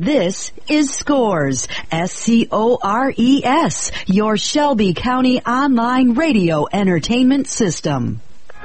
This is Scores, SCORES, your Shelby County online radio entertainment system.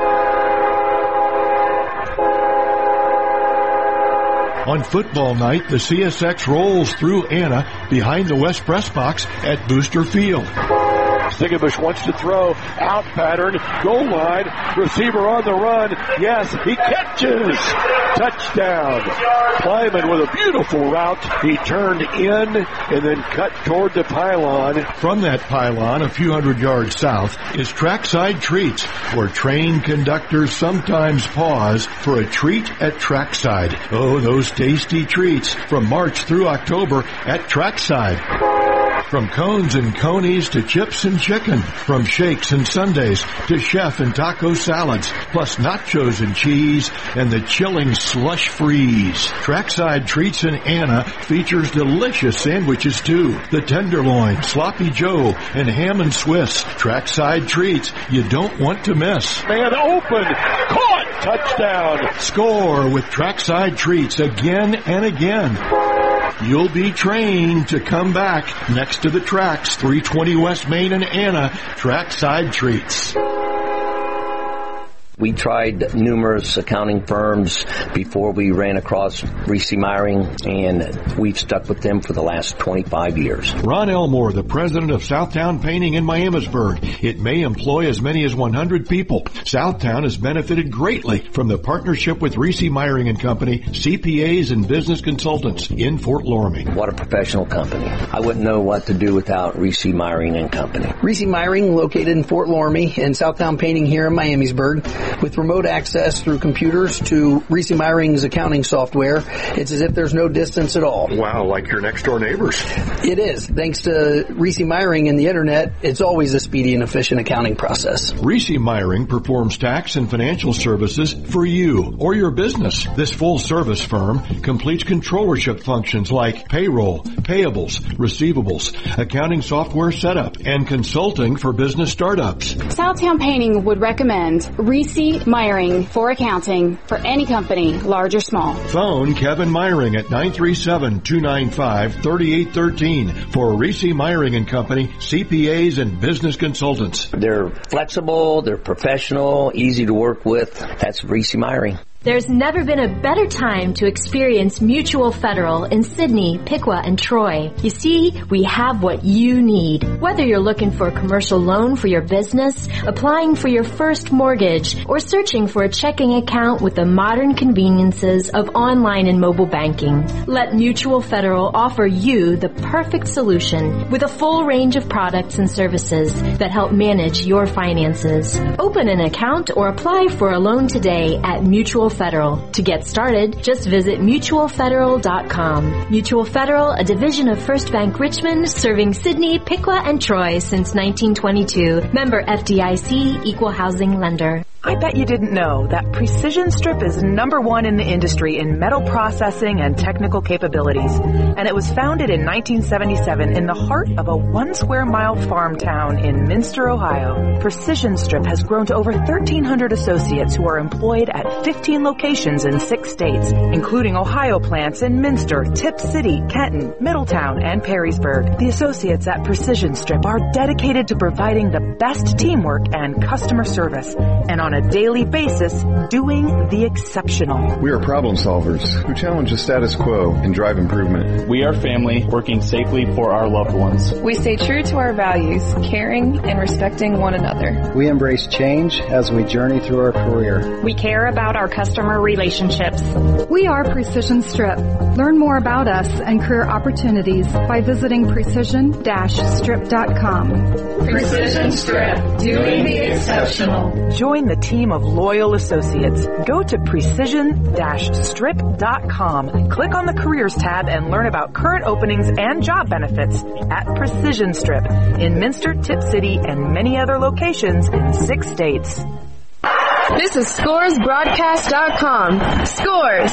On football night, the CSX rolls through Anna behind the West Press Box at Booster Field. Singabush wants to throw, out pattern, goal line, receiver on the run. Yes, he catches. Touchdown. Kleiman with a beautiful route. He turned in and then cut toward the pylon. From that pylon, a few hundred yards south, is Trackside Treats, where train conductors sometimes pause for a treat at Trackside. Oh, those tasty treats from March through October at Trackside. From cones and conies to chips and chicken. From shakes and sundaes to chef and taco salads. Plus nachos and cheese and the chilling slush freeze. Trackside Treats in Anna features delicious sandwiches too. The Tenderloin, Sloppy Joe, and Ham and Swiss. Trackside Treats you don't want to miss. Man open. Caught. Touchdown. Score with Trackside Treats again and again. You'll be trained to come back next to the tracks, 320 West Main and Anna, Trackside Treats. We tried numerous accounting firms before we ran across Reese Meyering, and we've stuck with them for the last 25 years. Ron Elmore, the president of Southtown Painting in Miamisburg. It may employ as many as 100 people. Southtown has benefited greatly from the partnership with Reese Meyering and Company, CPAs and business consultants in Fort Loramie. What a professional company. I wouldn't know what to do without Reese Meyering and Company. Reese Meyering, located in Fort Loramie, and Southtown Painting here in Miamisburg. With remote access through computers to Reese Meyering's accounting software, it's as if there's no distance at all. Wow, like your next door neighbors. It is. Thanks to Reese Meyering and the internet, it's always a speedy and efficient accounting process. Reese Meyering performs tax and financial services for you or your business. This full-service firm completes controllership functions like payroll, payables, receivables, accounting software setup, and consulting for business startups. Southtown Painting would recommend Reese Meyering for accounting for any company, large or small. Phone Kevin Meyering at 937-295-3813 for Reese Meyering and Company, CPAs and business consultants. They're flexible, they're professional, easy to work with. That's Reese Meyering. There's never been a better time to experience Mutual Federal in Sidney, Piqua, and Troy. You see, we have what you need. Whether you're looking for a commercial loan for your business, applying for your first mortgage, or searching for a checking account with the modern conveniences of online and mobile banking, let Mutual Federal offer you the perfect solution with a full range of products and services that help manage your finances. Open an account or apply for a loan today at Mutual Federal. To get started, just visit mutualfederal.com. Mutual Federal, a division of First Bank Richmond, serving Sidney, Piqua, and Troy since 1922. Member FDIC, Equal Housing Lender. I bet you didn't know that Precision Strip is #1 in the industry in metal processing and technical capabilities. And it was founded in 1977 in the heart of a 1 square mile farm town in Minster, Ohio. Precision Strip has grown to over 1,300 associates who are employed at 15 locations in 6 states, including Ohio plants in Minster, Tip City, Kenton, Middletown, and Perrysburg. The associates at Precision Strip are dedicated to providing the best teamwork and customer service, and on a daily basis, doing the exceptional. We are problem solvers who challenge the status quo and drive improvement. We are family working safely for our loved ones. We stay true to our values, caring and respecting one another. We embrace change as we journey through our career. We care about our customer relationships. We are Precision Strip. Learn more about us and career opportunities by visiting precision-strip.com. Precision Strip, doing the exceptional. Join the team of loyal associates. Go to precision-strip.com. Click on the Careers tab and learn about current openings and job benefits at Precision Strip in Minster, Tip City, and many other locations in 6 states. This is ScoresBroadcast.com. Scores,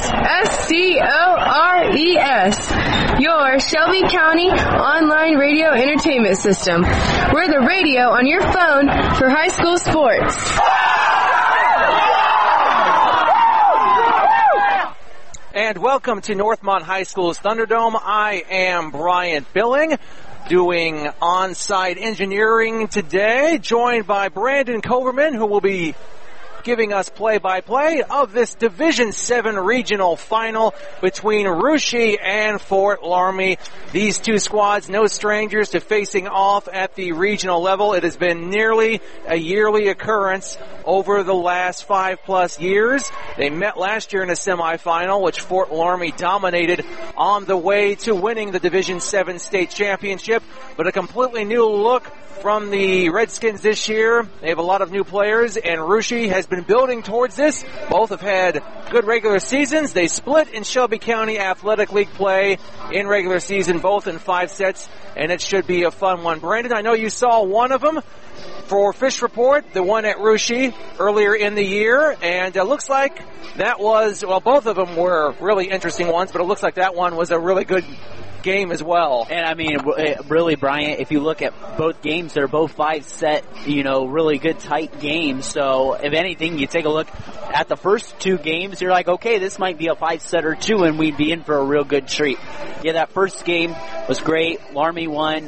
SCORES, your Shelby County online radio entertainment system. We're the radio on your phone for high school sports. And welcome to Northmont High School's Thunderdome. I am Bryant Billing, doing on-site engineering today, joined by Brandon Coverman, who will be giving us play-by-play of this Division 7 regional final between Russia and Fort Laramie. These two squads, no strangers to facing off at the regional level. It has been nearly a yearly occurrence over the last 5+ years. They met last year in a semifinal, which Fort Laramie dominated on the way to winning the Division 7 state championship, but a completely new look from the Redskins this year. They have a lot of new players, and Russia has been building towards this. Both have had good regular seasons. They split in Shelby County Athletic League play in regular season, both in 5 sets, and it should be a fun one. Brandon, I know you saw one of them for Fish Report, the one at Russia earlier in the year, and it looks like that was, well, both of them were really interesting ones, but it looks like that one was a really good game as well. And I mean, really, Bryant, if you look at both games, they're both 5-set, really good tight games. So if anything, you take a look at the first 2 games, you're like, okay, this might be a 5-set or 2, and we'd be in for a real good treat. Yeah, that first game was great. Laramie won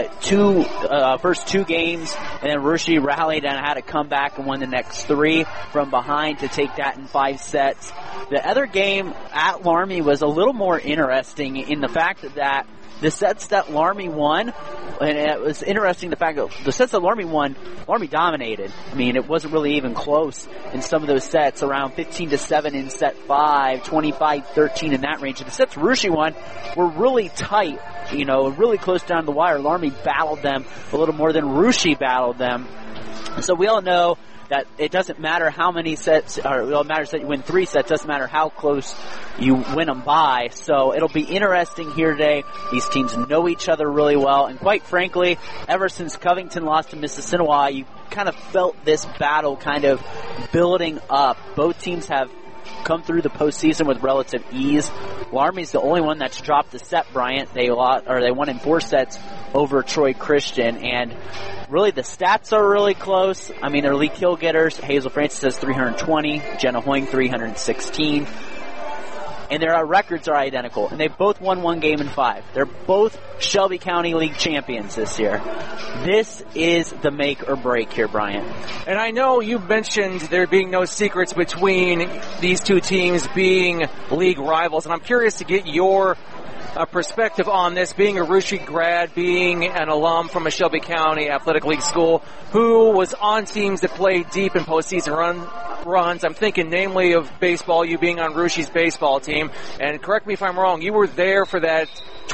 first 2 games, and then Russia rallied and had to come back and won the next 3 from behind to take that in 5 sets. The other game at Laramie was a little more interesting in the fact that the sets that Laramie won, and it was interesting the fact that the sets that Laramie won, Laramie dominated. I mean, it wasn't really even close in some of those sets, around 15-7 in set 5, 25-13 in that range. And the sets Russia won were really tight, really close down the wire. Laramie battled them a little more than Russia battled them. So we all know that it doesn't matter how many sets, or it matters that you win 3 sets, doesn't matter how close you win them by. So it'll be interesting here today. These teams know each other really well, and quite frankly, ever since Covington lost to Mississinewa, you kind of felt this battle kind of building up. Both teams have come through the postseason with relative ease. Laramie's the only one that's dropped a set, Bryant. They won in 4 sets over Troy Christian, and really the stats are really close. I mean, their league kill getters, Hazel Francis has 320, Jenna Hoying 316. And their records are identical, and they both won 1 game in 5. They're both Shelby County League champions this year. This is the make or break here, Bryant. And I know you mentioned there being no secrets between these two teams being league rivals, and I'm curious to get your perspective on this, being a Russia grad, being an alum from a Shelby County Athletic League school who was on teams that played deep in postseason runs. I'm thinking namely of baseball, you being on Russia's baseball team. And correct me if I'm wrong, you were there for that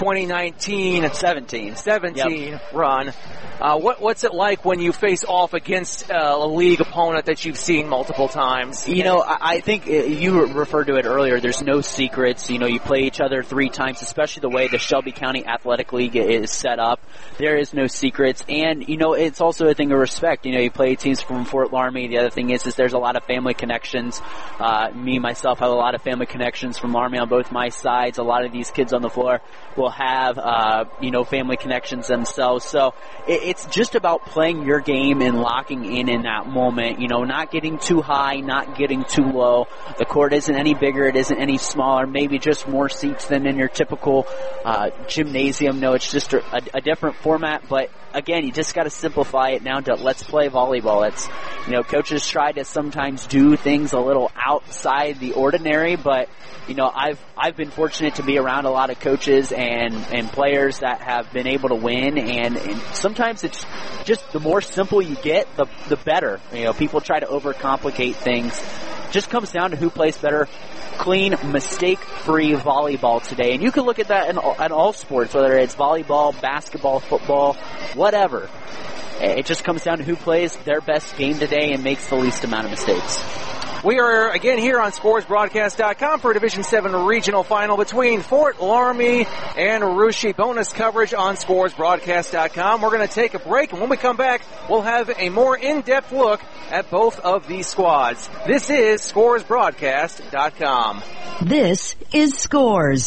2019-17 run. What's it like when you face off against a league opponent that you've seen multiple times? I think you referred to it earlier. There's no secrets. You play each other 3 times, especially the way the Shelby County Athletic League is set up. There is no secrets. And, it's also a thing of respect. You play teams from Fort Laramie. The other thing is there's a lot of family connections. Me, myself, have a lot of family connections from Laramie on both my sides. A lot of these kids on the floor will have, family connections themselves. So it's just about playing your game and locking in that moment. Not getting too high, not getting too low. The court isn't any bigger, it isn't any smaller. Maybe just more seats than in your typical gymnasium. No, it's just a different format. But again, you just got to simplify it down to let's play volleyball. It's coaches try to sometimes do things a little outside the ordinary, but I've been fortunate to be around a lot of coaches and players that have been able to win, and sometimes it's just the more simple you get, the better. People try to overcomplicate things. Just comes down to who plays better. Clean, mistake-free volleyball today. And you can look at that in all sports, whether it's volleyball, basketball, football, whatever. It just comes down to who plays their best game today and makes the least amount of mistakes. We are again here on ScoresBroadcast.com for a Division 7 regional final between Fort Laramie and Russia. Bonus coverage on ScoresBroadcast.com. We're going to take a break, and when we come back, we'll have a more in-depth look at both of these squads. This is ScoresBroadcast.com. This is Scores,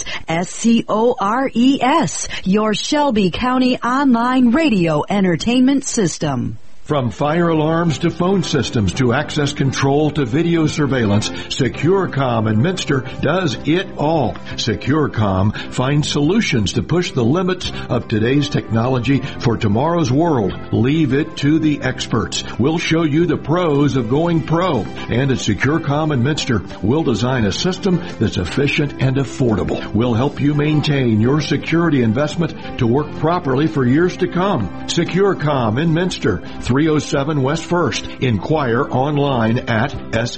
SCORES, your Shelby County online radio entertainment system. From fire alarms to phone systems to access control to video surveillance, SecureCom in Minster does it all. SecureCom finds solutions to push the limits of today's technology for tomorrow's world. Leave it to the experts. We'll show you the pros of going pro. And at SecureCom in Minster, we'll design a system that's efficient and affordable. We'll help you maintain your security investment to work properly for years to come. SecureCom in Minster, 307 West 1st. Inquire online at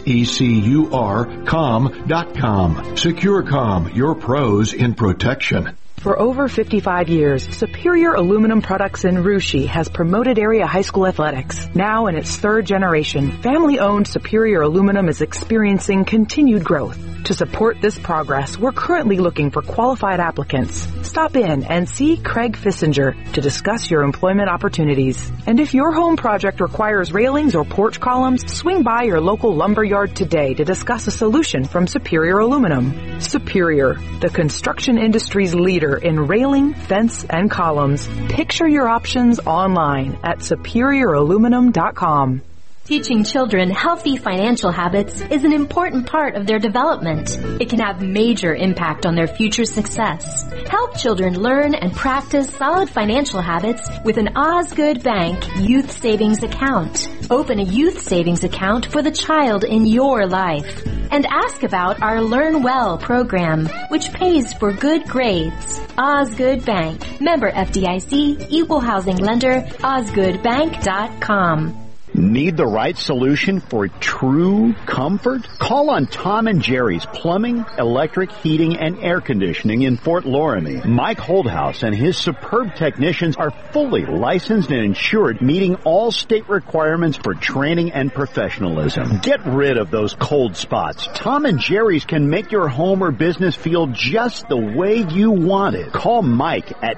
securcom.com. SecureCom, your pros in protection. For over 55 years, Superior Aluminum Products in Russia has promoted area high school athletics. Now in its third generation, family-owned Superior Aluminum is experiencing continued growth. To support this progress, we're currently looking for qualified applicants. Stop in and see Craig Fissinger to discuss your employment opportunities. And if your home project requires railings or porch columns, swing by your local lumber yard today to discuss a solution from Superior Aluminum. Superior, the construction industry's leader in railing, fence, and columns. Picture your options online at superiораluminum.com. Teaching children healthy financial habits is an important part of their development. It can have major impact on their future success. Help children learn and practice solid financial habits with an Osgood Bank Youth Savings Account. Open a youth savings account for the child in your life. And ask about our Learn Well program, which pays for good grades. Osgood Bank. Member FDIC, Equal Housing Lender, osgoodbank.com. Need the right solution for true comfort? Call on Tom and Jerry's Plumbing, Electric, Heating, and Air Conditioning in Fort Loramie. Mike Holdhouse and his superb technicians are fully licensed and insured, meeting all state requirements for training and professionalism. Get rid of those cold spots. Tom and Jerry's can make your home or business feel just the way you want it. Call Mike at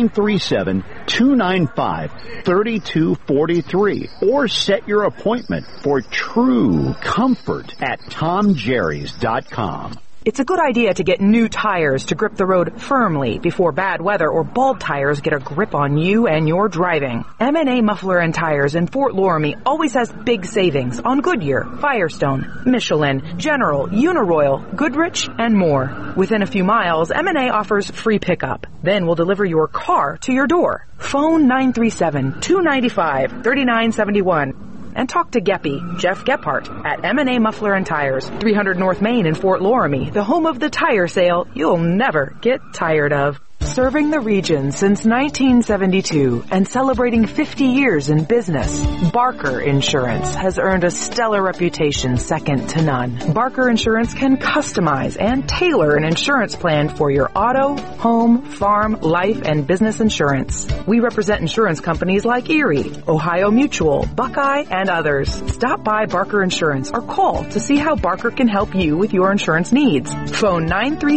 937-295-3243 or set your appointment for true comfort at tomjerrys.com. It's a good idea to get new tires to grip the road firmly before bad weather or bald tires get a grip on you and your driving. M&A Muffler and Tires in Fort Loramie always has big savings on Goodyear, Firestone, Michelin, General, Uniroyal, Goodrich, and more. Within a few miles, M&A offers free pickup. Then we'll deliver your car to your door. Phone 937-295-3971. And talk to Geppy, Jeff Gephardt, at M&A Muffler and Tires, 300 North Main in Fort Loramie, the home of the tire sale you'll never get tired of. Serving the region since 1972 and celebrating 50 years in business, Barker Insurance has earned a stellar reputation second to none. Barker Insurance can customize and tailor an insurance plan for your auto, home, farm, life, and business insurance. We represent insurance companies like Erie, Ohio Mutual, Buckeye, and others. Stop by Barker Insurance or call to see how Barker can help you with your insurance needs. Phone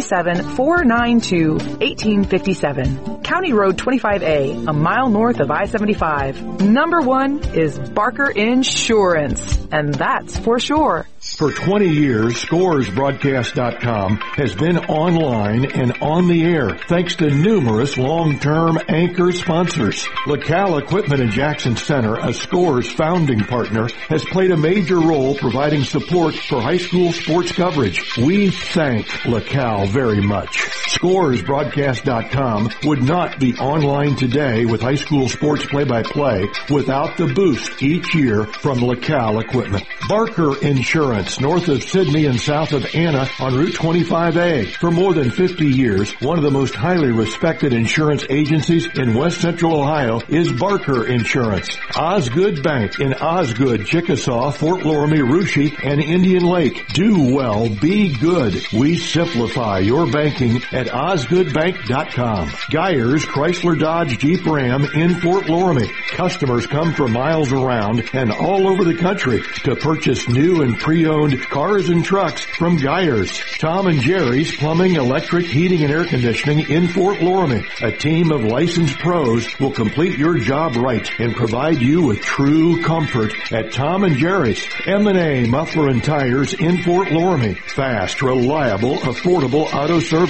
937-492-1857. County Road 25A, a mile north of I-75. Number one is Barker Insurance, and that's for sure. For 20 years, ScoresBroadcast.com has been online and on the air thanks to numerous long-term anchor sponsors. LaCal Equipment in Jackson Center, a Scores founding partner, has played a major role providing support for high school sports coverage. We thank LaCal very much. ScoresBroadcast.com would not be online today with high school sports play-by-play without the boost each year from LaCal Equipment. Barker Insurance, north of Sydney and south of Anna on Route 25A. For more than 50 years, one of the most highly respected insurance agencies in West Central Ohio is Barker Insurance. Osgood Bank in Osgood, Chickasaw, Fort Loramie, Russia, and Indian Lake. Do well, be good. We simplify your banking at osgoodbank.com. Geyers Chrysler Dodge Jeep Ram in Fort Loramie. Customers come from miles around and all over the country to purchase new and pre-owned cars and trucks from Geyers. Tom and Jerry's Plumbing, Electric, Heating, and Air Conditioning in Fort Loramie. A team of licensed pros will complete your job right and provide you with true comfort at Tom and Jerry's. M&A Muffler and Tires in Fort Loramie. Fast, reliable, affordable auto service. Plus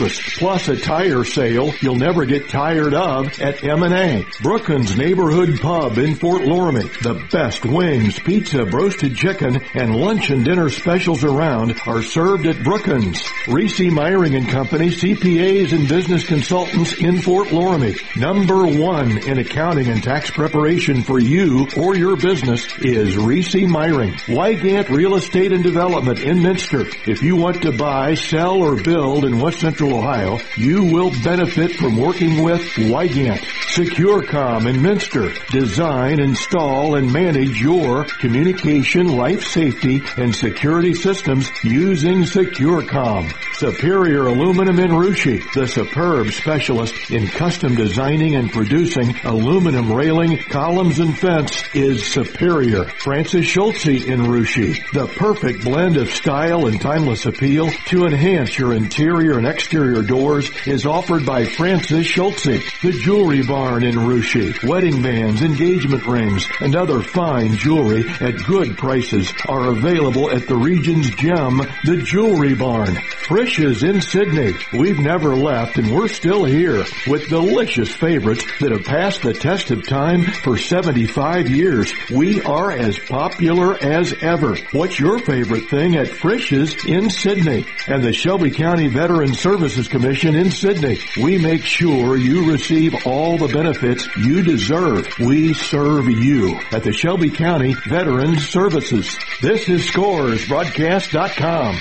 plus a tire sale you'll never get tired of at M&A. Brookins Neighborhood Pub in Fort Loramie. The best wings, pizza, roasted chicken, and lunch and dinner specials around are served at Brookins. Reese Myring and Company, CPAs and business consultants in Fort Loramie. Number one in accounting and tax preparation for you or your business is Reese Myring. Wygant Real Estate and Development in Minster. If you want to buy, sell, or build in West Central Ohio, you will benefit from working with Wygant. SecureCom in Minster. Design, install, and manage your communication, life safety, and security systems using SecureCom. Superior Aluminum in Russia. The superb specialist in custom designing and producing aluminum railing, columns, and fence is Superior. Francis Schultze in Russia. The perfect blend of style and timeless appeal to enhance your interior and exterior doors is offered by Francis Schultze. The Jewelry Barn in Russia. Wedding bands, engagement rings, and other fine jewelry at good prices are available at the region's gem, the Jewelry Barn. Frisch's in Sydney. We've never left and we're still here with delicious favorites that have passed the test of time for 75 years. We are as popular as ever. What's your favorite thing at Frisch's in Sydney? And the Shelby County Veterans Services Commission in Sydney. We make sure you receive all the benefits you deserve. We serve you at the Shelby County Veterans Services. This is ScoresBroadcast.com.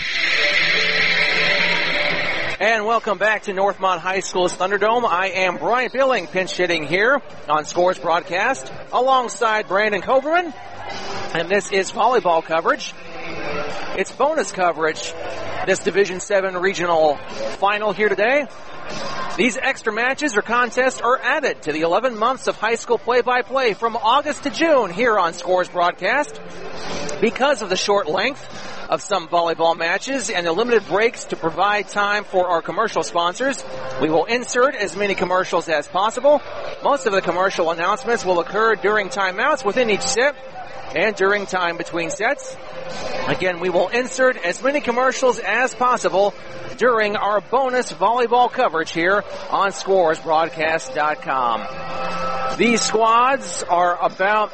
And welcome back to Northmont High School's Thunderdome. I am Brian Billing, pinch hitting here on Scores Broadcast alongside Brandon Koverman. And this is volleyball coverage. It's bonus coverage, this Division 7 regional final here today. These extra matches or contests are added to the 11 months of high school play-by-play from August to June here on Scores Broadcast. Because of the short length of some volleyball matches and the limited breaks to provide time for our commercial sponsors, we will insert as many commercials as possible. Most of the commercial announcements will occur during timeouts within each set and during time between sets. Again, we will insert as many commercials as possible during our bonus volleyball coverage here on ScoresBroadcast.com. These squads are about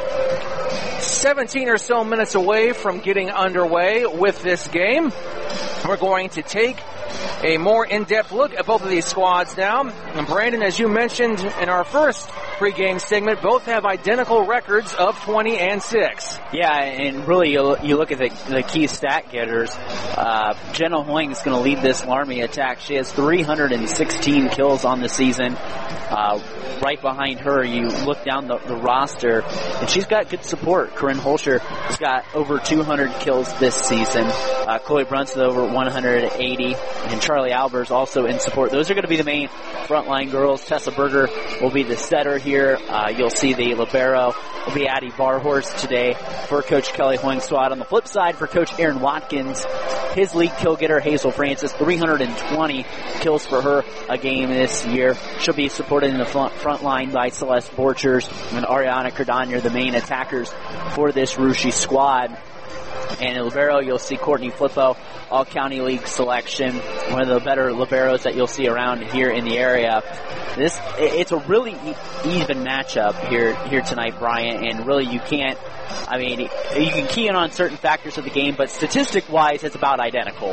17 or so minutes away from getting underway with this game. We're going to take a more in-depth look at both of these squads now. And Brandon, as you mentioned in our first pregame segment, both have identical records of 20-6. Yeah, and really you look at the key stat getters. Jenna Hoying is going to lead this Laramie attack. She has 316 kills on the season. Right behind her, you look down the roster, and she's got good support. Corinne Holscher has got over 200 kills this season. Chloe Brunson over 180, and Charlie Albers also in support. Those are going to be the main frontline girls. Tessa Berger will be the setter here. You'll see the libero will be Addie Barhorse today for Coach Kelly Hoying's squad. On the flip side, for Coach Aaron Watkins, his league kill getter Hazel Francis, 320 kills for her a game this year. She'll be supported in the front line by Celeste Borchers and Ariana Cardagna, the main attackers for this Russia squad. And in libero, you'll see Courtney Flippo, all-county league selection, one of the better liberos that you'll see around here in the area. It's a really even matchup here tonight, Brian, and really you can key in on certain factors of the game, but statistic-wise, it's about identical.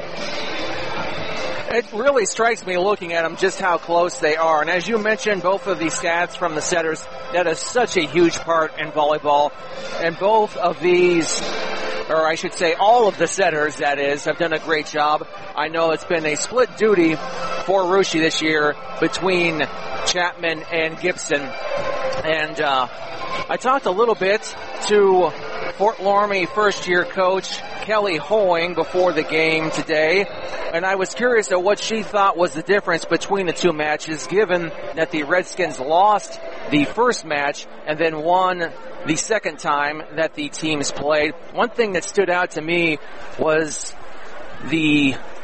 It really strikes me looking at them just how close they are. And as you mentioned, both of these stats from the setters, that is such a huge part in volleyball. And both of these, or I should say all of the setters, that is, have done a great job. I know it's been a split duty for Russia this year between Chapman and Gibson. And I talked a little bit to Fort Loramie first-year coach Kelly Hoying before the game today, and I was curious at what she thought was the difference between the two matches, given that the Redskins lost the first match and then won the second time that the teams played. One thing that stood out to me was the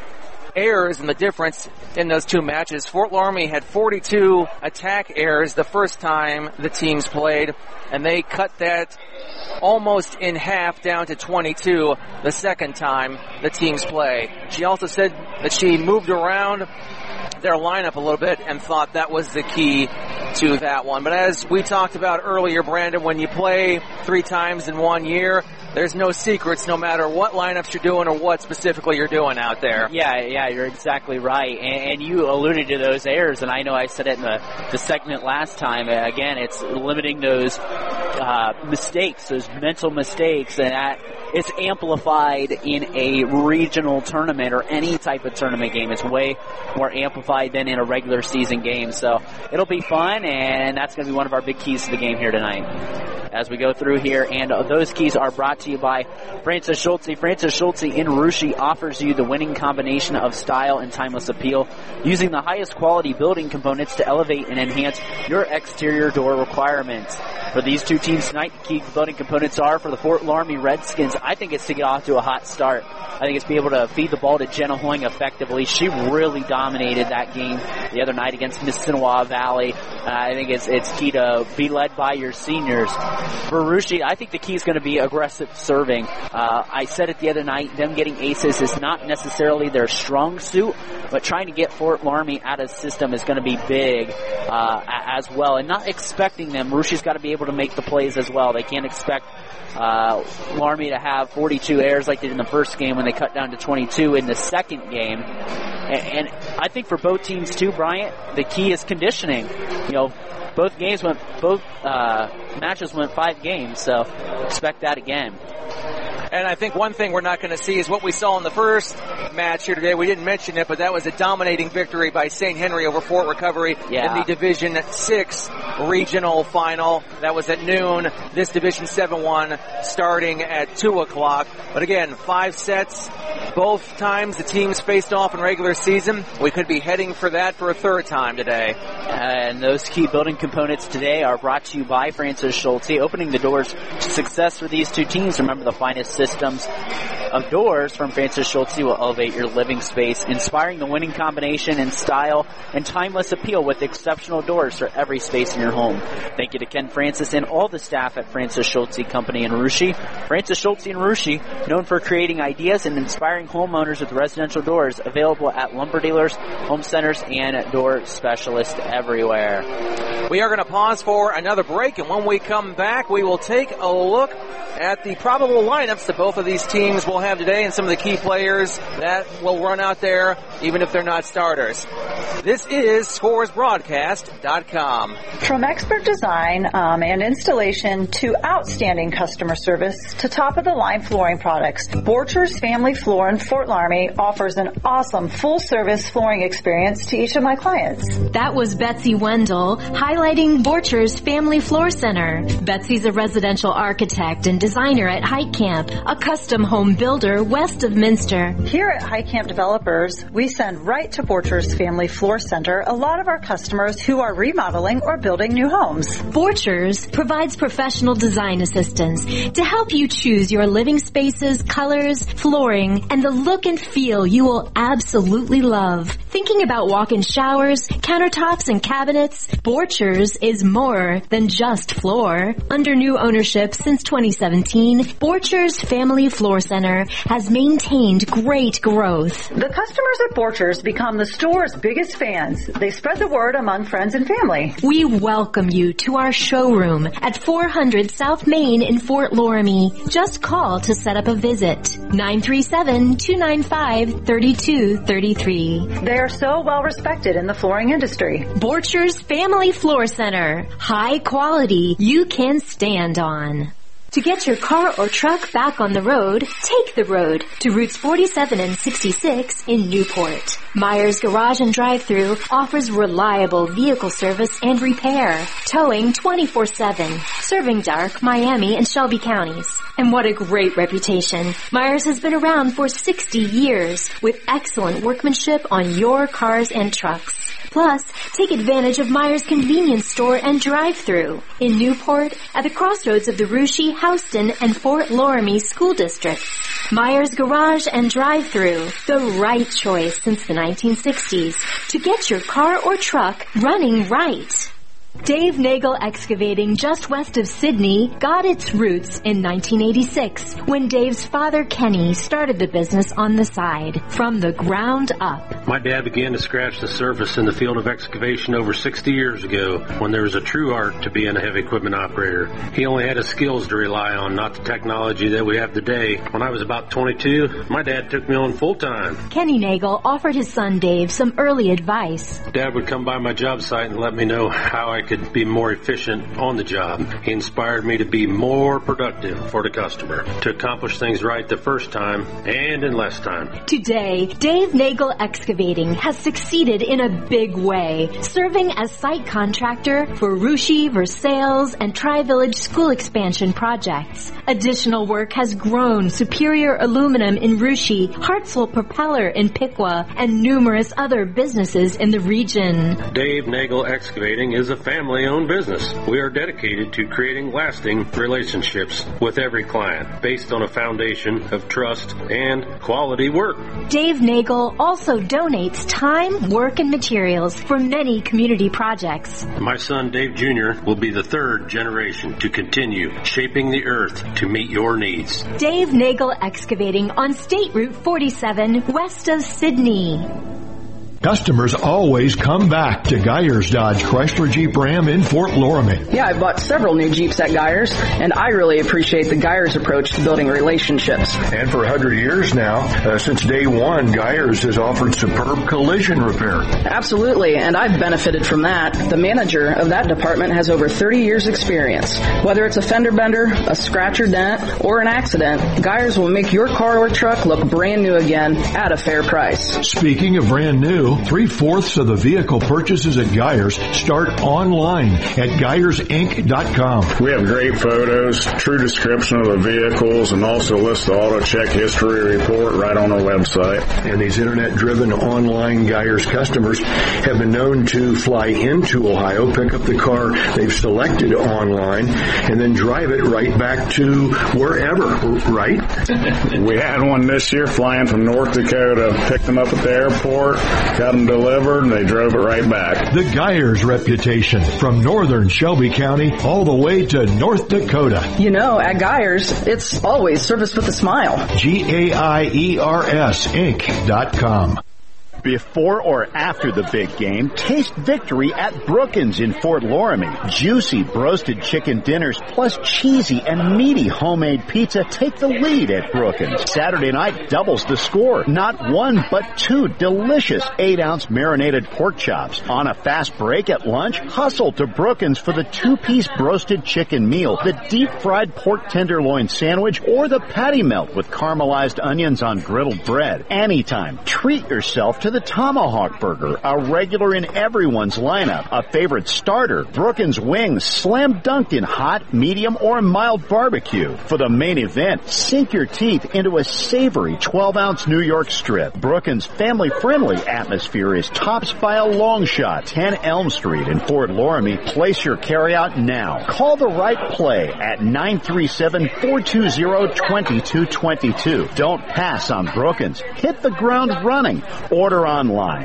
errors and the difference in those two matches. Fort Loramie had 42 attack errors the first time the teams played, and they cut that almost in half down to 22 the second time the teams play. She also said that she moved around their lineup a little bit and thought that was the key to that one. But as we talked about earlier, Brandon, when you play 3 times in 1 year, there's no secrets no matter what lineups you're doing or what specifically you're doing out there. Yeah, you're exactly right. And you alluded to those errors, and I know I said it in the segment last time. Again, it's limiting those mistakes, those mental mistakes, and that it's amplified in a regional tournament or any type of tournament game. It's way more amplified than in a regular season game. So it'll be fun, and that's going to be one of our big keys to the game here tonight as we go through here. And those keys are brought to you by Francis Schulte. Francis Schulte in Russia offers you the winning combination of style and timeless appeal, using the highest quality building components to elevate and enhance your exterior door requirements. For these two teams tonight, the key building components are for the Fort Loramie Redskins. I think it's to get off to a hot start. I think it's to be able to feed the ball to Jenna Hoying effectively. She really dominated that game the other night against Mississinawa Valley. I think it's key to be led by your seniors. For Russia, I think the key is going to be aggressive serving. I said it the other night, them getting aces is not necessarily their strong suit, but trying to get Fort Loramie out of system is going to be big as well. And not expecting them. Russia's got to be able to make the plays as well. They can't expect Loramie to have 42 errors like they did in the first game when they cut down to 22 in the second game. And I think for both teams too, Bryant, the key is conditioning. You know, both matches went 5 games, so expect that again. And I think one thing we're not going to see is what we saw in the first match here today. We didn't mention it, but that was a dominating victory by St. Henry over Fort Recovery in the Division 6 regional final. That was at noon. This Division 7 one starting at 2 o'clock. But again, 5 sets. Both times the teams faced off in regular season. We could be heading for that for a third time today. And those key building components today are brought to you by Francis Schulte, opening the doors to success for these two teams. Remember, the finest systems of doors from Francis Schulte will elevate your living space, inspiring the winning combination in style and timeless appeal with exceptional doors for every space in your home. Thank you to Ken Francis and all the staff at Francis Schulte Company in Russia. Francis Schulte in Russia, known for creating ideas and inspiring homeowners with residential doors, available at lumber dealers, home centers, and door specialists everywhere. We are going to pause for another break, and when we come back, we will take a look at the probable lineups that both of these teams will have today and some of the key players that will run out there, even if they're not starters. This is ScoresBroadcast.com. From expert design and installation to outstanding customer service to top-of-the-line flooring products, Borchers Family Floor in Fort Loramie offers an awesome full-service flooring experience to each of my clients. That was Betsy Wendell highlighting Borchers Family Floor Center. Betsy's a residential architect and designer at Height Camp, a custom home builder west of Minster. Here at Height Camp Developers, we send right to Borchers Family Floor Center a lot of our customers who are remodeling or building new homes. Borchers provides professional design assistance to help you choose your living spaces, colors, flooring, and the look and feel you will absolutely love. Thinking about walk-in showers, countertops, and cabinets? Borchers is more than just floor. Under new ownership since 2017, Borchers Family Floor Center has maintained great growth. The customers at Borchers become the store's biggest fans. They spread the word among friends and family. We welcome you to our showroom at 400 South Main in Fort Loramie. Just call to set up a visit. 937-295-3233. They are so well respected in the flooring industry. Borchers Family Floor Center. High quality you can stand on. To get your car or truck back on the road, take the road to routes 47 and 66 in Newport. Myers Garage and Drive-Thru offers reliable vehicle service and repair, towing 24/7, serving Darke, Miami, and Shelby counties. And what a great reputation. Myers has been around for 60 years with excellent workmanship on your cars and trucks. Plus, take advantage of Myers Convenience Store and drive-thru in Newport at the crossroads of the Russia, Houston, and Fort Loramie school districts. Myers Garage and Drive-Thru, the right choice since the 1960s to get your car or truck running right. Dave Nagel Excavating, just west of Sydney, got its roots in 1986 when Dave's father Kenny started the business on the side from the ground up. My dad began to scratch the surface in the field of excavation over 60 years ago when there was a true art to being a heavy equipment operator. He only had his skills to rely on, not the technology that we have today. When I was about 22, my dad took me on full time. Kenny Nagel offered his son Dave some early advice. Dad would come by my job site and let me know how I could be more efficient on the job. He inspired me to be more productive for the customer, to accomplish things right the first time and in less time. Today, Dave Nagel Excavating has succeeded in a big way, serving as site contractor for Russia, Versailles, and Tri-Village school expansion projects. Additional work has grown Superior Aluminum in Russia, Hartsville Propeller in Piqua, and numerous other businesses in the region. Dave Nagel Excavating is a family-owned business. We are dedicated to creating lasting relationships with every client based on a foundation of trust and quality work. Dave Nagel also donates time, work, and materials for many community projects. My son Dave Jr. will be the third generation to continue shaping the earth to meet your needs. Dave Nagel Excavating on State Route 47 west of Sydney. Customers always come back to Geyers Dodge Chrysler Jeep Ram in Fort Loramie. Yeah, I've bought several new Jeeps at Geyers, and I really appreciate the Geyers approach to building relationships. And for 100 years now, since day one, Geyers has offered superb collision repair. Absolutely, and I've benefited from that. The manager of that department has over 30 years experience. Whether it's a fender bender, a scratch or dent, or an accident, Geyers will make your car or truck look brand new again at a fair price. Speaking of brand new, 3/4 of the vehicle purchases at Geyers start online at GeyersInc.com. We have great photos, true description of the vehicles, and also list the auto check history report right on our website. And these internet-driven online Geyers customers have been known to fly into Ohio, pick up the car they've selected online, and then drive it right back to wherever, right? We had one this year flying from North Dakota, picked them up at the airport, got them delivered, and they drove it right back. The Geyers reputation from northern Shelby County all the way to North Dakota. You know, at Geyers, it's always service with a smile. GAIERS Inc.com. Before or after the big game, taste victory at Brookins in Fort Loramie. Juicy broasted chicken dinners plus cheesy and meaty homemade pizza take the lead at Brookins. Saturday night doubles the score. Not one, but two delicious 8-ounce marinated pork chops. On a fast break at lunch, hustle to Brookins for the 2-piece broasted chicken meal, the deep-fried pork tenderloin sandwich, or the patty melt with caramelized onions on griddled bread. Anytime, treat yourself to the Tomahawk Burger, a regular in everyone's lineup, a favorite starter, Brookins wings, slam dunked in hot, medium, or mild barbecue. For the main event, sink your teeth into a savory 12-ounce New York strip. Brookins' family-friendly atmosphere is tops by a long shot. 10 Elm Street in Fort Loramie. Place your carryout now. Call the right play at 937-420-2222. Don't pass on Brookins. Hit the ground running. Order online.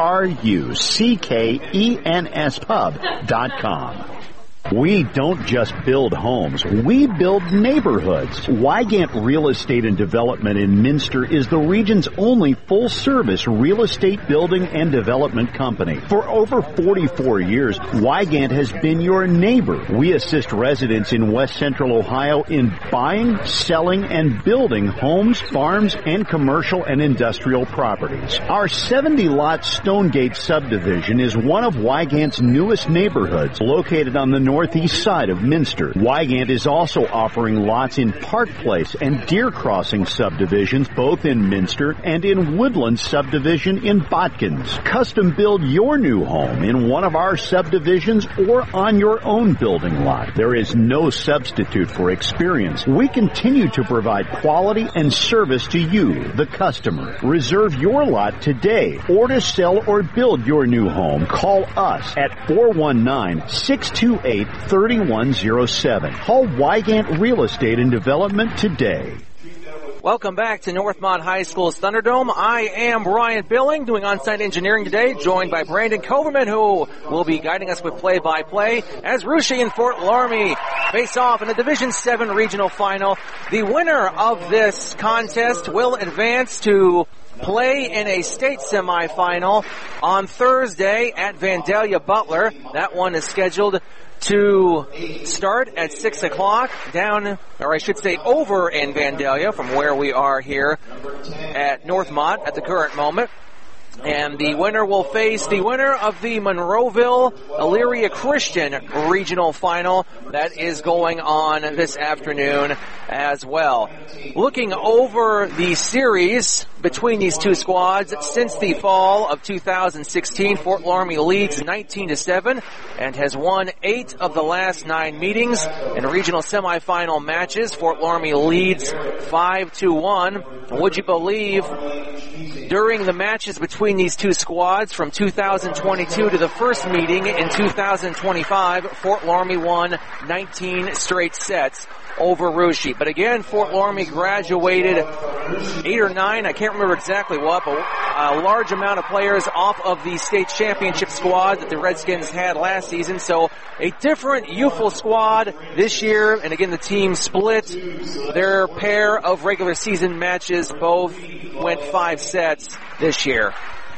BRUCKENSpub.com. We don't just build homes, we build neighborhoods. Wygant Real Estate and Development in Minster is the region's only full-service real estate building and development company. For over 44 years, Wygant has been your neighbor. We assist residents in West Central Ohio in buying, selling, and building homes, farms, and commercial and industrial properties. Our 70-lot Stonegate subdivision is one of Wygant's newest neighborhoods, located on the north northeast side of Minster. Wygant is also offering lots in Park Place and Deer Crossing subdivisions, both in Minster and in Woodland subdivision in Botkins. Custom build your new home in one of our subdivisions or on your own building lot. There is no substitute for experience. We continue to provide quality and service to you, the customer. Reserve your lot today, or to sell or build your new home. Call us at 419-628-3107. Call Wygant Real Estate and Development today. Welcome back to Northmont High School's Thunderdome. I am Brian Billing, doing on-site engineering today, joined by Brandon Coverman, who will be guiding us with play-by-play as Russia and Fort Laramie face off in a Division 7 regional final. The winner of this contest will advance to play in a state semifinal on Thursday at Vandalia Butler. That one is scheduled to start at 6 o'clock over in Vandalia from where we are here at Northmont at the current moment. And the winner will face the winner of the Monroeville-Elyria Christian regional final that is going on this afternoon as well. Looking over the series between these two squads, since the fall of 2016, Fort Laramie leads 19-7 and has won 8 of the last 9 meetings. In regional semifinal matches, Fort Laramie leads 5-1. Would you believe during the matches between these two squads from 2022 to the first meeting in 2025, Fort Laramie won 19 straight sets over Russia. But again, Fort Laramie graduated 8 or 9, I can't remember exactly what, but a large amount of players off of the state championship squad that the Redskins had last season. So a different youthful squad this year. And again, the team split their pair of regular season matches. Both went 5 sets this year.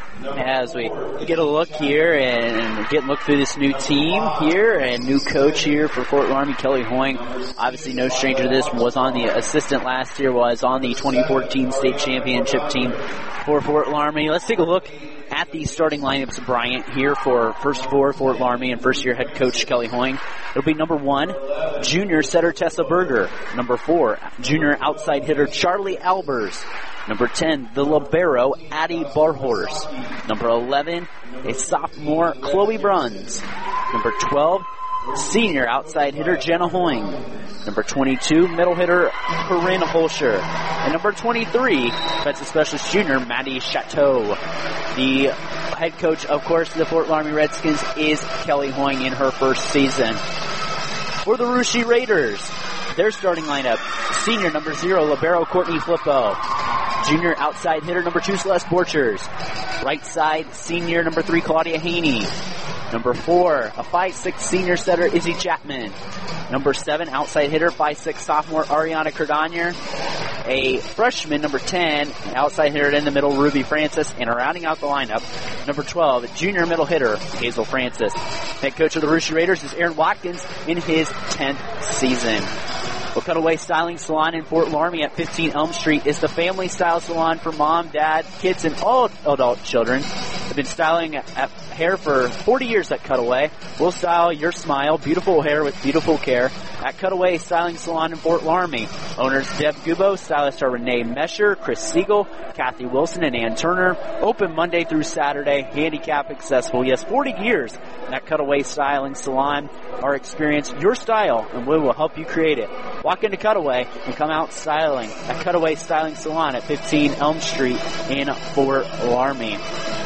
As we get a look here and get a look through this new team here and new coach here for Fort Laramie, Kelly Hoying, obviously no stranger to this, was on the assistant last year, was on the 2014 state championship team for Fort Laramie. Let's take a look at the starting lineups, Bryant, here for Fort Laramie and first-year head coach Kelly Hoying. It'll be number 1, junior setter Tessa Berger. Number 4, junior outside hitter Charlie Albers. Number 10, the libero, Addie Barhorse. Number 11, a sophomore, Chloe Bruns. Number 12, senior outside hitter, Jenna Hoying. Number 22, middle hitter, Corinne Holscher. And number 23, defensive specialist junior, Maddie Chateau. The head coach, of course, of the Fort Laramie Redskins is Kelly Hoying in her first season. For the Russia Raiders, their starting lineup, senior number 0, libero, Courtney Flippo. Junior outside hitter number 2, Celeste Borchers. Right side, senior number 3, Claudia Haney. Number 4, a 5'6" senior setter, Izzy Chapman. Number 7, outside hitter, 5'6" sophomore, Ariana Cardanier. A freshman, number 10, outside hitter in the middle, Ruby Francis. And rounding out the lineup, number 12, junior middle hitter, Hazel Francis. Head coach of the Russia Raiders is Aaron Watkins in his 10th season. Well, Cutaway Styling Salon in Fort Laramie at 15 Elm Street is the family style salon for mom, dad, kids, and all adult children. I've been styling hair for 40 years at Cutaway. We'll style your smile, beautiful hair with beautiful care at Cutaway Styling Salon in Fort Laramie. Owners Deb Gubo, stylists are Renee Mesher, Chris Siegel, Kathy Wilson, and Ann Turner. Open Monday through Saturday, handicap accessible. Yes, 40 years at Cutaway Styling Salon. Our experience, your style, and we will help you create it. Walk into Cutaway and come out styling at Cutaway Styling Salon at 15 Elm Street in Fort Laramie.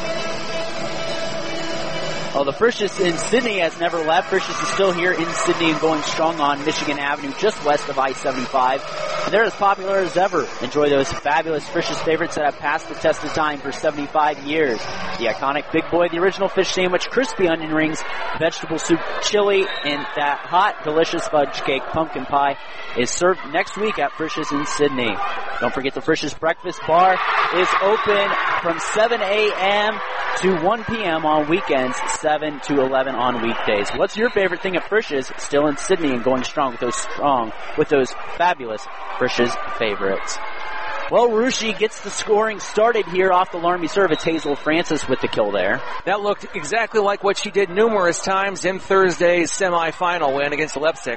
Well, the Frisch's in Sidney has never left. Frisch's is still here in Sidney and going strong on Michigan Avenue, just west of I-75. And they're as popular as ever. Enjoy those fabulous Frisch's favorites that have passed the test of time for 75 years. The iconic Big Boy, the original fish sandwich, crispy onion rings, vegetable soup, chili, and that hot, delicious fudge cake, pumpkin pie, is served next week at Frisch's in Sidney. Don't forget the Frisch's Breakfast Bar is open from 7 a.m. to 1 p.m. on weekends, 7 to 11 on weekdays. What's your favorite thing at Frisch's? Still in Sidney and going strong with those fabulous Frisch's favorites. Well, Russia gets the scoring started here off the Laramie serve. It's Hazel Francis with the kill there. That looked exactly like what she did numerous times in Thursday's semifinal win against Leipzig.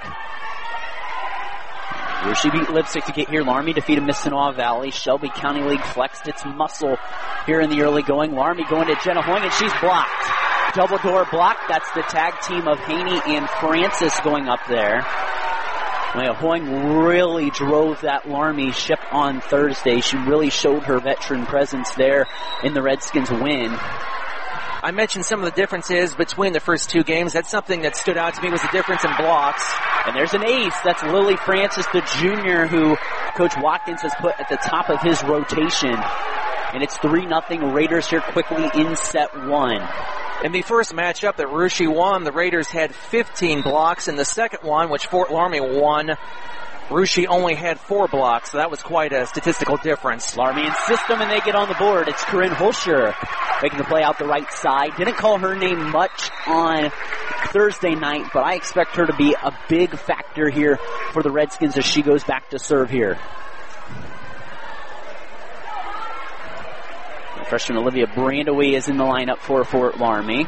Russia beat Leipzig to get here. Laramie defeated Mississinawa Valley. Shelby County League flexed its muscle here in the early going. Laramie going to Jenna Hoying, and she's blocked. Double door block. That's the tag team of Haney and Francis going up there. Hoying really drove that Laramie ship on Thursday. She really showed her veteran presence there in the Redskins win. I mentioned some of the differences between the first two games. That's something that stood out to me was the difference in blocks. And there's an ace. That's Lily Francis, the junior, who Coach Watkins has put at the top of his rotation. And it's 3-0 Raiders here quickly in set one. In the first matchup that Russia won, the Raiders had 15 blocks. In the second one, which Fort Laramie won, Russia only had 4 blocks, so that was quite a statistical difference. Laramie insists them, and they get on the board. It's Corinne Holscher making the play out the right side. Didn't call her name much on Thursday night, but I expect her to be a big factor here for the Redskins as she goes back to serve here. Freshman Olivia Brandaway is in the lineup for Fort Laramie.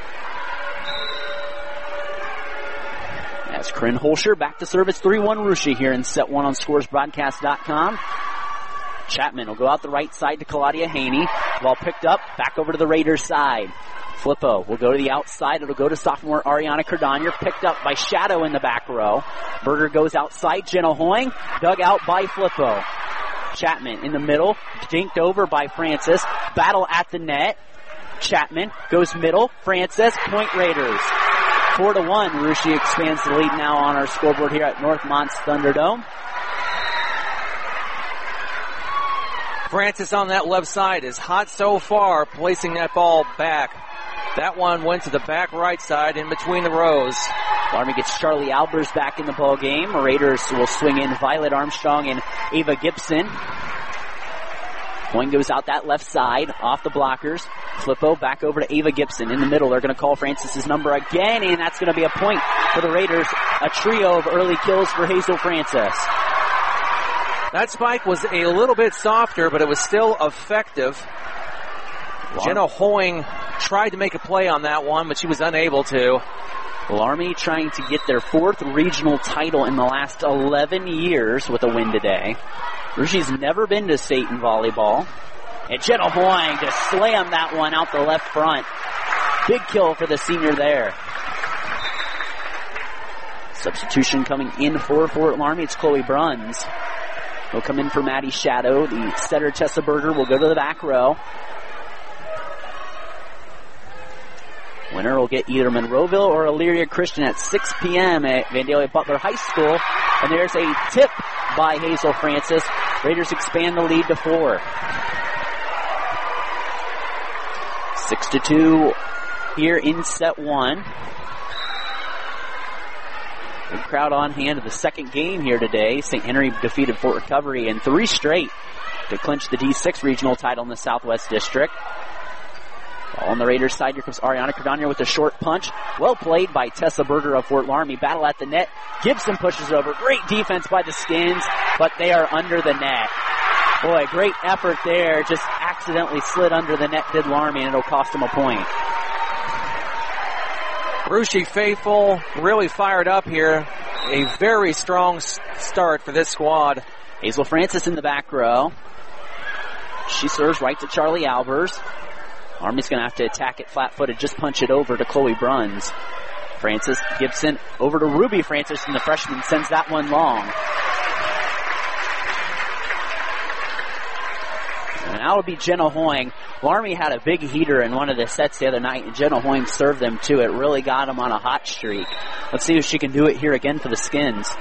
That's Corinne Holscher back to serve. It's 3-1 Russia here in set one on scoresbroadcast.com. Chapman will go out the right side to Claudia Haney. Ball picked up, back over to the Raiders side. Flippo will go to the outside. It'll go to sophomore Ariana Cardonier, picked up by Shadow in the back row. Berger goes outside. Jenna Hoying, dug out by Flippo. Chapman in the middle, dinked over by Francis. Battle at the net. Chapman goes middle. Francis, point Raiders. 4-1. Russia expands the lead now on our scoreboard here at Northmont's Thunderdome. Francis on that left side is hot so far, placing that ball back. That one went to the back right side in between the rows. Laramie gets Charlie Albers back in the ball game. Raiders will swing in Violet Armstrong and Ava Gibson. Hoying goes out that left side, off the blockers. Flippo back over to Ava Gibson. In the middle, they're going to call Francis's number again, and that's going to be a point for the Raiders. A trio of early kills for Hazel Francis. That spike was a little bit softer, but it was still effective. Jenna Hoying tried to make a play on that one, but she was unable to. Laramie trying to get their 4th regional title in the last 11 years with a win today. Russia's never been to state in volleyball. And Jenna Hoying to slam that one out the left front. Big kill for the senior there. Substitution coming in for Fort Laramie. It's Chloe Bruns. Will come in for Maddie Shadow. The setter Tessa Berger will go to the back row. Winner will get either Monroeville or Elyria Christian at 6 p.m. at Vandalia Butler High School. And there's a tip by Hazel Francis. Raiders expand the lead to 4. 6-2 here in set one. Big crowd on hand of the second game here today. St. Henry defeated Fort Recovery in 3 straight to clinch the D6 regional title in the Southwest District. On the Raiders side, here comes Ariana Cardonier with a short punch. Well played by Tessa Berger of Fort Laramie. Battle at the net. Gibson pushes over. Great defense by the Skins, but they are under the net. Boy, great effort there. Just accidentally slid under the net, did Laramie, and it'll cost them a point. Russia faithful, really fired up here. A very strong start for this squad. Hazel Francis in the back row. She serves right to Charlie Albers. Army's going to have to attack it flat-footed, just punch it over to Chloe Bruns. Francis Gibson over to Ruby Francis, and the freshman sends that one long. And now it'll be Jenna Hoying. Laramie had a big heater in one of the sets the other night, and Jenna Hoying served them too. It really got them on a hot streak. Let's see if she can do it here again for the Skins.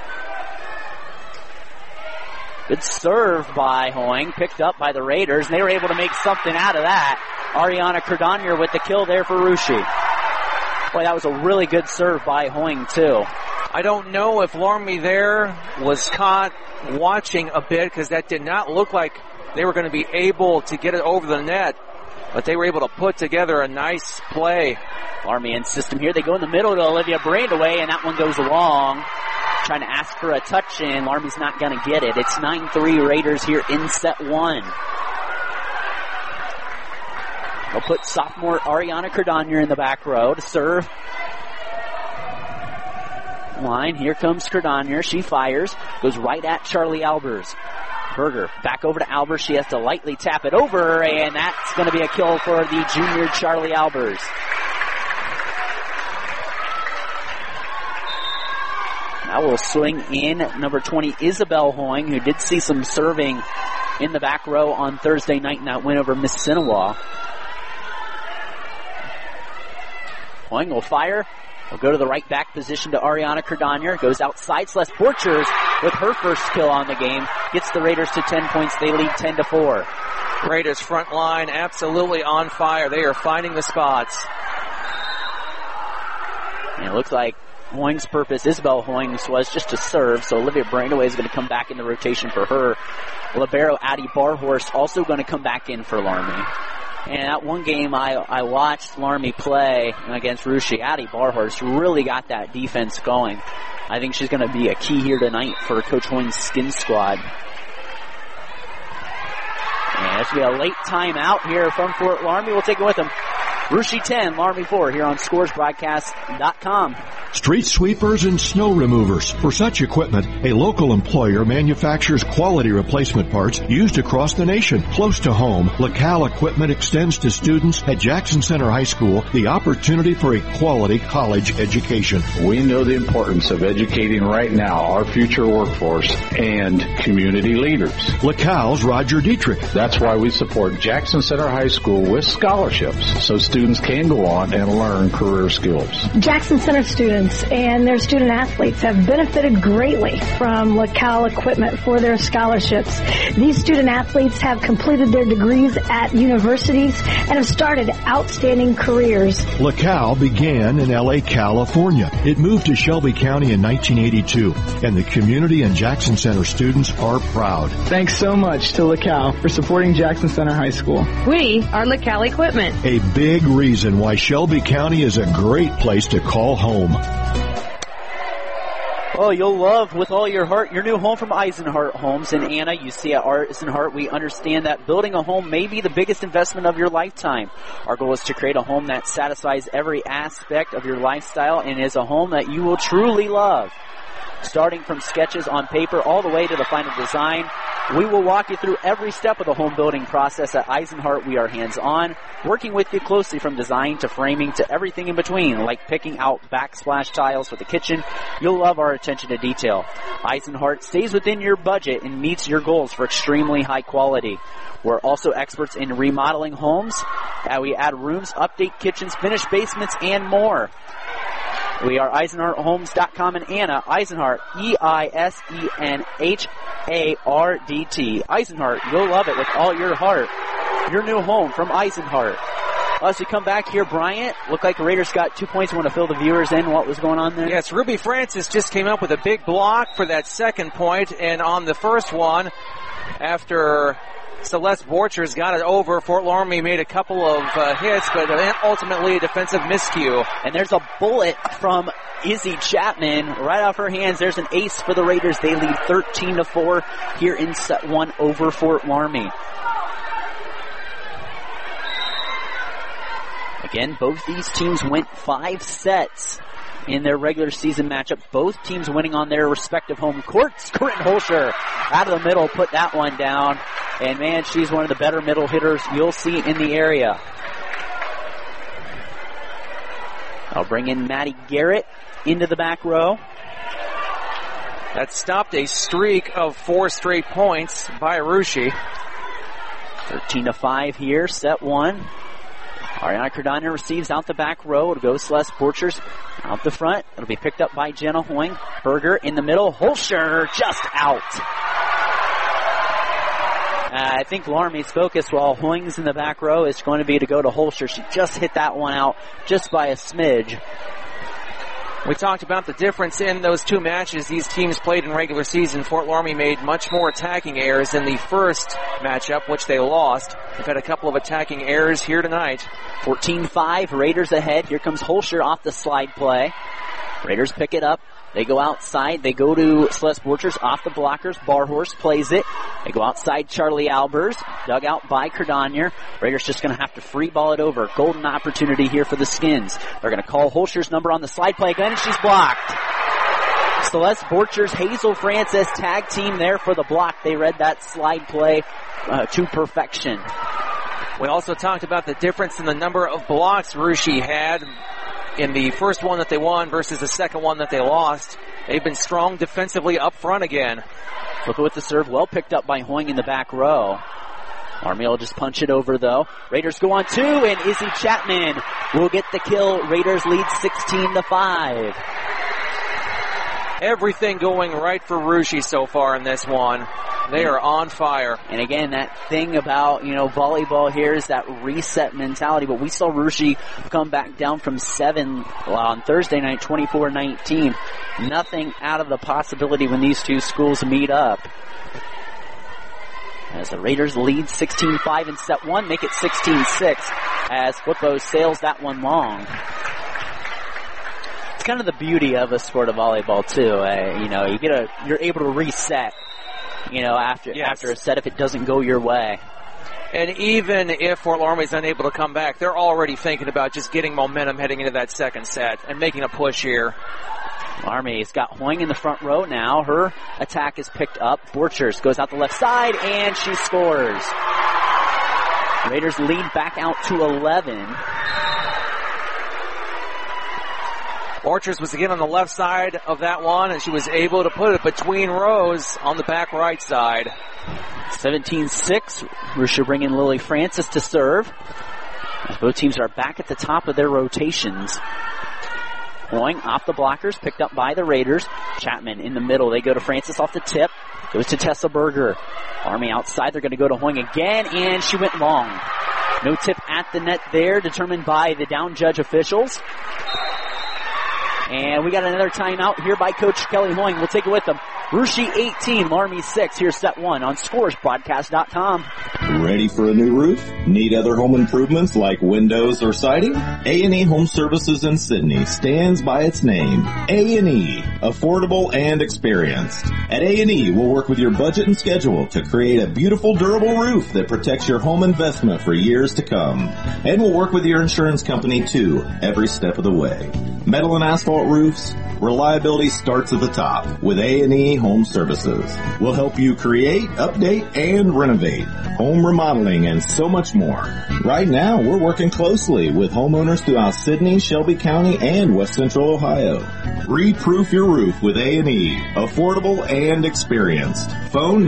Good serve by Hoying, picked up by the Raiders, and they were able to make something out of that. Ariana Cardonier with the kill there for Russia. Boy, that was a really good serve by Hoying, too. I don't know if Laramie there was caught watching a bit, because that did not look like they were going to be able to get it over the net, but they were able to put together a nice play. Laramie in system here. They go in the middle to Olivia Brandaway, and that one goes long. trying to ask for a touch, and Laramie's not going to get it. It's 9-3 Raiders here in set one. They'll put sophomore Ariana Cardonier in the back row to serve. Line, here comes Cardonier. She fires, goes right at Charlie Albers. Berger back over to Albers. She has to lightly tap it over, and that's going to be a kill for the junior Charlie Albers. Now will swing in number 20, Isabel Hoing, who did see some serving in the back row on Thursday night in that win over Mississinewa. Hoing will fire. Will go to the right back position to Ariana Cardonier. Goes outside. Celeste Borchers with her first kill on the game. Gets the Raiders to 10 points. They lead 10-4. Raiders front line absolutely on fire. They are finding the spots. And it looks like Hoing's purpose, Isabel Hoing's, was just to serve. So Olivia Brainaway is going to come back in the rotation for her. Libero Addie Barhorst also going to come back in for Laramie. And that one game I watched Laramie play against Russia, Addie Barhorst really got that defense going. I think she's going to be a key here tonight for Coach Hoing's skin squad. And this will be a late timeout here from Fort Laramie. We'll take it with them. Russia 10, Laramie 4 here on ScoresBroadcast.com. Street sweepers and snow removers. For such equipment, a local employer manufactures quality replacement parts used across the nation. Close to home, LaCal Equipment extends to students at Jackson Center High School the opportunity for a quality college education. We know the importance of educating right now our future workforce and community leaders. LaCal's Roger Dietrich. That's why we support Jackson Center High School with scholarships so students can go on and learn career skills. Jackson Center students and their student athletes have benefited greatly from LaCal Equipment for their scholarships. These student athletes have completed their degrees at universities and have started outstanding careers. LaCal began in L.A., California. It moved to Shelby County in 1982, and the community and Jackson Center students are proud. Thanks so much to LaCal for supporting Jackson Center High School. We are LaCal Equipment. A big reason why Shelby County is a great place to call home. Oh, you'll love with all your heart your new home from Eisenhart Homes. And Anna, you see at Eisenhart, we understand that building a home may be the biggest investment of your lifetime. Our goal is to create a home that satisfies every aspect of your lifestyle and is a home that you will truly love. Starting from sketches on paper all the way to the final design, we will walk you through every step of the home building process. At Eisenhart, we are hands-on, working with you closely from design to framing to everything in between, like picking out backsplash tiles for the kitchen. You'll love our attention to detail. Eisenhart stays within your budget and meets your goals for extremely high quality. We're also experts in remodeling homes. We add rooms, update kitchens, finish basements, and more. We are EisenhartHomes.com and Anna, Eisenhart, EISENHARDT. Eisenhart, you'll love it with all your heart. Your new home from Eisenhart. As we come back here, Bryant, looked like the Raiders got 2 points. Want to fill the viewers in what was going on there? Yes, Ruby Francis just came up with a big block for that second point, and on the first one, after Celeste Borchers got it over, Fort Laramie made a couple of hits, but ultimately a defensive miscue. And there's a bullet from Izzy Chapman right off her hands. There's an ace for the Raiders. They lead 13-4 here in set one over Fort Laramie. Again, both these teams went 5 sets in their regular season matchup. Both teams winning on their respective home courts. Corinne Holscher out of the middle put that one down. And man, she's one of the better middle hitters you'll see in the area. I'll bring in Maddie Garrett into the back row. That stopped a streak of 4 straight points by Russia. 13-5 here, set one. Ariana Cardonier receives out the back row. It'll go Celeste Borchers out the front. It'll be picked up by Jenna Hoing. Berger in the middle. Holscher just out. I think Laramie's focus while Hoing's in the back row is going to be to go to Holscher. She just hit that one out just by a smidge. We talked about the difference in those two matches these teams played in regular season. Fort Laramie made much more attacking errors in the first matchup, which they lost. They've had a couple of attacking errors here tonight. 14-5, Raiders ahead. Here comes Holscher off the slide play. Raiders pick it up. They go outside. They go to Celeste Borchers off the blockers. Barhorse plays it. They go outside Charlie Albers. Dug out by Cardonier. Raiders just going to have to free ball it over. Golden opportunity here for the Skins. They're going to call Holscher's number on the slide play again, and she's blocked. Celeste Borchers, Hazel Francis, tag team there for the block. They read that slide play to perfection. We also talked about the difference in the number of blocks Russia had in the first one that they won versus the second one that they lost. They've been strong defensively up front again. Flip it with the serve, well picked up by Hoying in the back row. Army will just punch it over though. Raiders go on 2, and Izzy Chapman will get the kill. Raiders lead 16-5. Everything going right for Russia so far in this one. They are on fire. And again, that thing about, volleyball here is that reset mentality. But we saw Russia come back down from 7 on Thursday night, 24-19. Nothing out of the possibility when these two schools meet up. As the Raiders lead 16-5 in set 1, make it 16-6 as Flippo sails that one long. It's kind of the beauty of a sport of volleyball too. You're able to reset. After a set if it doesn't go your way. And even if Fort Laramie is unable to come back, they're already thinking about just getting momentum heading into that second set and making a push here. Laramie's got Hoying in the front row now. Her attack is picked up. Borchers goes out the left side, and she scores. Raiders lead back out to 11. Borchers was again on the left side of that one, and she was able to put it between rows on the back right side. 17-6. Russia bringing Lily Francis to serve. As both teams are back at the top of their rotations. Hoying off the blockers, picked up by the Raiders. Chapman in the middle. They go to Francis off the tip. Goes to Tessa Berger. Army outside. They're going to go to Hoying again, and she went long. No tip at the net there, determined by the down judge officials. And we got another timeout here by Coach Kelly Hoying. We'll take it with them. Russia 18, Laramie 6. Here's set 1 on scoresbroadcast.com. Ready for a new roof? Need other home improvements like windows or siding? A&E Home Services in Sidney stands by its name. A&E, affordable and experienced. At A&E, we'll work with your budget and schedule to create a beautiful, durable roof that protects your home investment for years to come. And we'll work with your insurance company too, every step of the way. Metal and asphalt roofs, reliability starts at the top with A&E Home Services. We'll help you create, update, and renovate, home remodeling, and so much more. Right now, we're working closely with homeowners throughout Sidney, Shelby County, and West Central Ohio. Re-proof your roof with A&E, affordable and experienced. Phone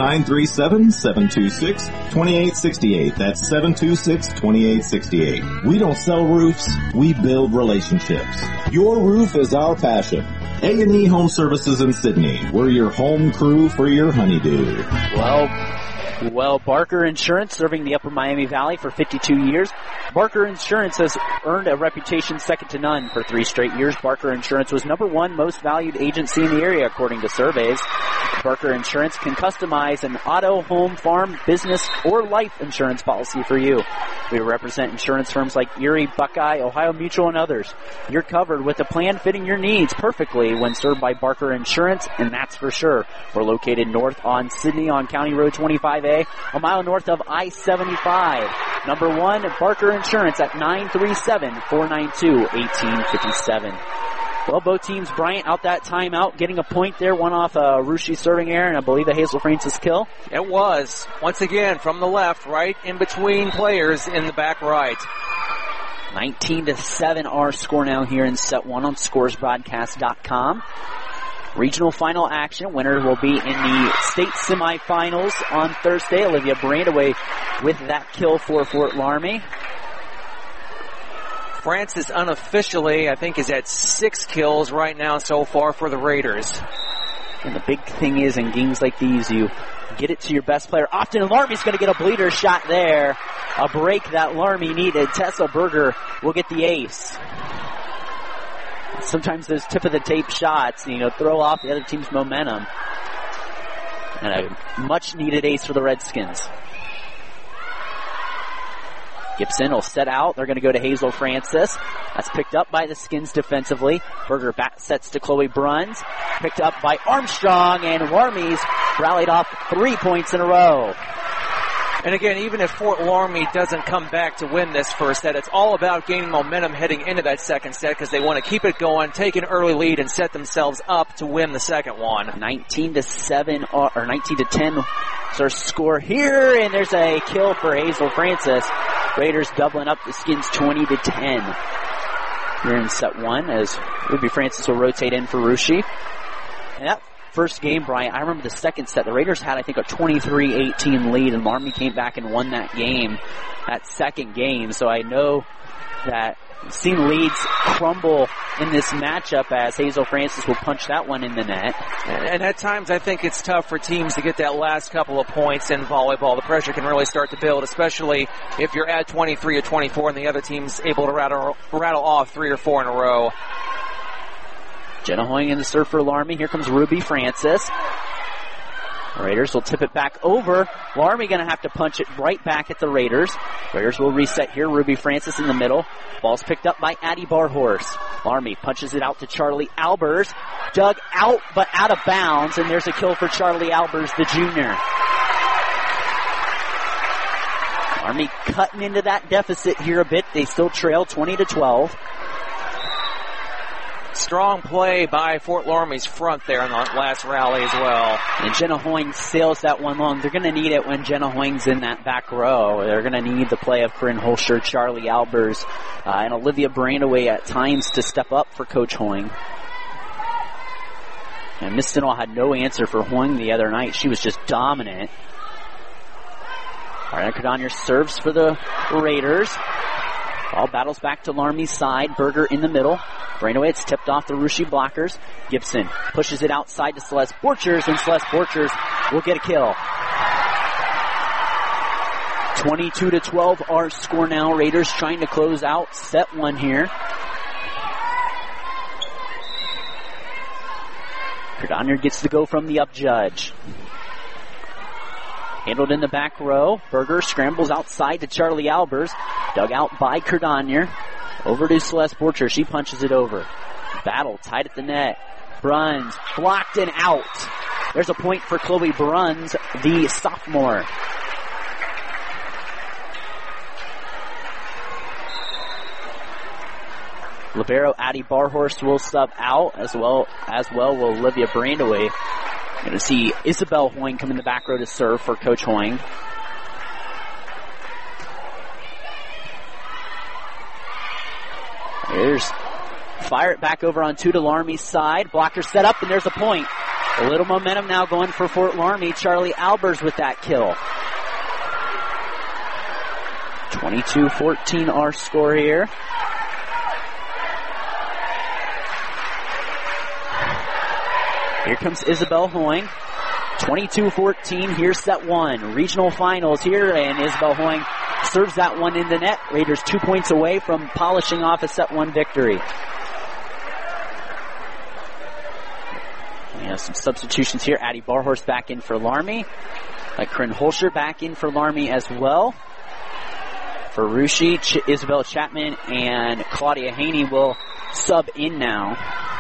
937-726-2868. That's 726-2868. We don't sell roofs, we build relationships. Your roof is our passion. A&E Home Services in Sidney. We're your home crew for your honeydew. Well, Barker Insurance, serving the Upper Miami Valley for 52 years. Barker Insurance has earned a reputation second to none for 3 straight years. Barker Insurance was #1 most valued agency in the area, according to surveys. Barker Insurance can customize an auto, home, farm, business, or life insurance policy for you. We represent insurance firms like Erie, Buckeye, Ohio Mutual, and others. You're covered with a plan fitting your needs perfectly when served by Barker Insurance, and that's for sure. We're located north on Sidney on County Road 25A, a mile north of I-75. #1, Barker Insurance at 937-492-1857. Well, both teams, Bryant, out that timeout, getting a point there, one off Russia serving error, and I believe a Hazel Francis kill. It was. Once again, from the left, right in between players in the back right. 19-7 our score now here in set 1 on scoresbroadcast.com. Regional final action. Winner will be in the state semifinals on Thursday. Olivia Brandaway with that kill for Fort Laramie. Francis unofficially, I think, is at 6 kills right now so far for the Raiders. And the big thing is in games like these, you get it to your best player. Often Laramie's going to get a bleeder shot there. A break that Laramie needed. Tessa Berger will get the ace. Sometimes those tip-of-the-tape shots, throw off the other team's momentum. And a much-needed ace for the Redskins. Gibson will set out. They're going to go to Hazel Francis. That's picked up by the Skins defensively. Berger back sets to Chloe Bruns. Picked up by Armstrong, and Laramie's rallied off 3 points in a row. And again, even if Fort Laramie doesn't come back to win this first set, it's all about gaining momentum heading into that second set because they want to keep it going, take an early lead, and set themselves up to win the second one. 19-7 or 19-10 is our score here, and there's a kill for Hazel Francis. Raiders doubling up the Skins 20-10. Here in set one as Ruby Francis will rotate in for Rushi. And that first game, Brian, I remember the second set. The Raiders had, I think, a 23-18 lead, and Laramie came back and won that game, that second game. So I know that I've seen leads crumble in this matchup as Hazel Francis will punch that one in the net. And at times I think it's tough for teams to get that last couple of points in volleyball. The pressure can really start to build, especially if you're at 23 or 24 and the other team's able to rattle off 3 or 4 in a row. Jenna Hoying in the serve for Laramie. Here comes Ruby Francis. The Raiders will tip it back over. Laramie going to have to punch it right back at the Raiders. Raiders will reset here. Ruby Francis in the middle. Ball's picked up by Addie Barhorse. Laramie punches it out to Charlie Albers. Dug out, but out of bounds, and there's a kill for Charlie Albers, the junior. Laramie cutting into that deficit here a bit. They still trail 20-12. Strong play by Fort Laramie's front there in the last rally as well. And Jenna Hoying sails that one long. They're going to need it when Jenna Hoying's in that back row. They're going to need the play of Corinne Holscher, Charlie Albers, and Olivia Brandaway at times to step up for Coach Hoying. And Miss Stenow had no answer for Hoying the other night. She was just dominant. Ariana Cardonier serves for the Raiders. Ball battles back to Laramie's side. Berger in the middle. Brandaway, it's tipped off the Rushi blockers. Gibson pushes it outside to Celeste Borchers, and Celeste Borchers will get a kill. 22-12 our score now. Raiders trying to close out set one here. Cardonier gets to go from the up judge. Handled in the back row. Berger scrambles outside to Charlie Albers. Dug out by Cardonier. Over to Celeste Borcher. She punches it over. Battle tied at the net. Bruns blocked and out. There's a point for Chloe Bruns, the sophomore. Libero Addie Barhorse will sub out as well will Olivia Brandaway. Going to see Isabel Hoying come in the back row to serve for Coach Hoying. There's fire it back over on to Laramie's side. Blocker set up, and there's a point. A little momentum now going for Fort Laramie. Charlie Albers with that kill. 22-14 our score here. Here comes Isabel Hoying. 22-14, here's set one. Regional finals here, and Isabel Hoying serves that one in the net. Raiders 2 points away from polishing off a set one victory. We have some substitutions here. Addie Barhorse back in for Laramie. Like Corinne Holscher back in for Laramie as well. For Rushi, Isabel Chapman and Claudia Haney will sub in now.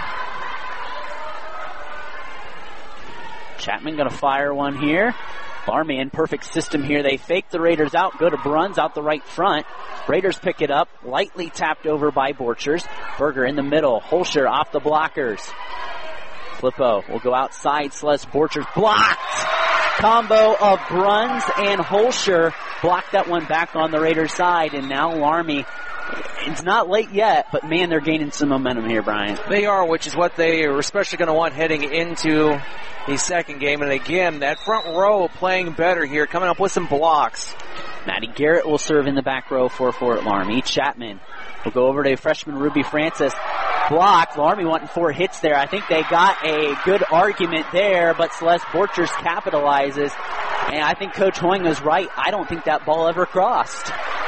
Chapman going to fire one here. Laramie in perfect system here. They fake the Raiders out. Go to Bruns out the right front. Raiders pick it up. Lightly tapped over by Borchers. Berger in the middle. Holscher off the blockers. Flippo will go outside. Celeste Borchers blocked. Combo of Bruns and Holscher blocked that one back on the Raiders side. And now Laramie, it's not late yet, but man, they're gaining some momentum here, Brian. They are, which is what they are especially going to want heading into the second game. And again, that front row playing better here, coming up with some blocks. Maddie Garrett will serve in the back row for Fort Laramie. Chapman will go over to freshman Ruby Francis. Blocked. Laramie wanting 4 hits there. I think they got a good argument there, but Celeste Borchers capitalizes. And I think Coach Hoying was right. I don't think that ball ever crossed.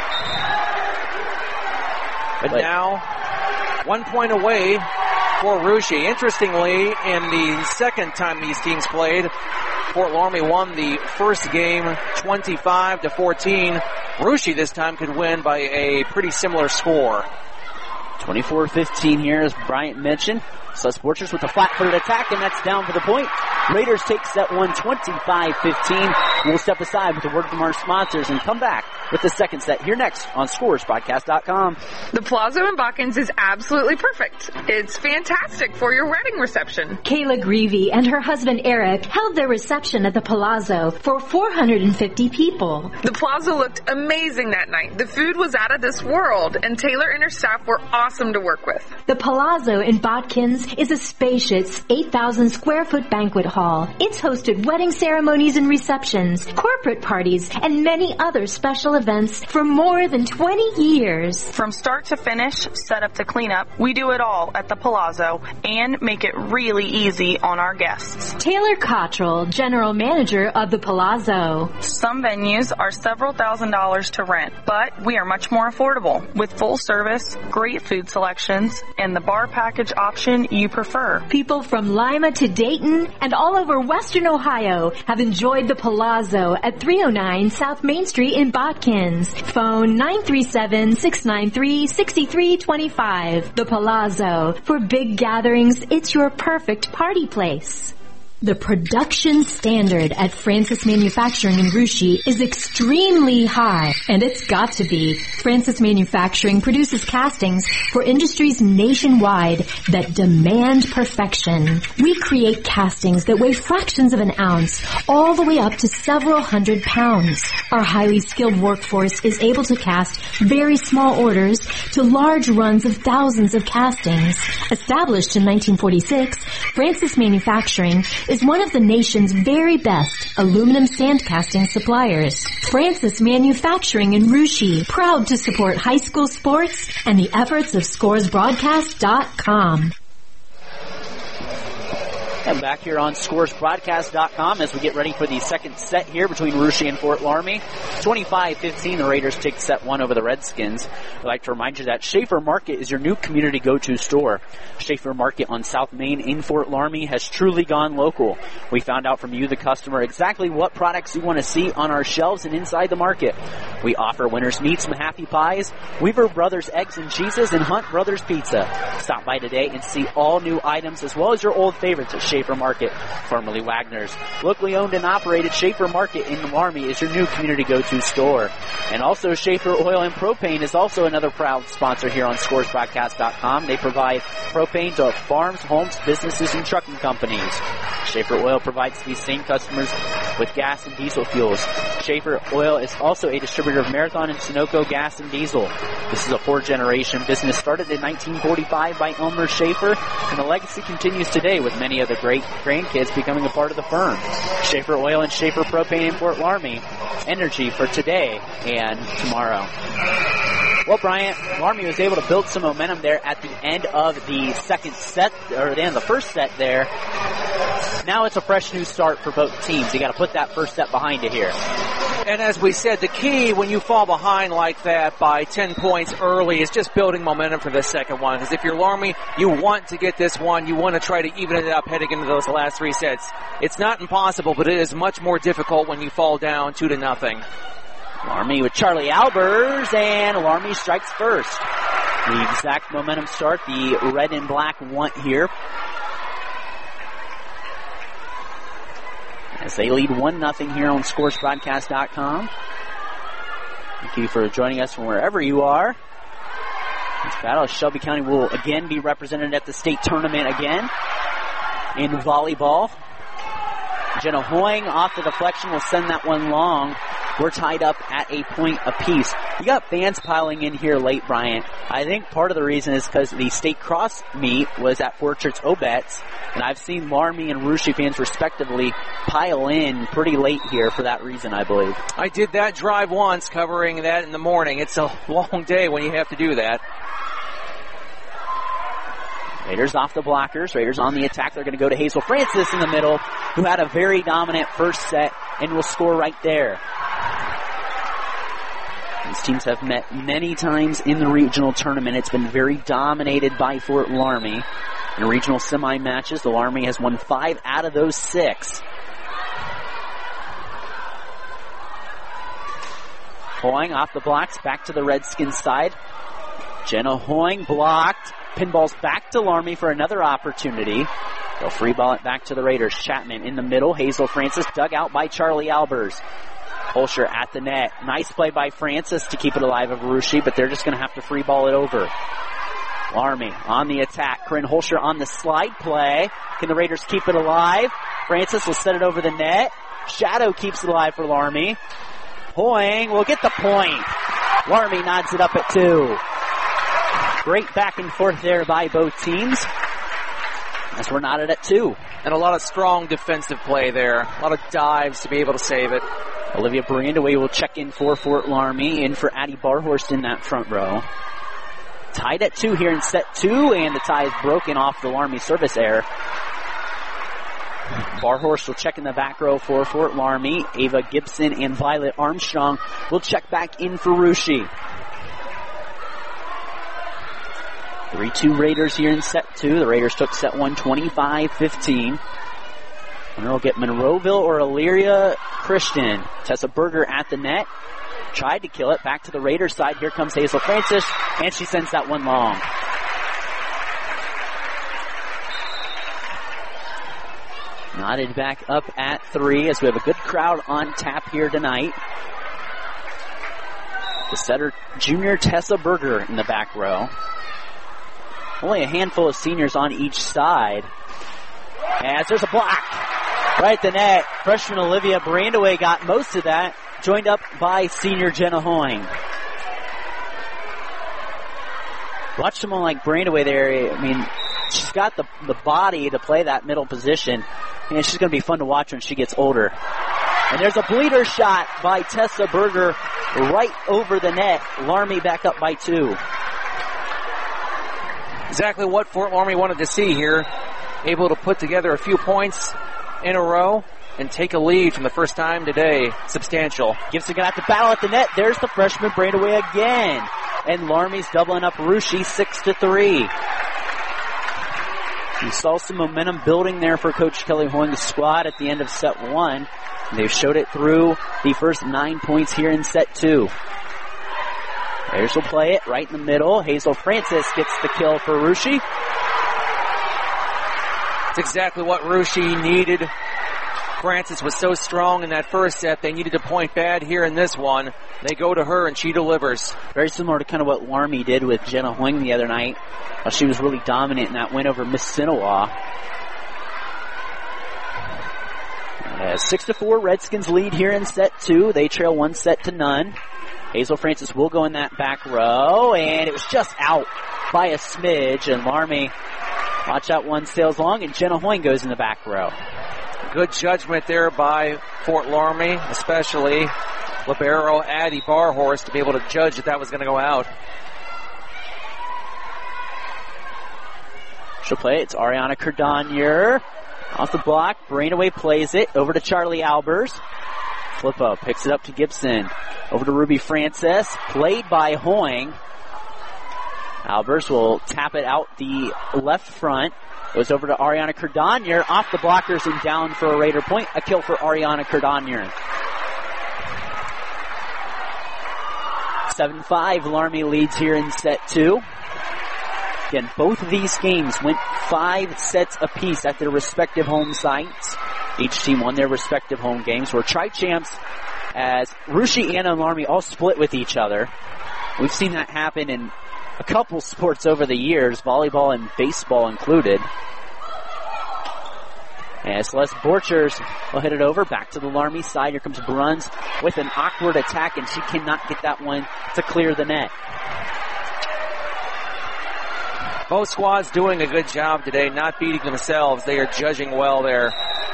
But now, 1 point away for Rushi. Interestingly, in the second time these teams played, Fort Laramie won the first game 25-14. Russia this time could win by a pretty similar score. 24-15 here, as Bryant mentioned. Sus Borchers with a flat-footed attack, and that's down for the point. Raiders take set one 25-15. We'll step aside with a word from our sponsors and come back with the second set here next on ScoresBroadcast.com. The Palazzo in Botkins is absolutely perfect. It's fantastic for your wedding reception. Kayla Greavy and her husband Eric held their reception at the Palazzo for 450 people. The Palazzo looked amazing that night. The food was out of this world, and Taylor and her staff were awesome to work with. The Palazzo in Botkins is a spacious 8,000 square foot banquet hall. It's hosted wedding ceremonies and receptions, corporate parties, and many other special events for more than 20 years. From start to finish, setup to cleanup, we do it all at the Palazzo and make it really easy on our guests. Taylor Cottrell, General Manager of the Palazzo. Some venues are several $1,000s to rent, but we are much more affordable with full service, great food selections, and the bar package option you prefer. People from Lima to Dayton and all over Western Ohio have enjoyed the Palazzo at 309 South Main Street in Botkins. Phone 937-693-6325. The Palazzo. For big gatherings, it's your perfect party place. The production standard at Francis Manufacturing in Russia is extremely high, and it's got to be. Francis Manufacturing produces castings for industries nationwide that demand perfection. We create castings that weigh fractions of an ounce, all the way up to several hundred pounds. Our highly skilled workforce is able to cast very small orders to large runs of thousands of castings. Established in 1946, Francis Manufacturing is one of the nation's very best aluminum sand casting suppliers. Francis Manufacturing in Russia, proud to support high school sports and the efforts of ScoresBroadcast.com. And back here on ScoresBroadcast.com as we get ready for the second set here between Russia and Fort Laramie. 25-15, the Raiders take set one over the Redskins. I'd like to remind you that Schaefer Market is your new community go-to store. Schaefer Market on South Main in Fort Laramie has truly gone local. We found out from you, the customer, exactly what products you want to see on our shelves and inside the market. We offer Winter's Meats and Happy Pies, Weaver Brothers Eggs and Cheeses, and Hunt Brothers Pizza. Stop by today and see all new items as well as your old favorites at Schaefer Market, formerly Wagner's. Locally owned and operated, Schaefer Market in Laramie is your new community go-to store. And also Schaefer Oil and Propane is also another proud sponsor here on ScoresBroadcast.com. They provide propane to farms, homes, businesses, and trucking companies. Schaefer Oil provides these same customers with gas and diesel fuels. Schaefer Oil is also a distributor of Marathon and Sunoco gas and diesel. This is a fourth-generation business started in 1945 by Elmer Schaefer, and the legacy continues today with many of the great grandkids becoming a part of the firm. Schaefer Oil and Schaefer Propane in Fort Laramie. Energy for today and tomorrow. Well, Bryant, Laramie was able to build some momentum there at the end of the second set, or the end of the first set there. Now it's a fresh new start for both teams. You got to put that first set behind you here. And as we said, the key when you fall behind like that by 10 points early is just building momentum for the second one. Because if you're Laramie, you want to get this one. You want to try to even it up heading into those last three sets. It's not impossible, but it is much more difficult when you fall down 2-0. Laramie with Charlie Albers, and Laramie strikes first. The exact momentum start the red and black want here, as they lead 1-0 here on ScoresBroadcast.com. Thank you for joining us from wherever you are. This battle, Shelby County will again be represented at the state tournament again in volleyball. Jenna Hoying off the deflection will send that one long. We're tied up at a point apiece. You got fans piling in here late, Bryant. I think part of the reason is because the state cross meet was at Fort Church Obetz, and I've seen Laramie and Russia fans respectively pile in pretty late here for that reason, I believe. I did that drive once, covering that in the morning. It's a long day when you have to do that. Raiders off the blockers. Raiders on the attack. They're going to go to Hazel Francis in the middle, who had a very dominant first set and will score right there. These teams have met many times in the regional tournament. It's been very dominated by Fort Laramie. In regional semi-matches, the Laramie has won 5 out of those 6. Hoying off the blocks, back to the Redskins side. Jenna Hoying blocked. Pinballs back to Larmy for another opportunity. They'll free ball it back to the Raiders. Chapman in the middle. Hazel Francis dug out by Charlie Albers. Holscher at the net. Nice play by Francis to keep it alive of Rushi, but they're just going to have to free ball it over. Larmy on the attack. Corinne Holscher on the slide play. Can the Raiders keep it alive? Francis will set it over the net. Shadow keeps it alive for Larmy. Hoying will get the point. Larmy nods it up at 2. Great back and forth there by both teams. As we're knotted at 2. And a lot of strong defensive play there. A lot of dives to be able to save it. Olivia Brandaway will check in for Fort Larmy, in for Addie Barhorst in that front row. Tied at 2 here in set 2, and the tie is broken off the Larmy service error. Barhorst will check in the back row for Fort Larmy. Ava Gibson and Violet Armstrong will check back in for Rushi. 3-2 Raiders here in set 2. The Raiders took set 1 25-15. And we'll get Monroeville or Elyria Christian. Tessa Berger at the net. Tried to kill it. Back to the Raiders side. Here comes Hazel Francis. And she sends that one long. Knotted back up at 3 as we have a good crowd on tap here tonight. The setter, junior Tessa Berger in the back row. Only a handful of seniors on each side. As there's a block right at the net. Freshman Olivia Brandaway got most of that, joined up by senior Jenna Hoying. Watch someone like Brandaway there. I mean, she's got the body to play that middle position, and she's going to be fun to watch when she gets older. And there's a bleeder shot by Tessa Berger right over the net. Larmy back up by 2. Exactly what Fort Larmy wanted to see here. Able to put together a few points in a row and take a lead from the first time today. Substantial. Gibson got to battle at the net. There's the freshman Brandaway again. And Larmy's doubling up Rushi 6-3. We saw some momentum building there for Coach Kelly Hoying's squad at the end of set 1. They've showed it through the first 9 points here in set 2. Raiders will play it right in the middle. Hazel Francis gets the kill for Rushi. It's exactly what Rushi needed. Francis was so strong in that first set, they needed a point bad here in this one. They go to her and she delivers. Very similar to kind of what Larmy did with Jenna Hoying the other night. She was really dominant in that win over Miss Sinawa. 6-4 Redskins lead here in set 2. They trail 1-0. Hazel Francis will go in that back row, and it was just out by a smidge, and Larmy, watch out, one sails long, and Jenna Hoying goes in the back row. Good judgment there by Fort Larmy, especially libero Addie Barhorst, to be able to judge that was going to go out. She'll play it. It's Ariana Cardonier. Off the block, Brainaway plays it over to Charlie Albers. Flippo picks it up to Gibson. Over to Ruby Francis. Played by Hoying. Albers will tap it out the left front. Goes over to Ariana Cardonier. Off the blockers and down for a Raider point. A kill for Ariana Cardonier. 7-5. Larmy leads here in set 2. Again, both of these games went 5 sets apiece at their respective home sites. Each team won their respective home games. We're tri-champs as Rushi, Anna, and Larmy all split with each other. We've seen that happen in a couple sports over the years, volleyball and baseball included. And Celeste Borchers will hit it over back to the Larmy side. Here comes Bruns with an awkward attack, and she cannot get that one to clear the net. Both squads doing a good job today, not beating themselves. They are judging well there.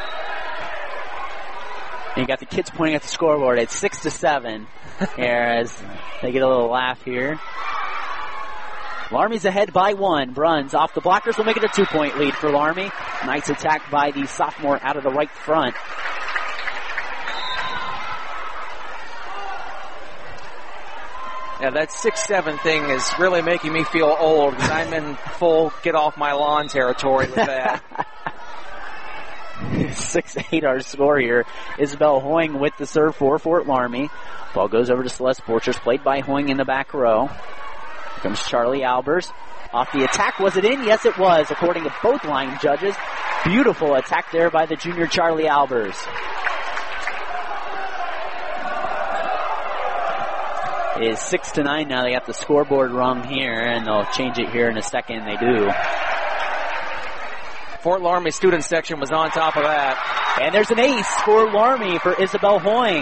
And you got the kids pointing at the scoreboard. It's 6-7 here as they get a little laugh here. Larmy's ahead by 1. Bruns off the blockers will make it a 2-point lead for Larmy. Nice attack by the sophomore out of the right front. Yeah, that 6-7 thing is really making me feel old because I'm in full get off my lawn territory with that. 6-8 our score here. Isabel Hoying with the serve for Fort Laramie. Ball goes over to Celeste Borchers, played by Hoying in the back row. Here comes Charlie Albers. Off the attack, was it in? Yes, it was, according to both line judges. Beautiful attack there by the junior Charlie Albers. It is 6-9 now. They got the scoreboard wrong here, and they'll change it here in a second. They do. Fort Laramie student section was on top of that. And there's an ace for Laramie for Isabel Hoying.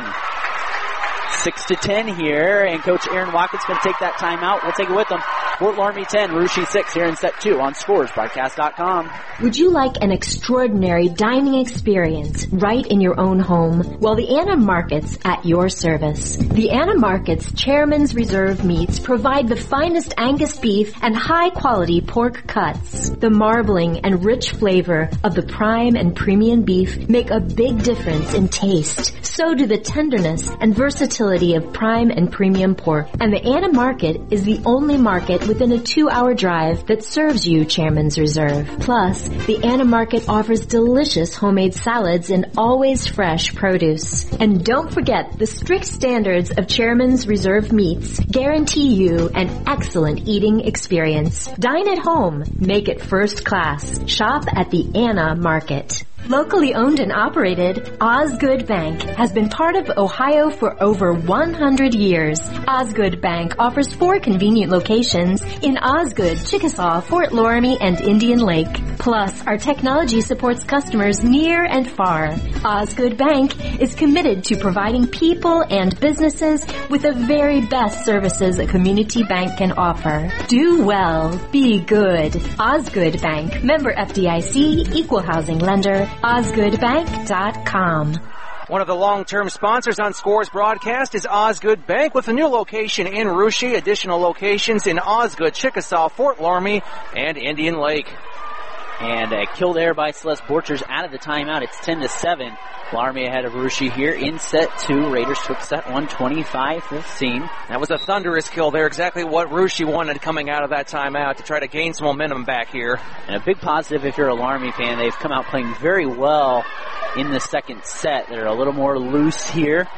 6-10 here, and Coach Aaron Watkins going to take that timeout. We'll take it with them. Fort Laramie 10, Russia 6 here in set 2 on ScoresBroadcast.com. Would you like an extraordinary dining experience right in your own home? Well, the Anna Markets at your service. The Anna Markets Chairman's Reserve meats provide the finest Angus beef and high-quality pork cuts. The marbling and rich flavor of the prime and premium beef make a big difference in taste. So do the tenderness and versatility of prime and premium pork. And the Anna Market is the only market within a 2-hour drive that serves you Chairman's Reserve. Plus, the Anna Market offers delicious homemade salads and always fresh produce. And don't forget, the strict standards of Chairman's Reserve meats guarantee you an excellent eating experience. Dine at home. Make it first class. Shop at the Anna Market. Locally owned and operated, Osgood Bank has been part of Ohio for over 100 years. Osgood Bank offers 4 convenient locations in Osgood, Chickasaw, Fort Laramie, and Indian Lake. Plus, our technology supports customers near and far. Osgood Bank is committed to providing people and businesses with the very best services a community bank can offer. Do well. Be good. Osgood Bank. Member FDIC. Equal housing lender. OsgoodBank.com. One of the long-term sponsors on Scores Broadcast is Osgood Bank, with a new location in Russia, additional locations in Osgood, Chickasaw, Fort Laramie, and Indian Lake. And a kill there by Celeste Borchers out of the timeout. It's 10-7. Laramie ahead of Russia here in set 2. Raiders took set 125-15. That was a thunderous kill there. Exactly what Russia wanted coming out of that timeout to try to gain some momentum back here. And a big positive if you're a Laramie fan. They've come out playing very well in the second set. They're a little more loose here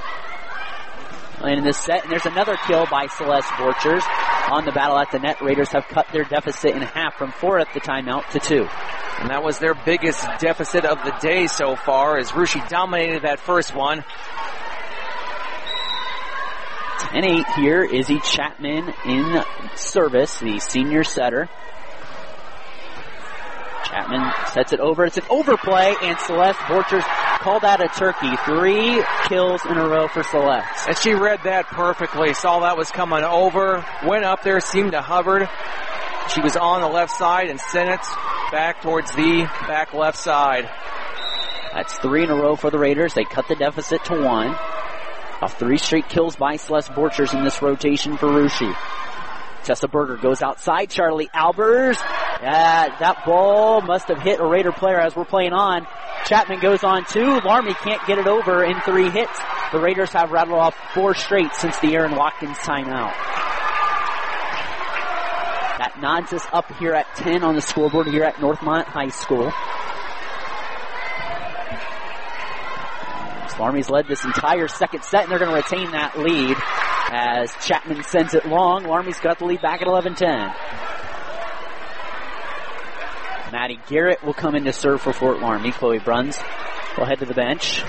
in this set. And there's another kill by Celeste Borchers on the battle at the net. Raiders have cut their deficit in half from 4 at the timeout to 2. And that was their biggest deficit of the day so far, as Russia dominated that first one. 10-8 here. Izzy Chapman in service, the senior setter. Chapman sets it over. It's an overplay, and Celeste Borchers called that a turkey. 3 kills in a row for Celeste. And she read that perfectly. Saw that was coming over. Went up there, seemed to hover. She was on the left side and sent it back towards the back left side. That's 3 in a row for the Raiders. They cut the deficit to 1. Of 3 straight kills by Celeste Borchers in this rotation for Russia. Tessa Berger goes outside. Charlie Albers. That ball must have hit a Raider player as we're playing on. Chapman goes on 2. Laramie can't get it over in 3 hits. The Raiders have rattled off 4 straight since the Aaron Watkins timeout. That nods us up here at 10 on the scoreboard here at Northmont High School. Laramie's led this entire second set, and they're going to retain that lead as Chapman sends it long. Laramie's got the lead back at 11-10. Maddie Garrett will come in to serve for Fort Laramie. Chloe Bruns will head to the bench.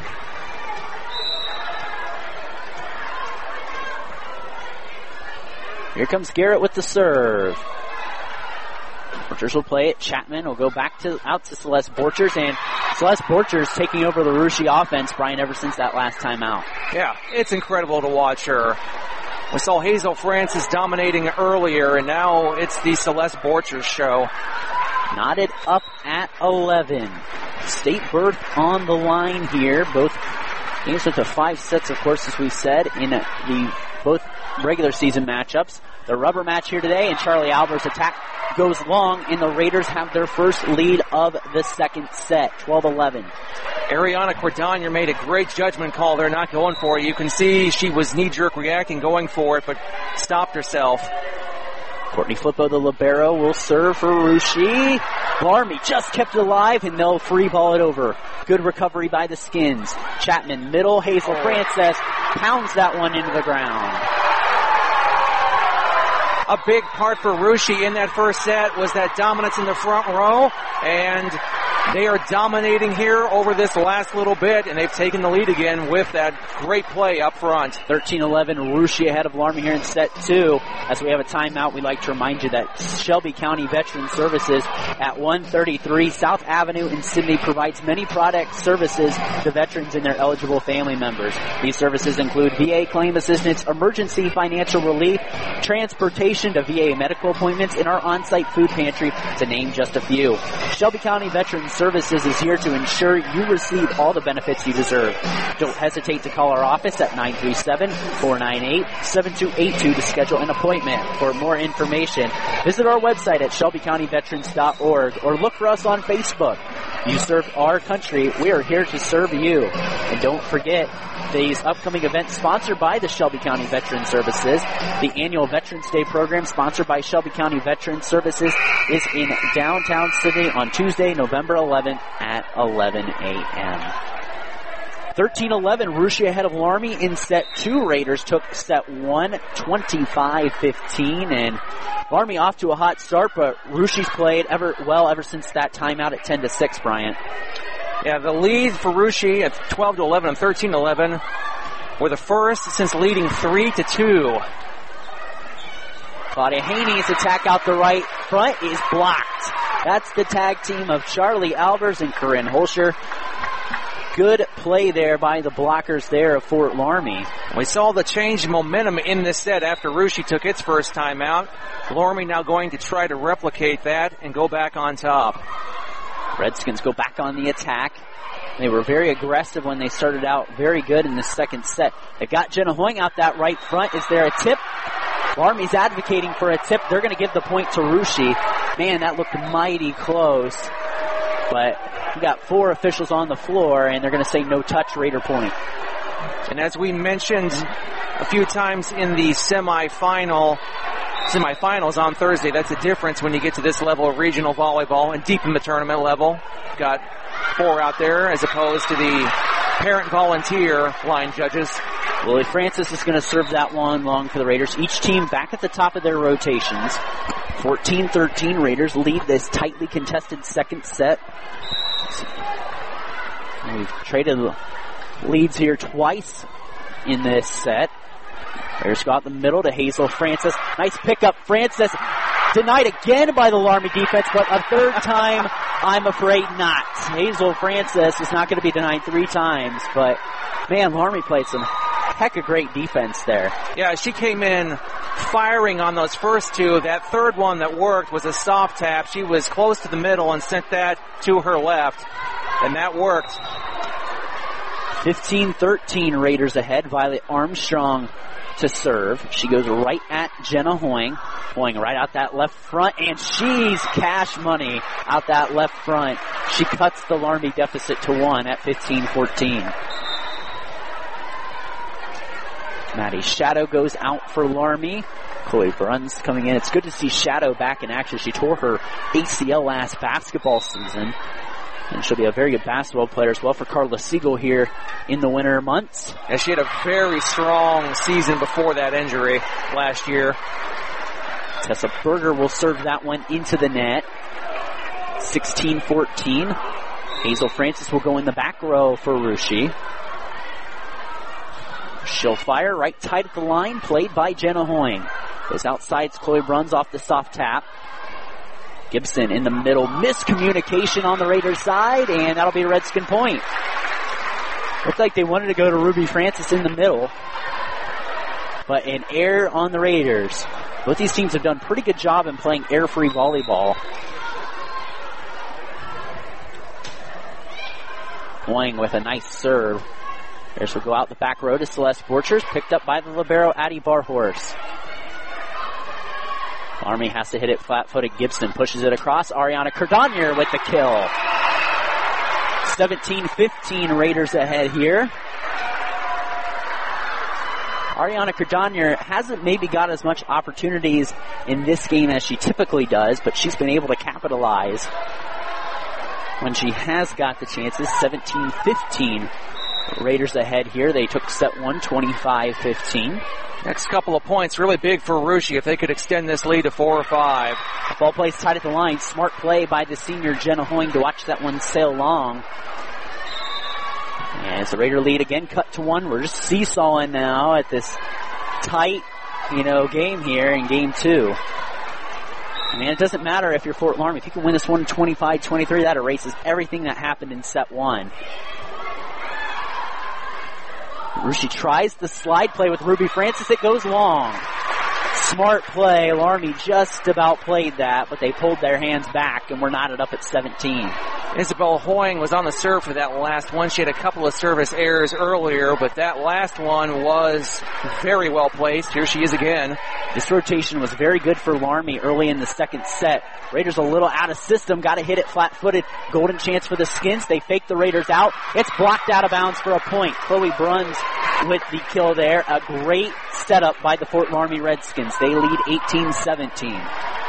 Here comes Garrett with the serve. Borchers will play it. Chapman will go back out to Celeste Borchers, and Celeste Borchers taking over the Russia offense, Brian, ever since that last time out. Yeah, it's incredible to watch her. We saw Hazel Francis dominating earlier, and now it's the Celeste Borchers show. Knotted up at 11. State berth on the line here. Both games went to 5 sets, of course, as we said, in the both regular season matchups. The rubber match here today, and Charlie Albers' attack goes long, and the Raiders have their first lead of the second set, 12-11. Ariana Cordonier made a great judgment call there, not going for it. You can see she was knee-jerk reacting, going for it, but stopped herself. Courtney Flippo, the libero, will serve for Russia. Laramie just kept it alive, and they'll free ball it over. Good recovery by the Skins. Chapman, middle. Hazel Francis pounds that one into the ground. A big part for Russia in that first set was that dominance in the front row, and they are dominating here over this last little bit, and they've taken the lead again with that great play up front. 13-11, Russia ahead of Laramie here in set 2. As we have a timeout, we'd like to remind you that Shelby County Veteran Services at 133 South Avenue in Sidney provides many product services to veterans and their eligible family members. These services include VA claim assistance, emergency financial relief, transportation to VA medical appointments, and our on-site food pantry, to name just a few. Shelby County Veteran Services is here to ensure you receive all the benefits you deserve. Don't hesitate to call our office at 937-498-7282 to schedule an appointment. For more information, visit our website at shelbycountyveterans.org or look for us on Facebook. You serve our country. We are here to serve you. And don't forget, these upcoming events sponsored by the Shelby County Veteran Services. The annual Veterans Day program sponsored by Shelby County Veteran Services is in downtown Sidney on Tuesday, November 11th at 11 a.m. 13-11, Russia ahead of Laramie in set 2. Raiders took set 1, 25-15, and Laramie off to a hot start, but Russia's played ever since that timeout at 10-6, Bryant. Yeah, the lead for Russia at 12-11 and 13-11 were the first since leading 3-2. Claudia Haney's attack out the right front is blocked. That's the tag team of Charlie Albers and Corinne Holscher. Good play there by the blockers there of Fort Laramie. We saw the change in momentum in this set after Russia took its first time out. Laramie now going to try to replicate that and go back on top. Redskins go back on the attack. They were very aggressive when they started out, very good in the second set. They got Jenna Hoying out that right front. Is there a tip? Laramie's advocating for a tip. They're going to give the point to Russia. Man, that looked mighty close. But we got 4 officials on the floor, and they're going to say no touch, Raider point. And as we mentioned a few times in the semifinals on Thursday, that's the difference when you get to this level of regional volleyball and deep in the tournament level. Got 4 out there as opposed to the parent volunteer line judges. Lily Francis is going to serve that one long for the Raiders. Each team back at the top of their rotations. 14-13 Raiders lead this tightly contested second set. We've traded leads here twice in this set. Raiders go out the middle to Hazel Francis. Nice pickup. Francis denied again by the Laramie defense, but a third time, I'm afraid not. Hazel Francis is not going to be denied 3 times, but man, Laramie played some heck of great defense there. Yeah, she came in firing on those first 2. That third one that worked was a soft tap. She was close to the middle and sent that to her left, and that worked. 15-13 Raiders ahead. Violet Armstrong to serve. She goes right at Jenna Hoying. Hoying right out that left front, and she's cash money out that left front. She cuts the Laramie deficit to 1 at 15-14. Maddie Shadow goes out for Laramie. Chloe Bruns coming in. It's good to see Shadow back in action. She tore her ACL last basketball season, and she'll be a very good basketball player as well for Carla Siegel here in the winter months. And she had a very strong season before that injury last year. Tessa Berger will serve that one into the net. 16-14. Hazel Francis will go in the back row for Russia. She'll fire right tight at the line, played by Jenna Hoying. Goes outside, Chloe Bruns off the soft tap. Gibson in the middle, miscommunication on the Raiders side, and that'll be a Redskin point. Looked like they wanted to go to Ruby Francis in the middle, but an error on the Raiders. Both these teams have done a pretty good job in playing air-free volleyball. Hoying with a nice serve. Raiders will go out the back row to Celeste Borchers, picked up by the libero Addie Barhorse. Laramie has to hit it flat-footed. Gibson pushes it across. Ariana Cordonier with the kill. 17-15 Raiders ahead here. Ariana Cardonier hasn't maybe got as much opportunities in this game as she typically does, but she's been able to capitalize when she has got the chances. 17-15. Raiders ahead here. They took set 1, 25-15. Next couple of points really big for Russia if they could extend this lead to 4 or 5. Ball plays tight at the line. Smart play by the senior Jenna Hoying to watch that one sail long. And as the Raider lead again cut to 1. We're just seesawing now at this tight, game here in game 2. I mean, it doesn't matter if you're Fort Laramie. If you can win this one 25-23, that erases everything that happened in set 1. Russia tries the slide play with Ruby Francis. It goes long. Smart play. Laramie just about played that, but they pulled their hands back and were knotted up at 17. Isabel Hoying was on the serve for that last one. She had a couple of service errors earlier, but that last one was very well placed. Here she is again. This rotation was very good for Laramie early in the second set. Raiders a little out of system. Got to hit it flat-footed. Golden chance for the Skins. They fake the Raiders out. It's blocked out of bounds for a point. Chloe Bruns with the kill there. A great setup by the Fort Laramie Redskins. They lead 18-17.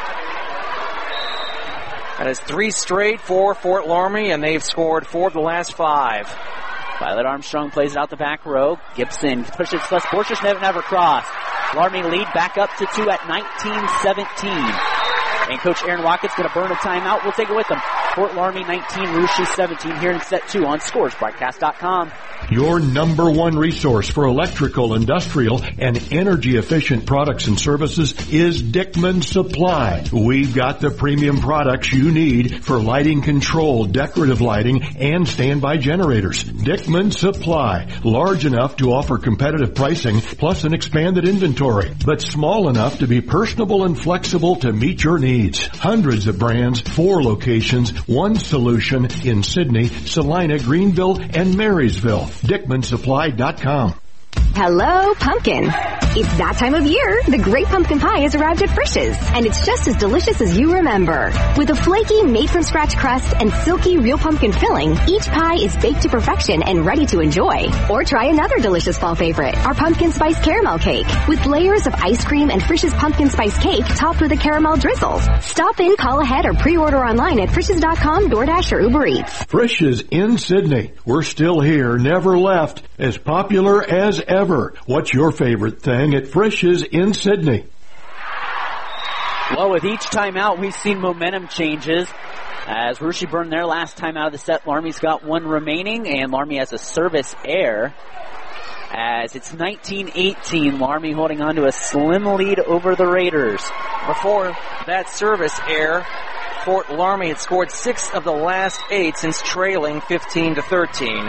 That is 3 straight for Fort Laramie, and they've scored 4 of the last 5. Violet Armstrong plays it out the back row. Gibson pushes plus Borchers never crossed. Laramie lead back up to 2 at 19-17. And Coach Aaron Watkins going to burn a timeout. We'll take it with them. Fort Laramie 19, Russia 17 here in set 2 on ScoresBroadcast.com. Your number one resource for electrical, industrial, and energy-efficient products and services is Dickman Supply. We've got the premium products you need for lighting control, decorative lighting, and standby generators. Dickman Supply, large enough to offer competitive pricing plus an expanded inventory, but small enough to be personable and flexible to meet your needs. Hundreds of brands, 4 locations, 1 solution in Sydney, Salina, Greenville, and Marysville. DickmanSupply.com. Hello, pumpkin. It's that time of year. The great pumpkin pie has arrived at Frisch's, and it's just as delicious as you remember. With a flaky, made-from-scratch crust and silky real pumpkin filling, each pie is baked to perfection and ready to enjoy. Or try another delicious fall favorite, our pumpkin spice caramel cake, with layers of ice cream and Frisch's pumpkin spice cake topped with a caramel drizzle. Stop in, call ahead, or pre-order online at Frisch's.com, DoorDash, or Uber Eats. Frisch's in Sydney. We're still here, never left, as popular as ever. What's your favorite thing at Frisch's in Sydney? Well, with each timeout, we've seen momentum changes. As Russia burned their last time out of the set, Laramie's got 1 remaining, and Laramie has a service error. As it's 19-18, Laramie holding on to a slim lead over the Raiders. Before that service error, Fort Laramie had scored 6 of the last 8 since trailing 15-13.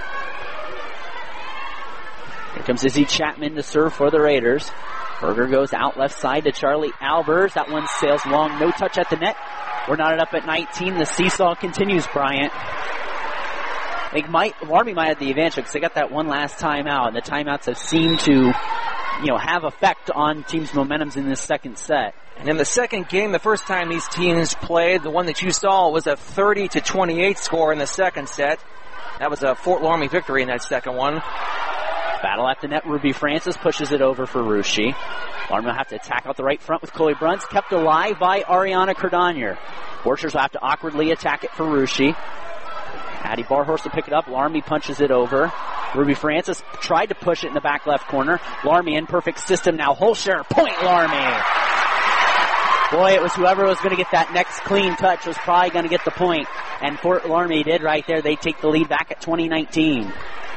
Here comes Izzy Chapman to serve for the Raiders. Berger goes out left side to Charlie Albers. That one sails long. No touch at the net. We're knotted up at 19. The seesaw continues, Bryant. I think Laramie might have the advantage because they got that one last timeout, and the timeouts have seemed to, have effect on teams' momentums in this second set. And in the second game, the first time these teams played, the one that you saw was a 30-28 score in the second set. That was a Fort Laramie victory in that second one. Battle at the net. Ruby Francis pushes it over for Russia. Laramie will have to attack out the right front with Chloe Bruns, kept alive by Ariana Cardonier. Borchers will have to awkwardly attack it for Russia. Addie Barhorst will pick it up. Laramie punches it over. Ruby Francis tried to push it in the back left corner. Laramie in perfect system now. Holscher, point Laramie. Boy, it was whoever was going to get that next clean touch was probably going to get the point. And Fort Laramie did right there. They take the lead back at 2019.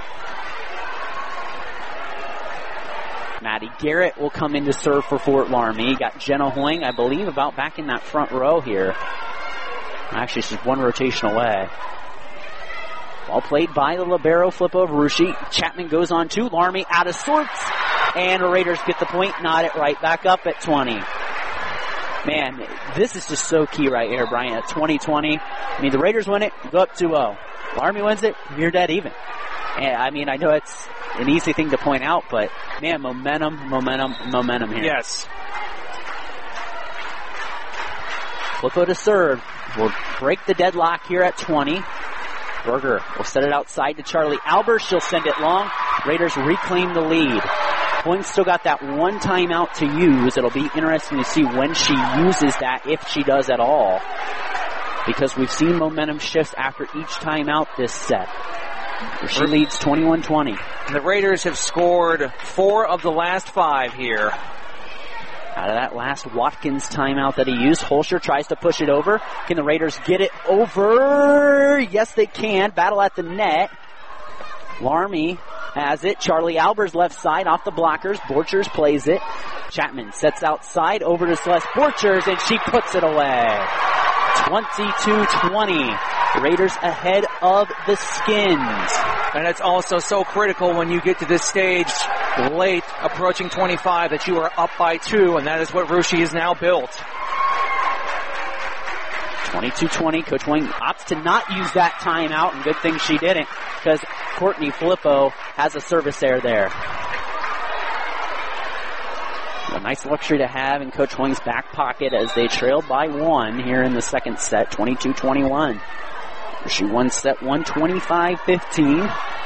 Maddie Garrett will come in to serve for Fort Laramie. Got Jenna Hoying, I believe, about back in that front row here. Actually, she's 1 rotation away. Ball played by the libero, flip over Russia. Chapman goes on 2. Laramie out of sorts. And the Raiders get the point, knot it right back up at 20. Man, this is just so key right here, Brian. At 20-20, I mean, the Raiders win it, go up 2-0. Laramie wins it, you're dead even. And I mean, I know it's an easy thing to point out, but man, momentum here. Yes. Flippo to serve. We'll break the deadlock here at 20. Berger will set it outside to Charlie Albers. She'll send it long. Raiders reclaim the lead. Hoying's still got that one timeout to use. It'll be interesting to see when she uses that, if she does at all, because we've seen momentum shifts after each timeout this set. She leads 21-20. The Raiders have scored 4 of the last 5 here. Out of that last Watkins timeout that he used, Holscher tries to push it over. Can the Raiders get it over? Yes, they can. Battle at the net. Larmy has it. Charlie Albers left side off the blockers. Borchers plays it. Chapman sets outside over to Celeste Borchers, and she puts it away. 22-20. Raiders ahead of the Skins. And it's also so critical when you get to this stage late, approaching 25, that you are up by 2, and that is what Russia has now built. 22-20. Coach Hoying opts to not use that timeout, and good thing she didn't, because Courtney Filippo has a service error there. A nice luxury to have in Coach Hoying's back pocket as they trailed by 1 here in the second set, 22-21. She won set 125-15.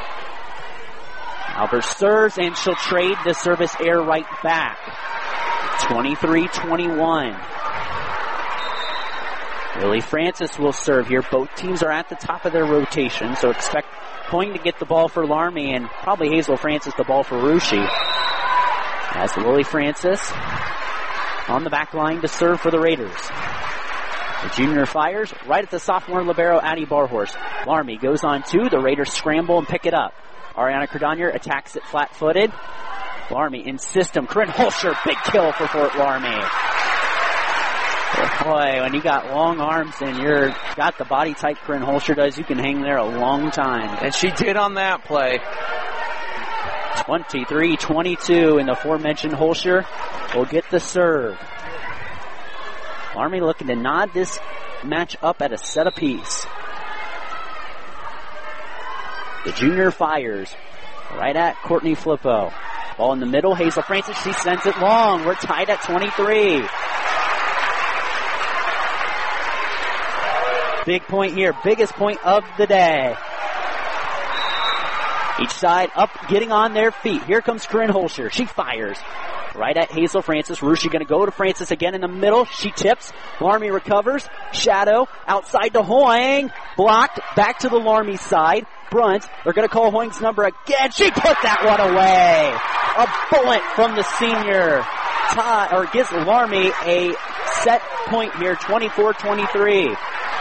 Albers serves, and she'll trade the service error right back. 23-21. Lily Francis will serve here. Both teams are at the top of their rotation, so expect Hoying to get the ball for Larmy and probably Hazel Francis the ball for Russia. As Lily Francis on the back line to serve for the Raiders. The junior fires right at the sophomore libero, Addie Barhorse. Larmy goes on 2. The Raiders scramble and pick it up. Ariana Cardonier attacks it flat-footed. Larmy in system. Corinne Holscher, big kill for Fort Larmy. Boy, when you got long arms and you're got the body type Corinne Holscher does, you can hang there a long time. And she did on that play. 23-22, and the aforementioned Holscher will get the serve. Larmy looking to nod this match up at a set apiece. The junior fires right at Courtney Filippo. Ball in the middle, Hazel Francis, she sends it long. We're tied at 23. Big point here, biggest point of the day. Each side up, getting on their feet. Here comes Corinne Holscher. She fires right at Hazel Francis. Russia going to go to Francis again in the middle. She tips. Larmy recovers. Shadow outside to Hoying. Blocked. Back to the Larmy side. Brunt. They're going to call Hoying's number again. She put that one away. A bullet from the senior. Gives Larmy a set point here. 24-23.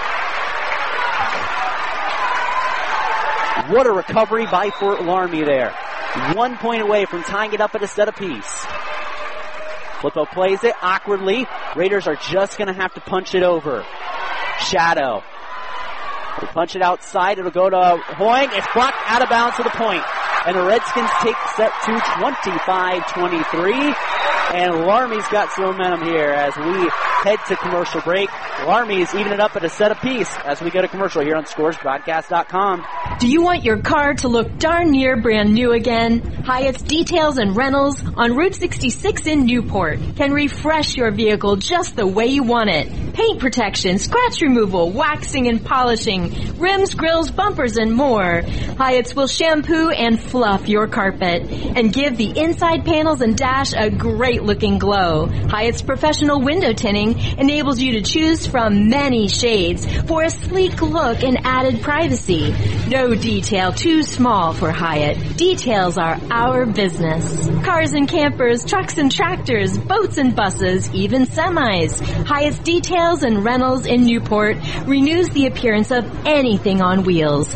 What a recovery by Fort Larmy there. 1 point away from tying it up at a set apiece. Filippo plays it awkwardly. Raiders are just going to have to punch it over. Shadow. They punch it outside. It'll go to Hoying. It's blocked out of bounds to the point. And the Redskins take set to 25-23. And Larmy's got some momentum here as we head to commercial break. Larmy's even it up at a set apiece as we go to commercial here on ScoresBroadcast.com. Do you want your car to look darn near brand new again? Hyatt's Details and Rentals on Route 66 in Newport can refresh your vehicle just the way you want it. Paint protection, scratch removal, waxing and polishing, rims, grills, bumpers, and more. Hyatt's will shampoo and fluff your carpet and give the inside panels and dash a great looking glow. Hyatt's professional window tinting enables you to choose from many shades for a sleek look and added privacy. No detail too small for Hyatt. Details are our business. Cars and campers, trucks and tractors, boats and buses, even semis. Hyatt's Details and Rentals in Newport renews the appearance of anything on wheels.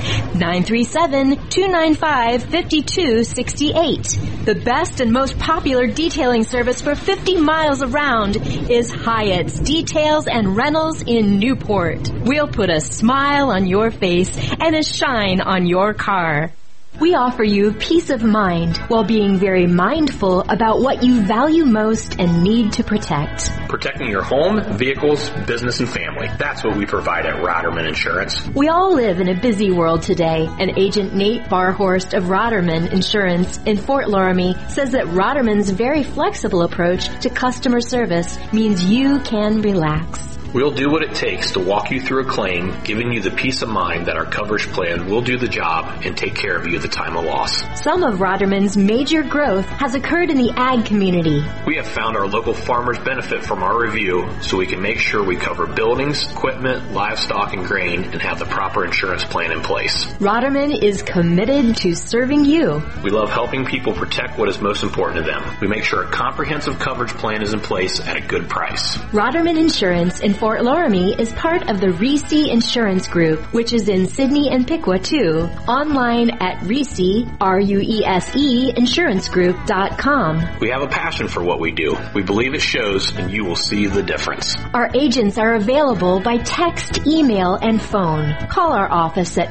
937-295-5268. The best and most popular detailing service for 50 miles around is Hyatt's Details and Rentals in Newport. We'll put a smile on your face and a shine on your car. We offer you peace of mind while being very mindful about what you value most and need to protect. Protecting your home, vehicles, business, and family. That's what we provide at Roderman Insurance. We all live in a busy world today, and Agent Nate Barhorst of Roderman Insurance in Fort Laramie says that Roderman's very flexible approach to customer service means you can relax. We'll do what it takes to walk you through a claim, giving you the peace of mind that our coverage plan will do the job and take care of you at the time of loss. Some of Roderman's major growth has occurred in the ag community. We have found our local farmers benefit from our review, so we can make sure we cover buildings, equipment, livestock, and grain, and have the proper insurance plan in place. Roderman is committed to serving you. We love helping people protect what is most important to them. We make sure a comprehensive coverage plan is in place at a good price. Roderman Insurance in Fort Loramie is part of the Reese Insurance Group, which is in Sidney and Piqua too. Online at Reese, R-U-E-S-E, insurancegroup.com. We have a passion for what we do. We believe it shows, and you will see the difference. Our agents are available by text, email, and phone. Call our office at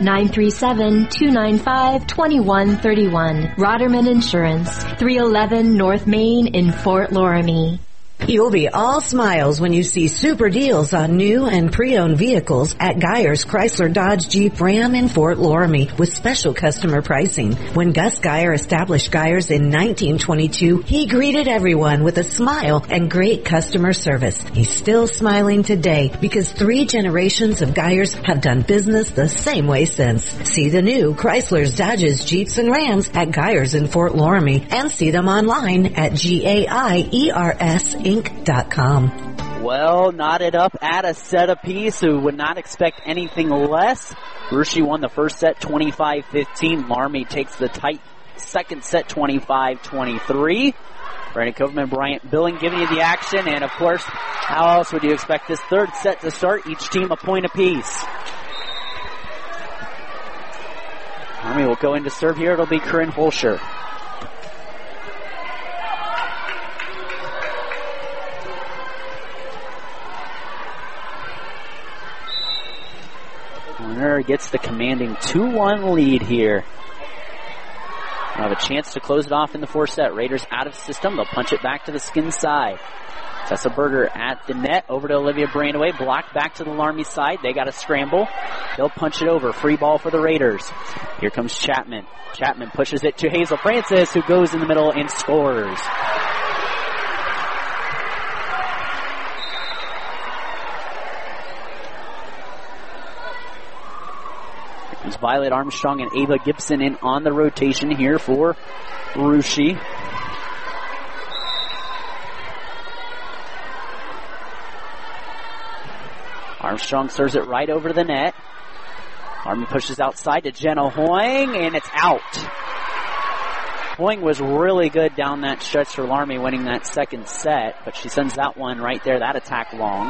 937-295-2131. Roderman Insurance, 311 North Main in Fort Loramie. You'll be all smiles when you see super deals on new and pre-owned vehicles at Geyer's Chrysler Dodge Jeep Ram in Fort Loramie with special customer pricing. When Gus Geyer established Geyer's in 1922, he greeted everyone with a smile and great customer service. He's still smiling today because 3 generations of Geyers have done business the same way since. See the new Chrysler's, Dodges, Jeeps, and Rams at Geyer's in Fort Loramie and see them online at GAIERSinc.com. Well, knotted up at a set apiece, who would not expect anything less. Rushi won the first set 25-15. Loramie takes the tight second set 25-23. Brandon Coverman, Bryant Billing giving you the action, and of course, how else would you expect this third set to start? Each team a point apiece. Loramie will go in to serve here. It'll be Corinne Holscher. Winner gets the commanding 2-1 lead here. They'll have a chance to close it off in the fourth set. Raiders out of system. They'll punch it back to the skin side. Tessa Berger at the net. Over to Olivia Brandaway. Blocked back to the Loramie side. They got a scramble. They'll punch it over. Free ball for the Raiders. Here comes Chapman. Chapman pushes it to Hazel Francis, who goes in the middle and scores. It's Violet Armstrong and Ava Gibson in on the rotation here for Rushi. Armstrong serves it right over the net. Army pushes outside to Jenna Hoying, and it's out. Hoying was really good down that stretch for Loramie, winning that second set, but she sends that one right there, that attack long.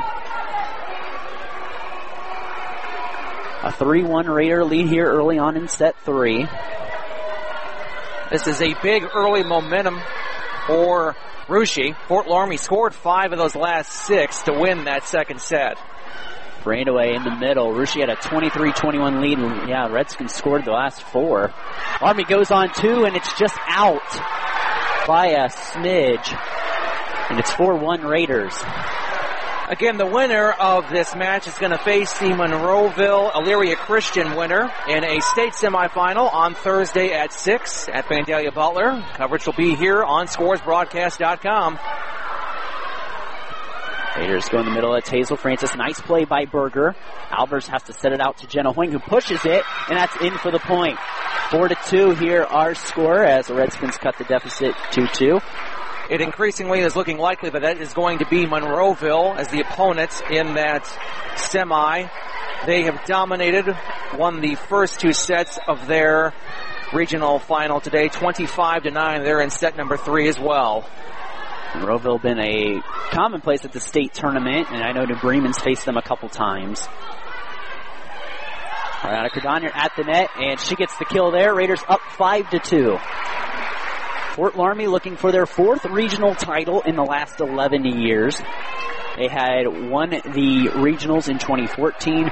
A 3-1 Raider lead here early on in set 3. This is a big early momentum for Rushi. Fort Loramie scored 5 of those last 6 to win that second set. Brandaway in the middle. Rushi had a 23-21 lead. Yeah, Redskins scored the last 4. Army goes on 2, and it's just out by a smidge. And it's 4-1 Raiders. Again, the winner of this match is going to face the Monroeville Elyria Christian winner in a state semifinal on Thursday at 6 at Vandalia Butler. Coverage will be here on ScoresBroadcast.com. Raiders go in the middle. It's Hazel Francis. Nice play by Berger. Albers has to set it out to Jenna Hoying, who pushes it, and that's in for the point. 4-2 here, our score, as the Redskins cut the deficit 2-2. It increasingly is looking likely that is going to be Monroeville as the opponents in that semi. They have dominated, won the first 2 sets of their regional final today, 25-9. They're in set number 3 as well. Monroeville been a commonplace at the state tournament, and I know New Bremen's faced them a couple times. Ariana Cardonier at the net, and she gets the kill there. Raiders up 5-2. Fort Loramie looking for their 4th regional title in the last 11 years. They had won the regionals in 2014,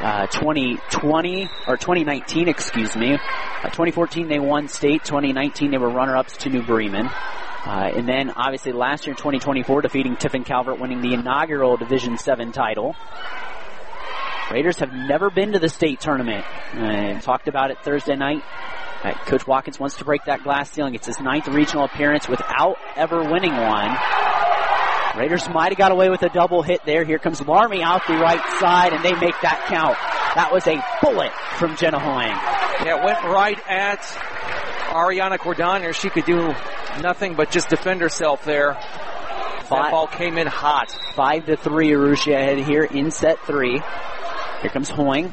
2019, 2014 they won state, 2019 they were runner-ups to New Bremen. And then obviously last year in 2024 defeating Tiffin Calvert, winning the inaugural Division 7 title. Raiders have never been to the state tournament. Talked about it Thursday night. Coach Watkins wants to break that glass ceiling. It's his 9th regional appearance without ever winning one. Raiders might have got away with a double hit there. Here comes Larmy out the right side, and they make that count. That was a bullet from Jenna Hoying. Yeah, it went right at Ariana Cordonier. She could do nothing but just defend herself there. That ball came in hot. 5-3, Arusha ahead here in set 3. Here comes Hoying.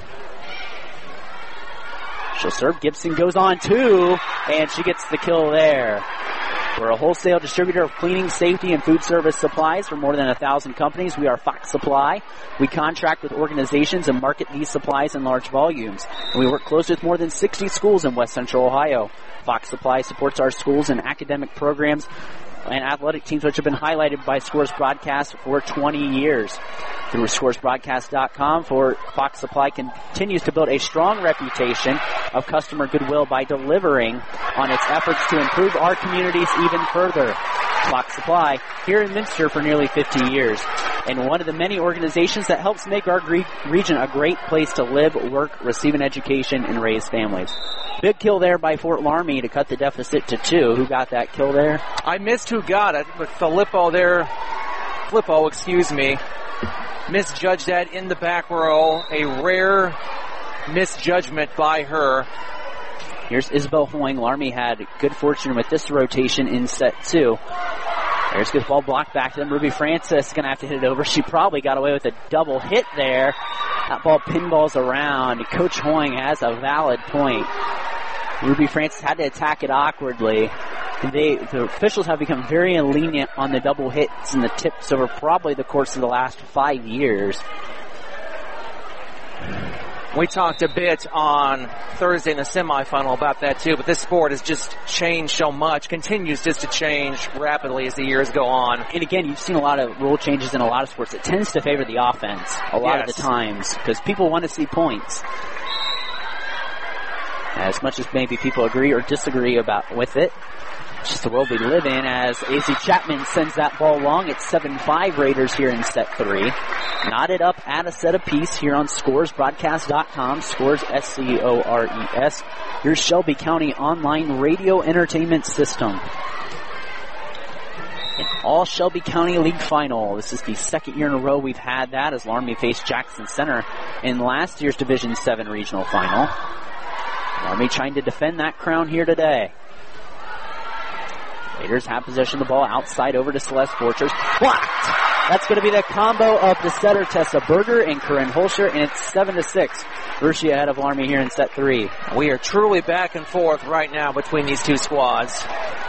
She'll serve. Gibson goes on 2, and she gets the kill there. We're a wholesale distributor of cleaning, safety, and food service supplies for more than 1,000 companies. We are Fox Supply. We contract with organizations and market these supplies in large volumes. And we work closely with more than 60 schools in West Central Ohio. Fox Supply supports our schools and academic programs and athletic teams which have been highlighted by Scores Broadcast for 20 years. Through scoresbroadcast.com, Fox Supply continues to build a strong reputation of customer goodwill by delivering on its efforts to improve our communities even further. Fox Supply, here in Minster for nearly 50 years, and one of the many organizations that helps make our region a great place to live, work, receive an education, and raise families. Big kill there by Fort Larmy to cut the deficit to 2. Who got that kill there? I missed who got it, but Flippo, misjudged that in the back row. A rare misjudgment by her. Here's Isabel Hoying. Larmy had good fortune with this rotation in set 2. There's a good ball blocked back to them. Ruby Francis going to have to hit it over. She probably got away with a double hit there. That ball pinballs around. Coach Hoying has a valid point. Ruby Francis had to attack it awkwardly. The officials have become very lenient on the double hits and the tips over probably the course of the last 5 years. We talked a bit on Thursday in the semifinal about that too, but this sport has just changed so much, continues just to change rapidly as the years go on. And again, you've seen a lot of rule changes in a lot of sports. It tends to favor the offense a lot of the times because people want to see points. As much as maybe people agree or disagree with it. It's just the world we live in as A.C. Chapman sends that ball long. It's 7-5 Raiders here in set 3. Knotted up at a set apiece here on scoresbroadcast.com. Scores, S-C-O-R-E-S. Your Shelby County online radio entertainment system. An all Shelby County League final. This is the second year in a row we've had that as Larmy faced Jackson Center in last year's Division 7 regional final. Larmy trying to defend that crown here today. Raiders have possession of the ball outside over to Celeste Borchers. Blocked! That's going to be the combo of the setter Tessa Berger and Corinne Holscher, and it's 7-6. Rushi ahead of Larmy here in set 3. We are truly back and forth right now between these two squads.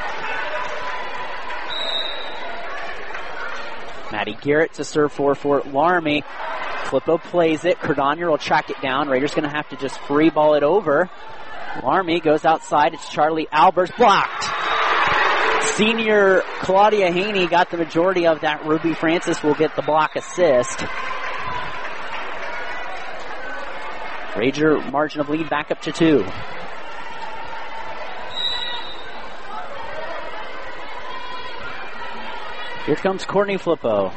Maddie Garrett to serve for Fort Larmy. Flippo plays it. Cordonier will track it down. Raiders going to have to just free ball it over. Larmy goes outside. It's Charlie Albers. Blocked. Senior Claudia Haney got the majority of that. Ruby Francis will get the block assist. Raider margin of lead back up to 2. Here comes Courtney Flippo.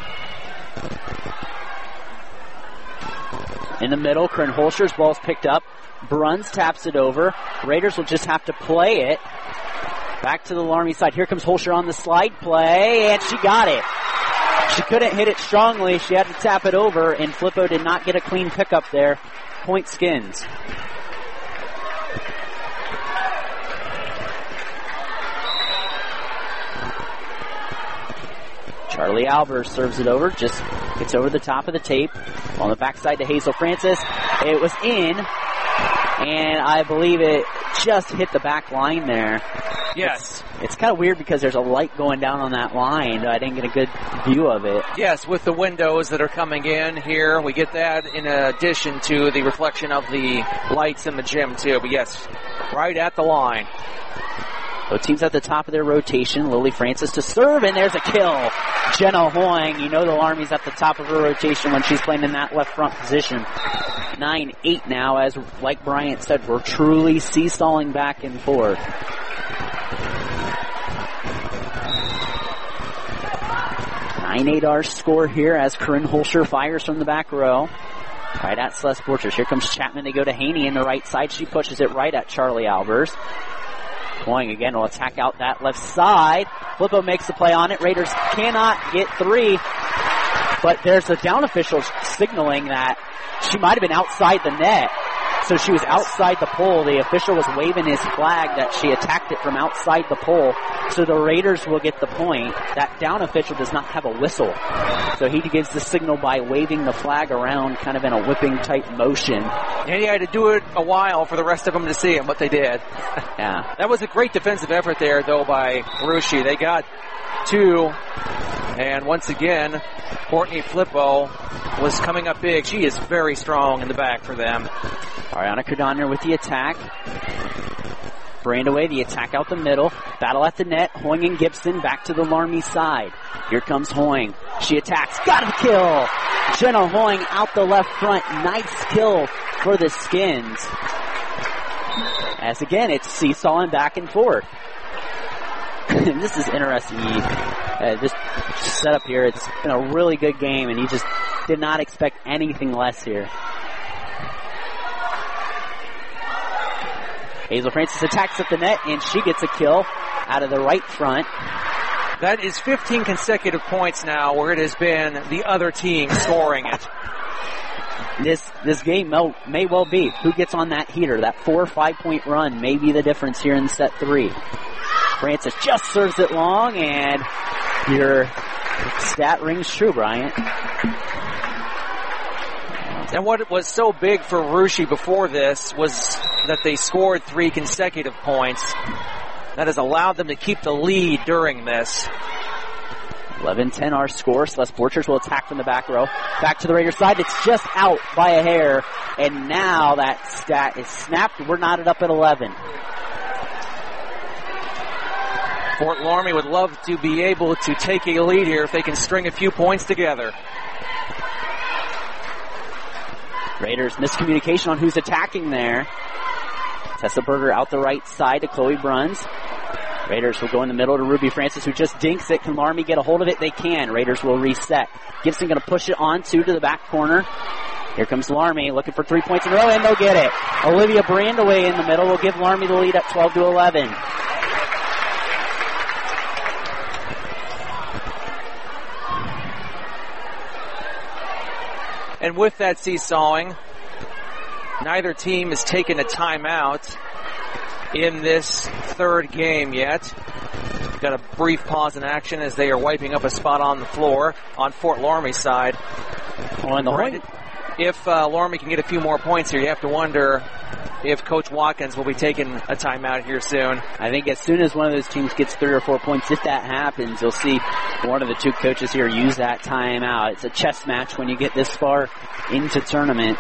In the middle, Corinne Holscher's ball's picked up. Bruns taps it over. Raiders will just have to play it. Back to the Larmy side. Here comes Holscher on the slide play, and she got it. She couldn't hit it strongly. She had to tap it over, and Flippo did not get a clean pickup there. Point Skins. Charlie Albers serves it over, just gets over the top of the tape. On the backside to Hazel Francis. It was in, and I believe it just hit the back line there. Yes. It's kind of weird because there's a light going down on that line. I didn't get a good view of it. Yes, with the windows that are coming in here, we get that in addition to the reflection of the lights in the gym too. But yes, right at the line. Both teams at the top of their rotation. Lily Francis to serve, and there's a kill. Jenna Hoying, you know the Larmy's at the top of her rotation when she's playing in that left front position. 9-8 now, as like Bryant said, we're truly seesawing back and forth. 9-8 our score here as Corinne Holscher fires from the back row. Right at Celeste Borchers. Here comes Chapman. They go to Haney in the right side. She pushes it right at Charlie Albers. Hoying again will attack out that left side. Flippo makes the play on it. Raiders cannot get 3. But there's a down official signaling that she might have been outside the net. So she was outside the pole. The official was waving his flag that she attacked it from outside the pole. So the Raiders will get the point. That down official does not have a whistle. So he gives the signal by waving the flag around kind of in a whipping type motion. And he had to do it a while for the rest of them to see him, but they did. Yeah. That was a great defensive effort there, though, by Rushi. They got 2. And once again, Courtney Flippo was coming up big. She is very strong in the back for them. Ariana Cardonner with the attack. Brandaway, the attack out the middle. Battle at the net. Hoying and Gibson back to the Laramie side. Here comes Hoying. She attacks. Got a kill! Jenna Hoying out the left front. Nice kill for the Skins. As again, it's seesawing back and forth. This is interesting. This setup here, it's been a really good game, and you just did not expect anything less here. Hazel Francis attacks at the net, and she gets a kill out of the right front. That is 15 consecutive points now where it has been the other team scoring it. This game may well be who gets on that heater. That 4 or 5 point run may be the difference here in set 3. Francis just serves it long, and your stat rings true, Bryant. And what was so big for Rushi before this was that they scored 3 consecutive points. That has allowed them to keep the lead during this. 11-10 our score. Celeste Borchers will attack from the back row. Back to the Raiders side. It's just out by a hair. And now that stat is snapped. We're knotted up at 11. Fort Laramie would love to be able to take a lead here if they can string a few points together. Raiders miscommunication on who's attacking there. Tessa Berger out the right side to Chloe Bruns. Raiders will go in the middle to Ruby Francis, who just dinks it. Can Laramie get a hold of it? They can. Raiders will reset. Gibson going to push it on to the back corner. Here comes Laramie looking for 3 points in a row, and they'll get it. Olivia Brandaway in the middle will give Laramie the lead at 12-11. And with that seesawing, neither team has taken a timeout in this third game yet. Got a brief pause in action as they are wiping up a spot on the floor on Fort Laramie's side. If Laramie can get a few more points here, you have to wonder if Coach Watkins will be taking a timeout here soon. I think as soon as one of those teams gets 3 or 4 points, if that happens, you'll see one of the two coaches here use that timeout. It's a chess match when you get this far into tournament.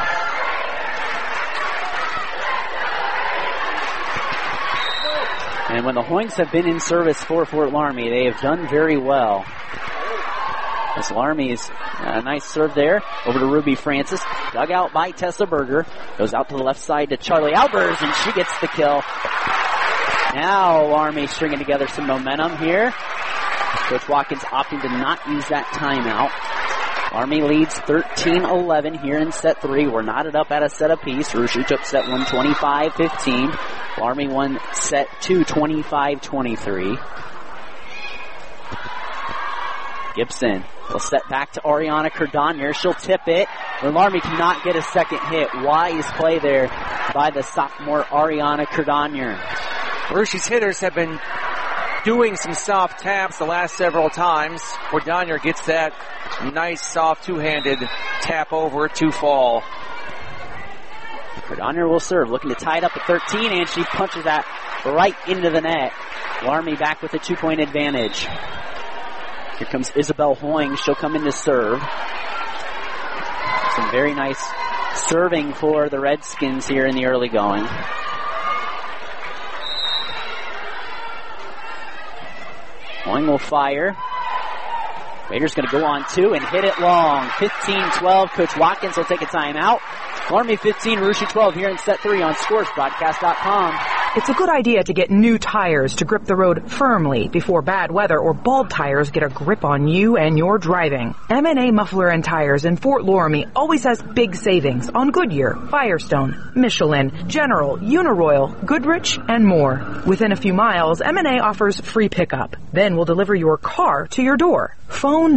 And when the Hoyings have been in service for Fort Laramie, they have done very well. As Laramie's a nice serve there. Over to Ruby Francis. Dug out by Tessa Berger. Goes out to the left side to Charlie Albers, and she gets the kill. Now Laramie stringing together some momentum here. Coach Watkins opting to not use that timeout. Laramie leads 13-11 here in set 3. We're knotted up at a set apiece. Rushi took set 1 25-15. Laramie won set 2 25-23. Gibson will set back to Ariana Cardonner. She'll tip it. Laramie cannot get a second hit. Wise play there by the sophomore Ariana Cardonner. Rushi's hitters have been doing some soft taps the last several times. Cardonner gets that nice soft two-handed tap over to fall. Cardonner will serve, looking to tie it up at 13, and she punches that right into the net. Laramie back with a 2-point advantage. Here comes Isabel Hoying. She'll come in to serve. Some very nice serving for the Redskins here in the early going. Hoying will fire. Raiders going to go on 2 and hit it long. 15-12. Coach Watkins will take a timeout. Laramie 15, Rushi 12 here in set 3 on ScoresBroadcast.com. It's a good idea to get new tires to grip the road firmly before bad weather or bald tires get a grip on you and your driving. M&A Muffler and Tires in Fort Loramie always has big savings on Goodyear, Firestone, Michelin, General, Uniroyal, Goodrich, and more. Within a few miles, M&A offers free pickup. Then we'll deliver your car to your door. Phone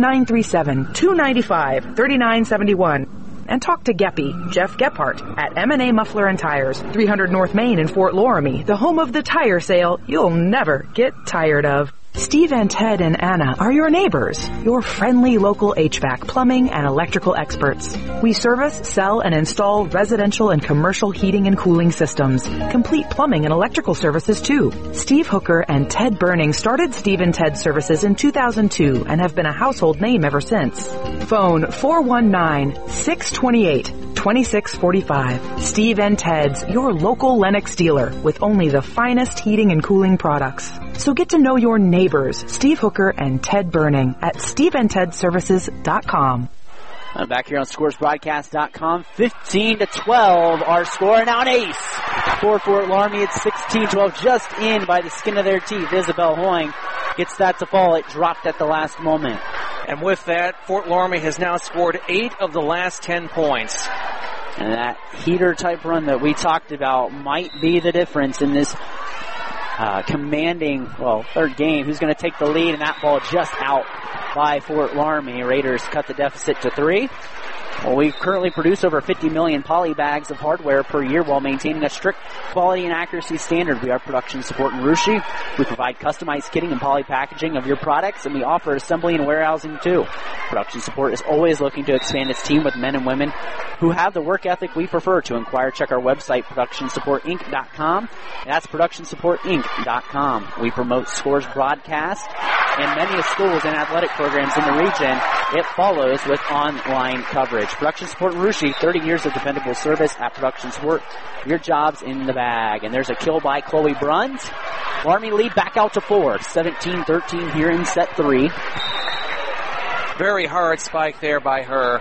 937-295-3971. And talk to Geppy, Jeff Gephardt, at M&A Muffler and Tires, 300 North Main in Fort Loramie, the home of the tire sale you'll never get tired of. Steve and Ted and Anna are your neighbors, your friendly local HVAC, plumbing, and electrical experts. We service, sell, and install residential and commercial heating and cooling systems, complete plumbing and electrical services too. Steve Hooker and Ted Burning started Steve and Ted Services in 2002 and have been a household name ever since. Phone 419-628-2645. Steve and Ted's, your local Lennox dealer with only the finest heating and cooling products. So get to know your neighbors, Steve Hooker and Ted Burning at SteveandTedServices.com. Back here on ScoresBroadcast.com, 15-12, our score. Now an ace for Fort Loramie. It's 16-12, just in by the skin of their teeth. Isabel Hoying gets that to fall. It dropped at the last moment. And with that, Fort Loramie has now scored 8 of the last 10 points. And that heater-type run that we talked about might be the difference in this commanding, third game. Who's going to take the lead? And that ball just out by Fort Loramie. Raiders cut the deficit to 3. Well, we currently produce over 50 million poly bags of hardware per year while maintaining a strict quality and accuracy standard. We are production support in Russia. We provide customized kitting and poly packaging of your products, and we offer assembly and warehousing too. Production support is always looking to expand its team with men and women who have the work ethic we prefer. To inquire, check our website, productionsupportinc.com. That's productionsupportinc.com. We promote Scores broadcast and many schools and athletic programs in the region. It follows with online coverage. Production Support in Russia, 30 years of dependable service at Production Support. Your job's in the bag. And there's a kill by Chloe Bruns. Loramie lead back out to 4. 17-13 here in set 3. Very hard spike there by her.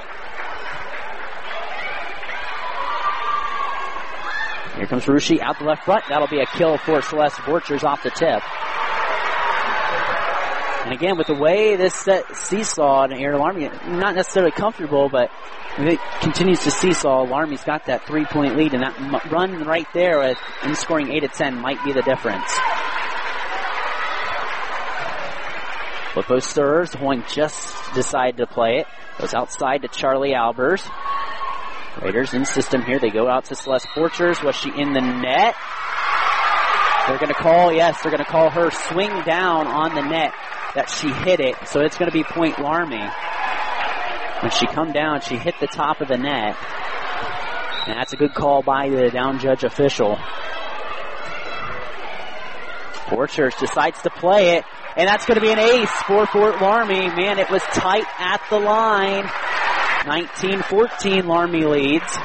Here comes Russia out the left front. That'll be a kill for Celeste Borchers off the tip. And again, with the way this set seesawed here, Loramie not necessarily comfortable, but if it continues to seesaw, Laramie's got that 3-point lead, and that run right there in scoring 8 of 10 might be the difference. With both serves, Hoying just decided to play it. Goes outside to Charlie Albers. Raiders in system here. They go out to Celeste Borchers. Was she in the net? They're going to call her swing down on the net that she hit it. So it's going to be point Loramie. When she come down, she hit the top of the net. And that's a good call by the down judge official. Borchers decides to play it. And that's going to be an ace for Fort Loramie. Man, it was tight at the line. 19-14, Loramie leads.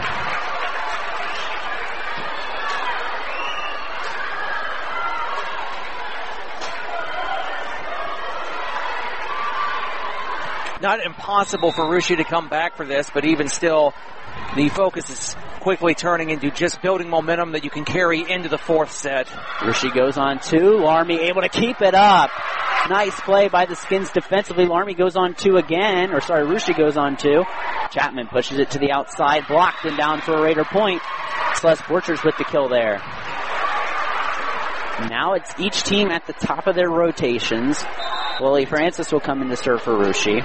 Not impossible for Russia to come back for this, but even still, the focus is quickly turning into just building momentum that you can carry into the fourth set. Russia goes on 2. Loramie able to keep it up. Nice play by the Skins defensively. Loramie goes on 2 again. Russia goes on 2. Chapman pushes it to the outside, blocked and down for a Raider point. Celeste Borchers with the kill there. Now it's each team at the top of their rotations. Lily Francis will come in to serve for Russia.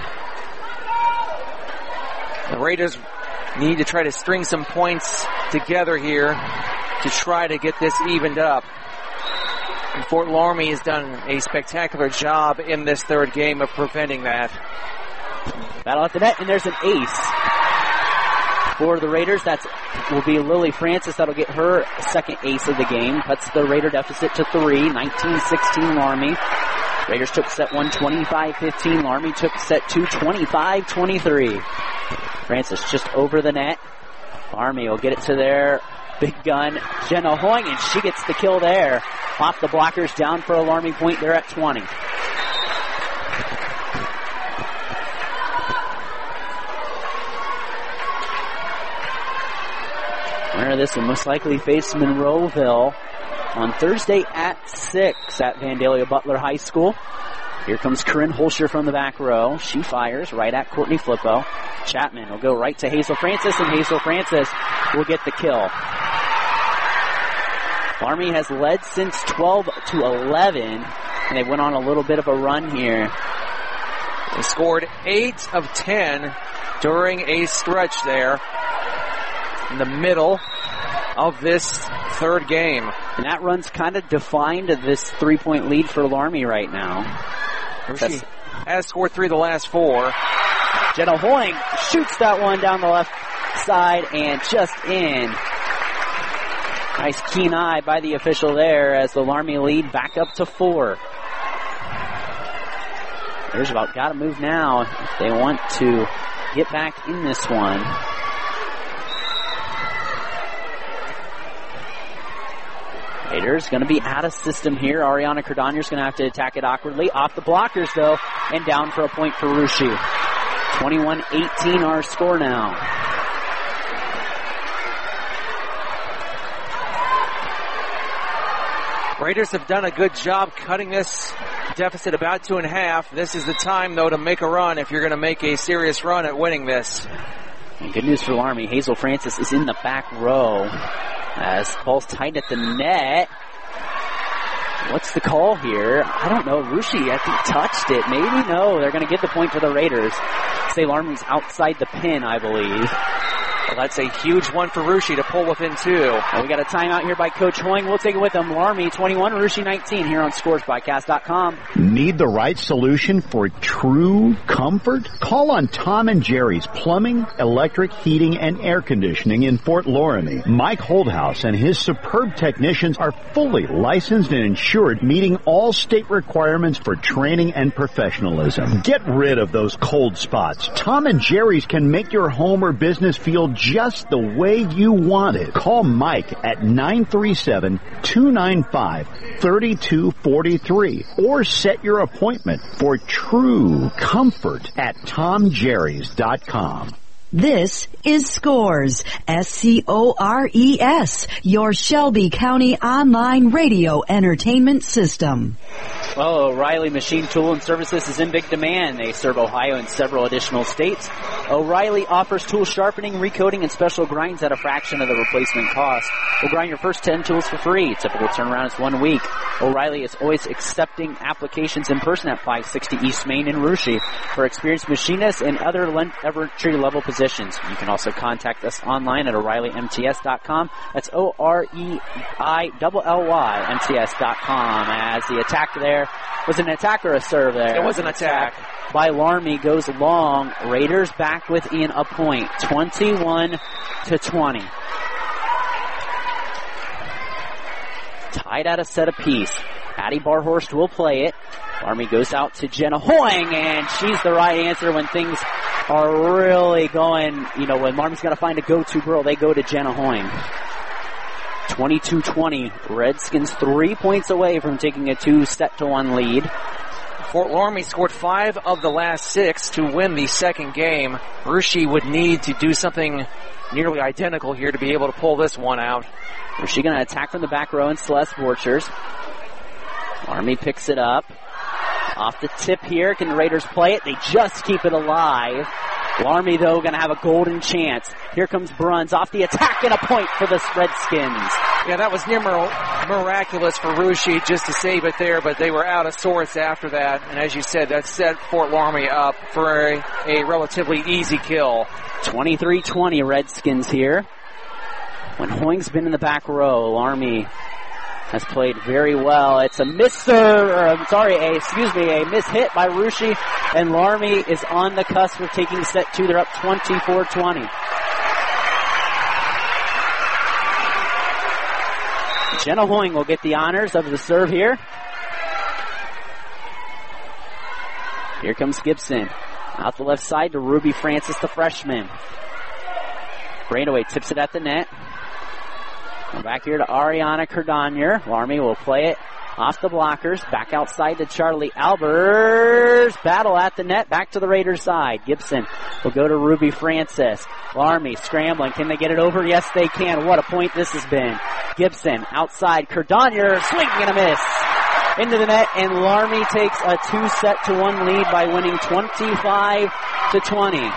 The Raiders need to try to string some points together here to try to get this evened up. And Fort Loramie has done a spectacular job in this third game of preventing that. Battle at the net, and there's an ace for the Raiders. That will be Lily Francis. That'll get her second ace of the game. Cuts the Raider deficit to 3. 19-16 Loramie. Raiders took set 1 25-15. Loramie took set 2 25-23. Francis just over the net. Loramie will get it to their big gun, Jenna Hoying, and she gets the kill there. Off the blockers, down for a Loramie point. They're at 20. Winner of this will most likely face Monroeville on Thursday at 6 at Vandalia Butler High School. Here comes Corinne Holscher from the back row. She fires right at Courtney Flippo. Chapman will go right to Hazel Francis, and Hazel Francis will get the kill. Laramie has led since 12-11, and they went on a little bit of a run here. They scored 8 of 10 during a stretch there in the middle of this third game. And that run's kind of defined this 3-point lead for Laramie right now. She has scored 3 of the last 4. Jenna Hoying shoots that one down the left side and just in. Nice keen eye by the official there as the Laramie lead back up to 4. There's about got to move now if they want to get back in this one. Raiders going to be out of system here. Ariana Cardonier's going to have to attack it awkwardly. Off the blockers, though, and down for a point for Russia. 21-18 our score now. Raiders have done a good job cutting this deficit about 2.5. This is the time, though, to make a run if you're going to make a serious run at winning this. And good news for Laramie. Hazel Francis is in the back row as ball's tight at the net. What's the call here? I don't know. Russia, I think, touched it. Maybe no. They're going to give the point to the Raiders. Say Laramie's outside the pin, I believe. Well, that's a huge one for Russia to pull within 2. And we got a timeout here by Coach Hoying. We'll take it with them. Laramie 21, Russia 19 here on ScoresBroadcast.com. Need the right solution for true comfort? Call on Tom and Jerry's Plumbing, Electric, Heating, and Air Conditioning in Fort Laramie. Mike Holdhouse and his superb technicians are fully licensed and insured, meeting all state requirements for training and professionalism. Get rid of those cold spots. Tom and Jerry's can make your home or business feel just the way you want it. Call Mike at 937-295-3243 or set your appointment for true comfort at TomJerrys.com. This is Scores, SCORES, your Shelby County online radio entertainment system. Well, O'Reilly Machine Tool and Services is in big demand. They serve Ohio and several additional states. O'Reilly offers tool sharpening, recoating, and special grinds at a fraction of the replacement cost. We'll grind your first 10 tools for free. Typical turnaround is 1 week. O'Reilly is always accepting applications in person at 560 East Main in Russia for experienced machinists and other entry-level positions. You can also contact us online at O'ReillyMTS.com. That's OREILLY MTS.com. As the attack there was an attack or a serve there? It was an attack. By Laramie goes long. Raiders back within a point, 21-20. Tied at a set apiece. Addie Barhorst will play it. Laramie goes out to Jenna Hoying, and she's the right answer when things are really going, when Laramie's got to find a go-to girl, they go to Jenna Hoying. 22-20. Redskins 3 points away from taking a 2-1 lead. Fort Laramie scored 5 of the last 6 to win the second game. Russia would need to do something nearly identical here to be able to pull this one out. Russia going to attack from the back row and Celeste Borchers. Laramie picks it up. Off the tip here. Can the Raiders play it? They just keep it alive. Laramie, though, going to have a golden chance. Here comes Bruns off the attack and a point for the Redskins. Yeah, that was near miraculous for Russia just to save it there, but they were out of sorts after that. And as you said, that set Fort Laramie up for a relatively easy kill. 23-20 Redskins here. When Hoying's been in the back row, Laramie has played very well. It's a miss hit by Russia, and Laramie is on the cusp of taking set 2. They're up 24-20. Jenna Hoying will get the honors of the serve here. Here comes Gibson. Out the left side to Ruby Francis, the freshman. Brainaway tips it at the net. Back here to Ariana Cardonier. Laramie will play it off the blockers. Back outside to Charlie Albers. Battle at the net. Back to the Raiders side. Gibson will go to Ruby Francis. Laramie scrambling. Can they get it over? Yes, they can. What a point this has been. Gibson outside. Cardonier swinging and a miss. Into the net, and Laramie takes a 2-1 lead by winning 25-20.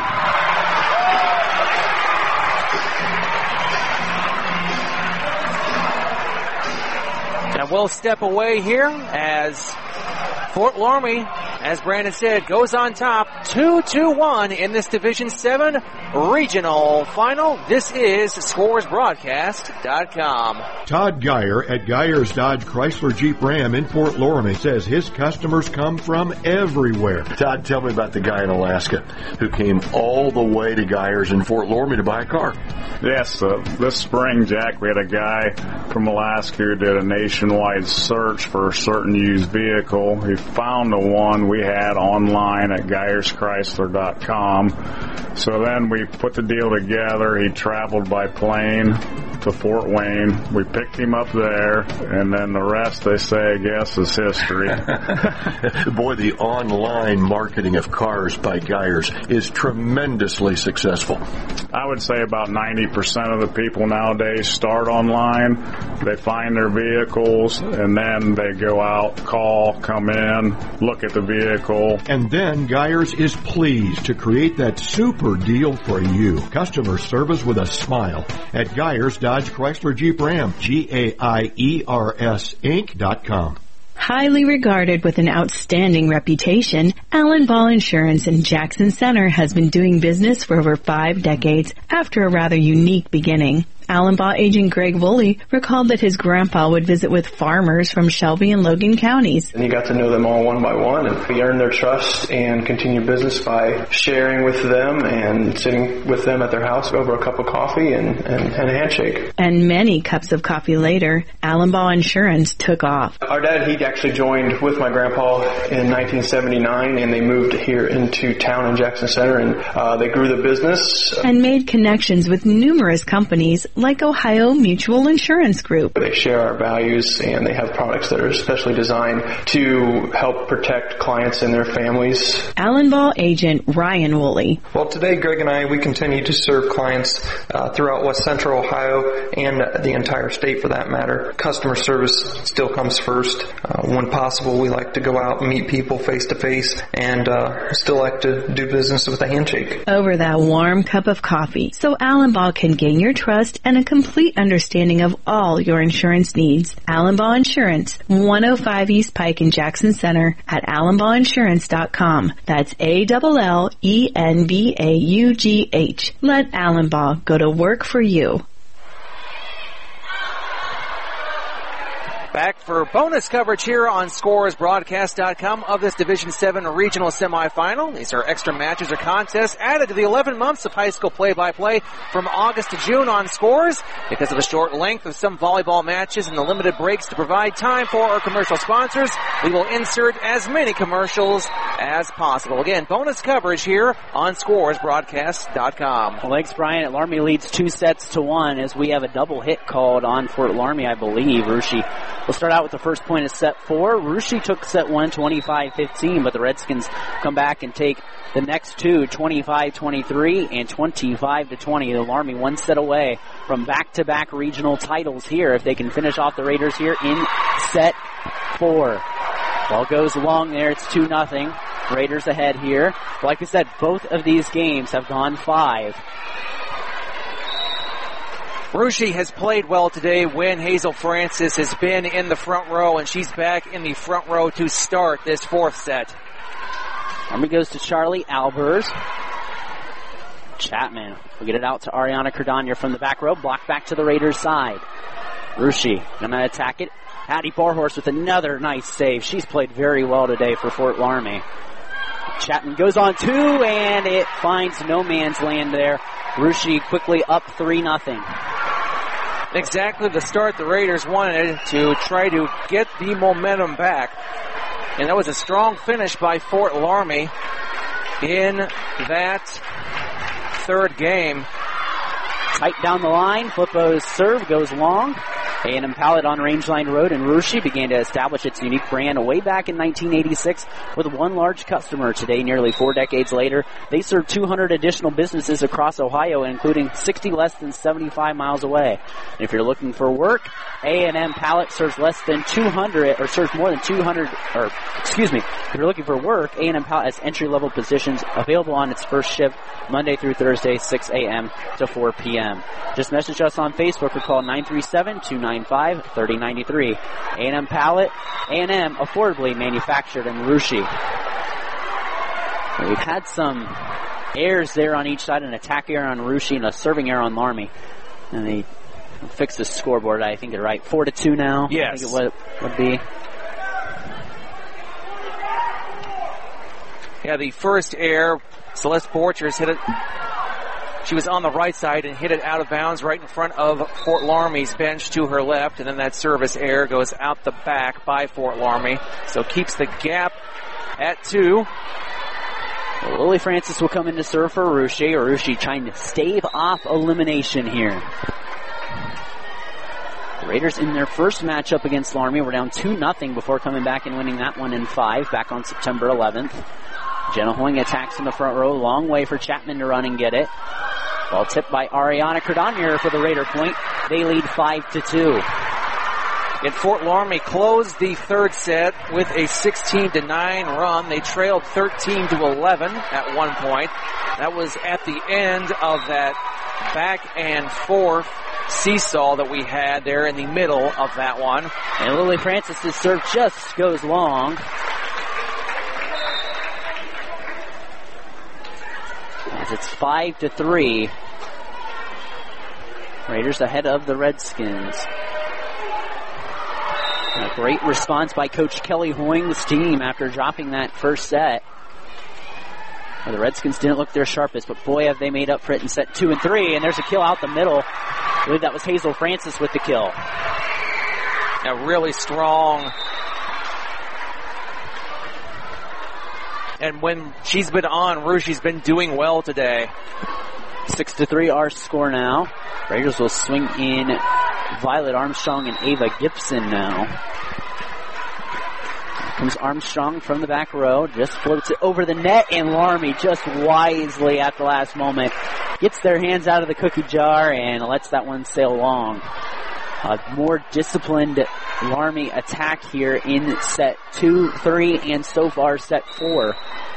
And we'll step away here as Fort Laramie, as Brandon said, goes on top 2-1 in this Division 7 regional final. This is ScoresBroadcast.com. Todd Geyer at Geyer's Dodge Chrysler Jeep Ram in Fort Laramie says his customers come from everywhere. Todd, tell me about the guy in Alaska who came all the way to Geyer's in Fort Laramie to buy a car. Yes, this spring, Jack, we had a guy from Alaska who did a nationwide search for a certain used vehicle. He found the one we had online at GeyersChrysler.com. So then we put the deal together. He traveled by plane to Fort Wayne. We picked him up there, and then the rest, they say, I guess, is history. Boy, the online marketing of cars by Geyers is tremendously successful. I would say about 90% of the people nowadays start online. They find their vehicles, and then they go out, call, come in, look at the vehicle. And then Geyers is pleased to create that super deal for you. Customer service with a smile at Geyers Dodge Chrysler Jeep Ram. GAIERS Inc.com. Highly regarded with an outstanding reputation, Allen Ball Insurance in Jackson Center has been doing business for over 5 decades after a rather unique beginning. Allen Ball agent Greg Woolley recalled that his grandpa would visit with farmers from Shelby and Logan counties. And he got to know them all one by one, and he earned their trust and continued business by sharing with them and sitting with them at their house over a cup of coffee and a handshake. And many cups of coffee later, Allen Ball Insurance took off. Our dad, he actually joined with my grandpa in 1979, and they moved here into town in Jackson Center, and they grew the business. And made connections with numerous companies like Ohio Mutual Insurance Group. They share our values, and they have products that are especially designed to help protect clients and their families. Allen Ball agent Ryan Woolley. Well, today Greg and I, we continue to serve clients throughout West Central Ohio and the entire state for that matter. Customer service still comes first. When possible, we like to go out and meet people face to face, and still like to do business with a handshake. Over that warm cup of coffee, so Allen Ball can gain your trust and a complete understanding of all your insurance needs. Allen Ball Insurance, 105 East Pike in Jackson Center at AllenBallInsurance.com. That's ALLENBAUGH. Let Allen Ball go to work for you. Back for bonus coverage here on ScoresBroadcast.com of this Division 7 regional semifinal. These are extra matches or contests added to the 11 months of high school play-by-play from August to June on Scores. Because of the short length of some volleyball matches and the limited breaks to provide time for our commercial sponsors, we will insert as many commercials as possible. Again, bonus coverage here on ScoresBroadcast.com. Well, thanks, Brian. Laramie leads 2-1 as we have a double hit called on Fort Laramie, I believe. Rushi will start out with the first point of set 4. Rushi took set 1, 25-15, but the Redskins come back and take the next two, 25-23 and 25-20. The Laramie one set away from back-to-back regional titles here if they can finish off the Raiders here in set 4. Ball goes long there. It's 2-0. Raiders ahead here. Like we said, both of these games have gone 5. Rushi has played well today when Hazel Francis has been in the front row, and she's back in the front row to start this 4th set. Army goes to Charlie Albers. Chapman will get it out to Ariana Cardonier from the back row. Block back to the Raiders' side. Rushi gonna attack it. Hattie Barhorse with another nice save. She's played very well today for Fort Laramie. Chapman goes on 2, and it finds no man's land there. Rushi quickly up 3-0. Exactly the start the Raiders wanted to try to get the momentum back. And that was a strong finish by Fort Laramie in that 3rd game. Tight down the line. Flippo's serve goes long. A&M Pallet on Rangeline Road in Russia began to establish its unique brand way back in 1986 with one large customer. Today, nearly 4 decades later, they serve 200 additional businesses across Ohio, including 60 less than 75 miles away. And if you're looking for work, A&M Pallet serves more than 200, if you're looking for work, A&M Pallet has entry-level positions available on its first shift Monday through Thursday, 6 a.m. to 4 p.m. Just message us on Facebook or call 937-295-3093. A&M Pallet, A&M, affordably manufactured in Russia. We've had some errors there on each side, an attack error on Russia and a serving error on Laramie. And they fixed the scoreboard, I think they're right. 4-2 now. Yes. I think it would be. Yeah, the first error, Celeste Borchers hit it. She was on the right side and hit it out of bounds right in front of Fort Laramie's bench to her left. And then that service error goes out the back by Fort Laramie. So keeps the gap at 2. Well, Lily Francis will come in to serve for Russia. Russia trying to stave off elimination here. The Raiders in their first matchup against Laramie were down 2-0 before coming back and winning that one in 5 back on September 11th. Jenna Hoying attacks in the front row. Long way for Chapman to run and get it. Ball tipped by Ariana Cordonier for the Raider point. They lead 5-2. And Fort Laramie closed the third set with a 16-9 run. They trailed 13-11 at one point. That was at the end of that back and forth seesaw that we had there in the middle of that one. And Lily Francis' serve just goes long. As it's 5-3. Raiders ahead of the Redskins. A great response by Coach Kelly Hoying's team after dropping that first set. Well, the Redskins didn't look their sharpest, but boy, have they made up for it in set 2 and 3. And there's a kill out the middle. I believe that was Hazel Francis with the kill. A really strong. And when she's been on, Rouge, she's been doing well today. 6-3 our score now. Raiders will swing in Violet Armstrong and Ava Gibson now. Here comes Armstrong from the back row. Just floats it over the net, and Laramie just wisely at the last moment gets their hands out of the cookie jar and lets that one sail long. A more disciplined Laramie attack here in set 2, 3, and so far set 4.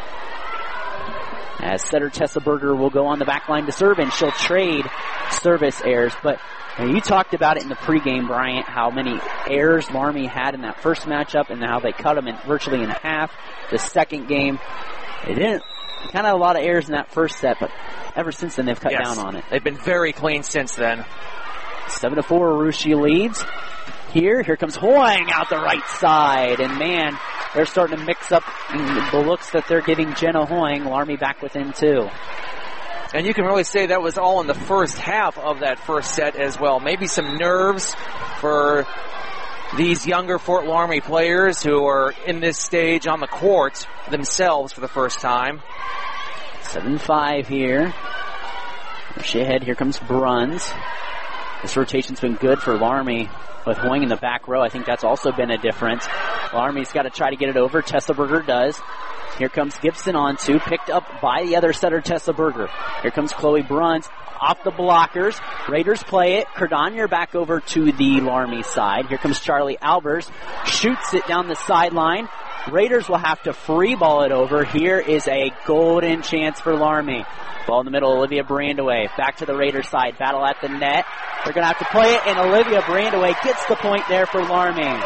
As setter Tessa Berger will go on the back line to serve, and she'll trade service errors. But you talked about it in the pregame, Bryant, how many errors Laramie had in that first matchup and how they cut them virtually in half. The second game, they didn't. Kind of a lot of errors in that first set, but ever since then they've cut down on it. They've been very clean since then. 7-4, Russia leads. Here comes Hoying out the right side, and man, they're starting to mix up the looks that they're giving Jenna Hoying. Laramie back within 2. And you can really say that was all in the first half of that first set as well. Maybe some nerves for these younger Fort Laramie players who are in this stage on the court themselves for the first time. 7-5 here. Russia ahead. Here comes Bruns. This rotation's been good for Laramie with Hoying in the back row. I think that's also been a difference. Laramie's got to try to get it over. Tessa Berger does. Here comes Gibson on 2, picked up by the other setter, Tessa Berger. Here comes Chloe Bruns off the blockers. Raiders play it. Cordonier back over to the Laramie side. Here comes Charlie Albers. Shoots it down the sideline. Raiders will have to free ball it over. Here is a golden chance for Laramie. Ball in the middle, Olivia Brandaway. Back to the Raiders side. Battle at the net. They're going to have to play it, and Olivia Brandaway gets the point there for Laramie.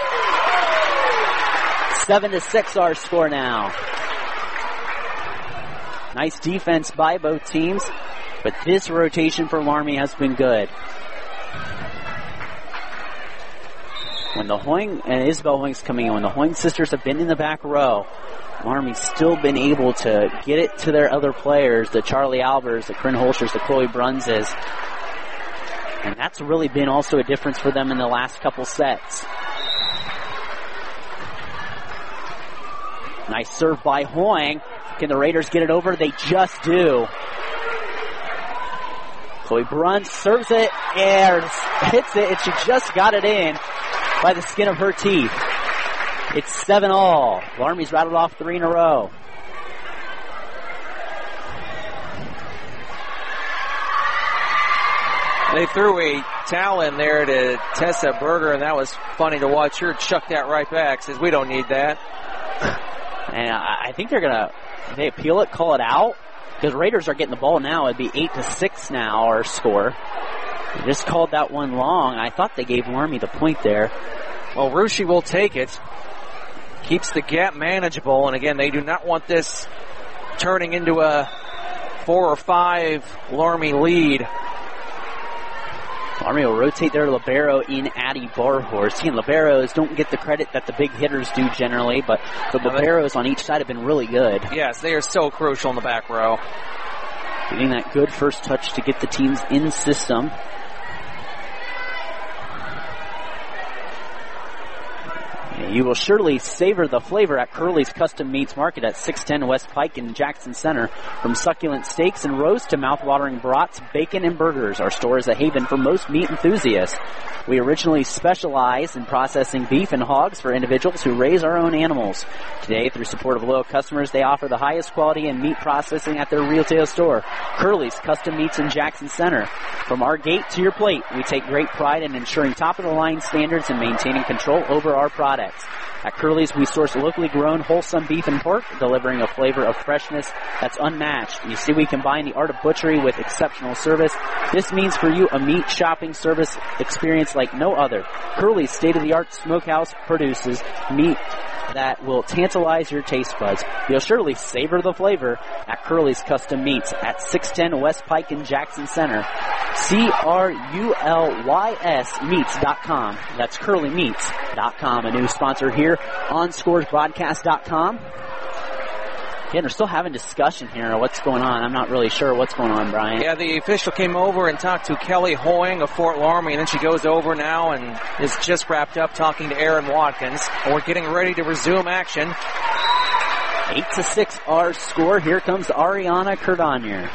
7-6 our score now. Nice defense by both teams, but this rotation for Laramie has been good. When the Hoying and Isabel Hoying's coming in, when the Hoying sisters have been in the back row, Laramie's still been able to get it to their other players, the Charlie Albers, the Corinne Holschers, the Chloe Brunses. And that's really been also a difference for them in the last couple sets. Nice serve by Hoying. Can the Raiders get it over? They just do. Chloe Bruns serves it and hits it, and she just got it in by the skin of her teeth. It's 7-all. Laramie's rattled off 3 in a row. They threw a towel in there to Tessa Berger, and that was funny to watch her chuck that right back. Says, we don't need that. And I think they appeal it, call it out, because Raiders are getting the ball now. It'd be 8-6 now, our score. They just called that one long. I thought they gave Laramie the point there. Well, Russia will take it. Keeps the gap manageable, and again, they do not want this turning into a 4 or 5 Laramie lead. Laramie will rotate their libero in Addie Barhorse. And liberos don't get the credit that the big hitters do generally, but the liberos on each side have been really good. Yes, they are so crucial in the back row. Getting that good first touch to get the teams in system. You will surely savor the flavor at Curly's Custom Meats Market at 610 West Pike in Jackson Center. From succulent steaks and roasts to mouth-watering brats, bacon, and burgers, our store is a haven for most meat enthusiasts. We originally specialized in processing beef and hogs for individuals who raise our own animals. Today, through support of loyal customers, they offer the highest quality in meat processing at their retail store, Curly's Custom Meats in Jackson Center. From our gate to your plate, we take great pride in ensuring top-of-the-line standards and maintaining control over our products. At Curly's, we source locally grown, wholesome beef and pork, delivering a flavor of freshness that's unmatched. You see, we combine the art of butchery with exceptional service. This means for you a meat shopping service experience like no other. Curly's state-of-the-art smokehouse produces meat that will tantalize your taste buds. You'll surely savor the flavor at Curly's Custom Meats at 610 West Pike in Jackson Center. CRULYS Meats.com. That's CurlyMeats.com. A new sponsor here on ScoresBroadcast.com. Again, we're still having discussion here. What's going on? I'm not really sure what's going on, Brian. Yeah, the official came over and talked to Kelly Hoying of Fort Laramie, and then she goes over now and is just wrapped up talking to Aaron Watkins. And we're getting ready to resume action. 8-6 our score. Here comes Ariana Cardonier.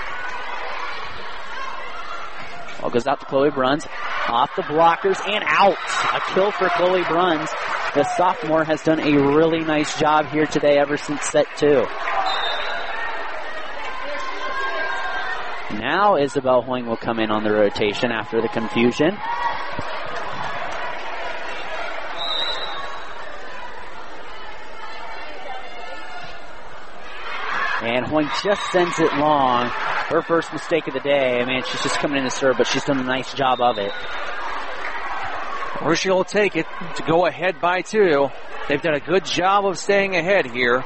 Ball goes out to Chloe Bruns. Off the blockers and out. A kill for Chloe Bruns. The sophomore has done a really nice job here today ever since set 2. Now Isabel Hoying will come in on the rotation after the confusion. And Hoying just sends it long. Her first mistake of the day. I mean, she's just coming in to serve, but she's done a nice job of it. Hershey will take it to go ahead by 2. They've done a good job of staying ahead here.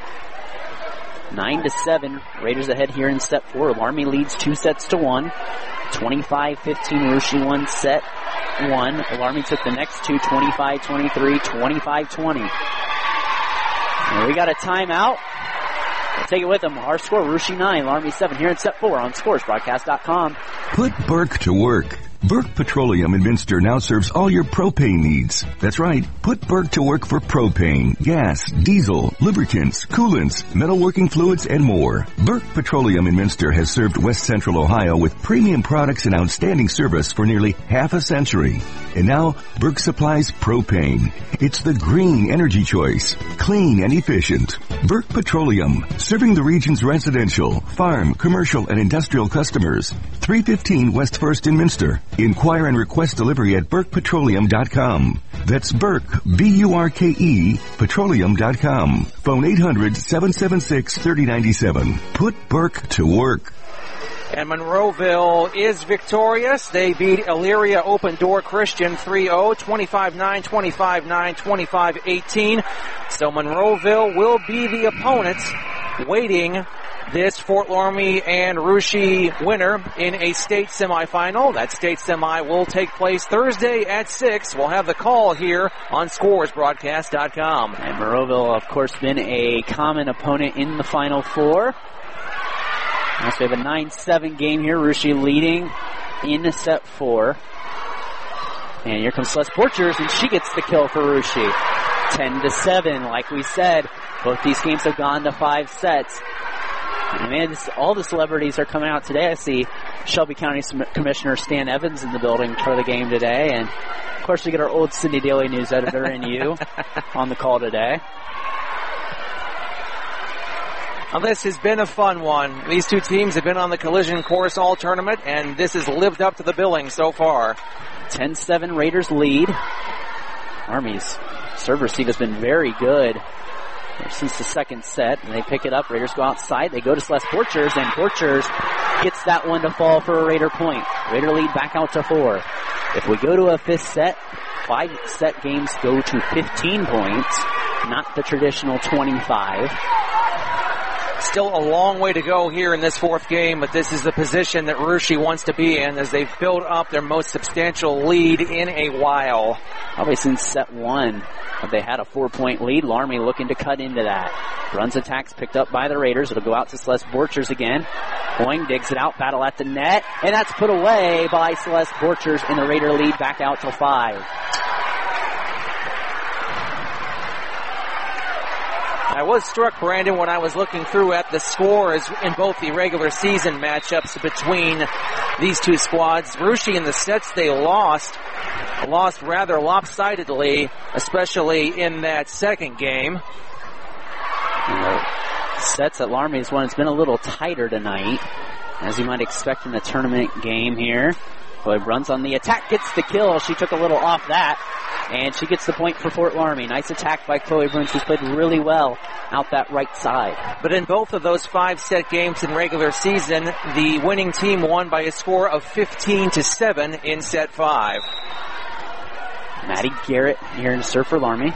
9-7. Raiders ahead here in set 4. Laramie leads 2-1. 25-15. Hershey won set 1. Laramie took the next 2, 25-23, 25-20. And we got a timeout. We'll take it with them. Our score, Russia 9, Laramie 7 here in set 4 on ScoresBroadcast.com. Put Burke to work. Burke Petroleum in Minster now serves all your propane needs. That's right. Put Burke to work for propane, gas, diesel, lubricants, coolants, metalworking fluids, and more. Burke Petroleum in Minster has served West Central Ohio with premium products and outstanding service for nearly half a century. And now, Burke supplies propane. It's the green energy choice. Clean and efficient. Burke Petroleum, serving the region's residential, farm, commercial, and industrial customers. 315 West 1st in Minster. Inquire and request delivery at BurkePetroleum.com. That's Burke, B-U-R-K-E, petroleum.com. Phone 800-776-3097. Put Burke to work. And Monroeville is victorious. They beat Elyria Open Door Christian 3-0, 25-9, 25-9, 25-18. So Monroeville will be the opponent waiting this Fort Laramie and Russia winner in a state semifinal. That state semi will take place Thursday at 6. We'll have the call here on ScoresBroadcast.com. And Monroeville, of course, been a common opponent in the Final Four. So we have a 9-7 game here. Russia leading in set 4. And here comes Celeste Borchers, and she gets the kill for Russia. 10-7, like we said. Both these games have gone to 5 sets. I mean, all the celebrities are coming out today. I see Shelby County Commissioner Stan Evans in the building for the game today. And, of course, we get our old Sydney Daily News editor and you on the call today. Well, this has been a fun one. These two teams have been on the collision course all tournament, and this has lived up to the billing so far. 10-7 Raiders lead. Army's serve receive has been very good since the second set, and they pick it up. Raiders go outside. They go to Celeste Borchers, and Borchers gets that one to fall for a Raider point. Raider lead back out to 4. If we go to a 5th set, 5-set games go to 15 points, not the traditional 25. Still a long way to go here in this 4th game, but this is the position that Russia wants to be in as they've built up their most substantial lead in a while. Probably since set 1. They had a 4-point lead. Laramie looking to cut into that. Runs attacks picked up by the Raiders. It'll go out to Celeste Borchers again. Hoying digs it out, battle at the net, and that's put away by Celeste Borchers, and the Raider lead back out to 5. I was struck, Brandon, when I was looking through at the scores in both the regular season matchups between these two squads. Russia in the sets they lost rather lopsidedly, especially in that second game. Sets at Laramie's one. It's been a little tighter tonight, as you might expect in a tournament game here. Chloe Bruns on the attack, gets the kill. She took a little off that, and she gets the point for Fort Laramie. Nice attack by Chloe Bruns, who's played really well out that right side. But in both of those 5-set games in regular season, the winning team won by a score of 15-7 in set 5. Maddie Garrett here in serve for Laramie.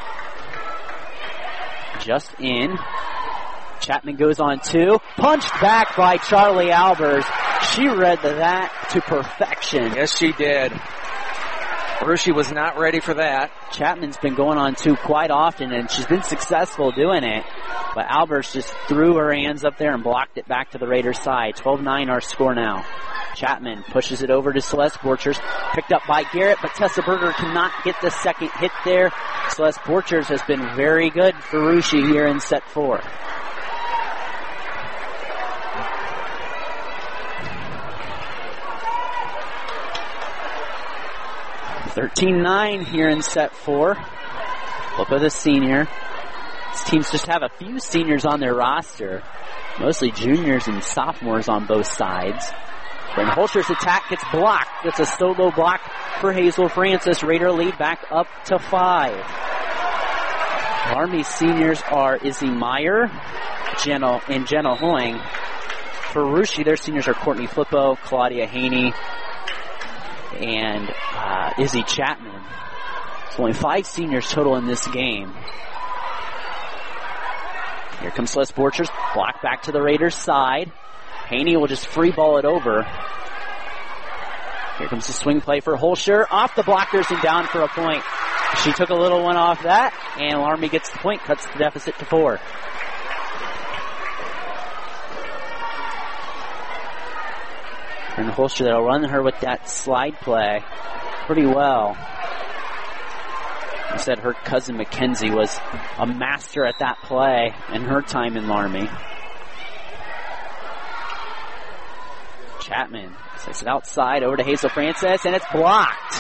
Just in. Chapman goes on 2. Punched back by Charlie Albers. She read that to perfection. Yes, she did. Russia was not ready for that. Chapman's been going on 2 quite often, and she's been successful doing it. But Albers just threw her hands up there and blocked it back to the Raiders' side. 12-9 our score now. Chapman pushes it over to Celeste Borchers. Picked up by Garrett, but Tessa Berger cannot get the second hit there. Celeste Borchers has been very good for Russia here in set 4. $13-9 here in set 4. Look at the senior. These teams just have a few seniors on their roster. Mostly juniors and sophomores on both sides. When Holscher's attack gets blocked, it's a solo block for Hazel Francis. Raider lead back up to 5. Army seniors are Izzy Meyer and Jenna Hoying. For Russia, their seniors are Courtney Flippo, Claudia Haney, and Izzy Chapman. It's only 5 seniors total in this game. Here comes Celeste Borchers. Block back to the Raiders' side. Haney will just free ball it over. Here comes the swing play for Holscher. Off the blockers and down for a point. She took a little one off that, and Laramie gets the point, cuts the deficit to 4. And Holscher, they'll run her with that slide play pretty well. I said her cousin Mackenzie was a master at that play in her time in Laramie. Chapman takes it outside over to Hazel Francis, and it's blocked.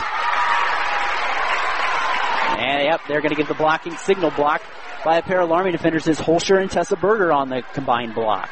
And yep, they're going to give the blocking signal. Blocked by a pair of Laramie defenders is Holscher and Tessa Berger on the combined block.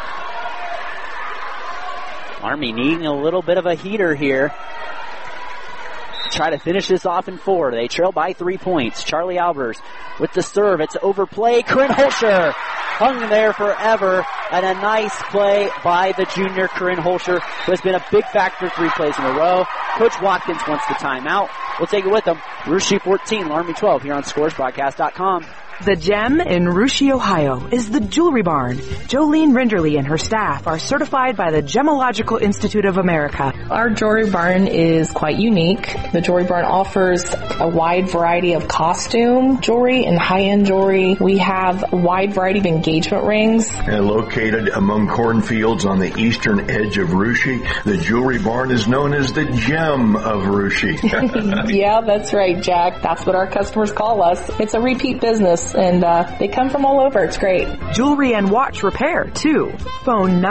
Laramie needing a little bit of a heater here. Try to finish this off in 4. They trail by 3 points. Charlie Albers with the serve. It's overplay. Corinne Holscher hung there forever. And a nice play by the junior Corinne Holscher, who has been a big factor 3 plays in a row. Coach Watkins wants the timeout. We'll take it with them. Russia 14, Laramie 12 here on ScoresBroadcast.com. The gem in Russia, Ohio is the Jewelry Barn. Jolene Rinderly and her staff are certified by the Gemological Institute of America. Our Jewelry Barn is quite unique. The Jewelry Barn offers a wide variety of costume jewelry and high-end jewelry. We have a wide variety of engagement rings. And located among cornfields on the eastern edge of Russia, the Jewelry Barn is known as the gem of Russia. Yeah, that's right, Jack. That's what our customers call us. It's a repeat business. styles, and they come from all over. It's great. Jewelry and watch repair, too. Phone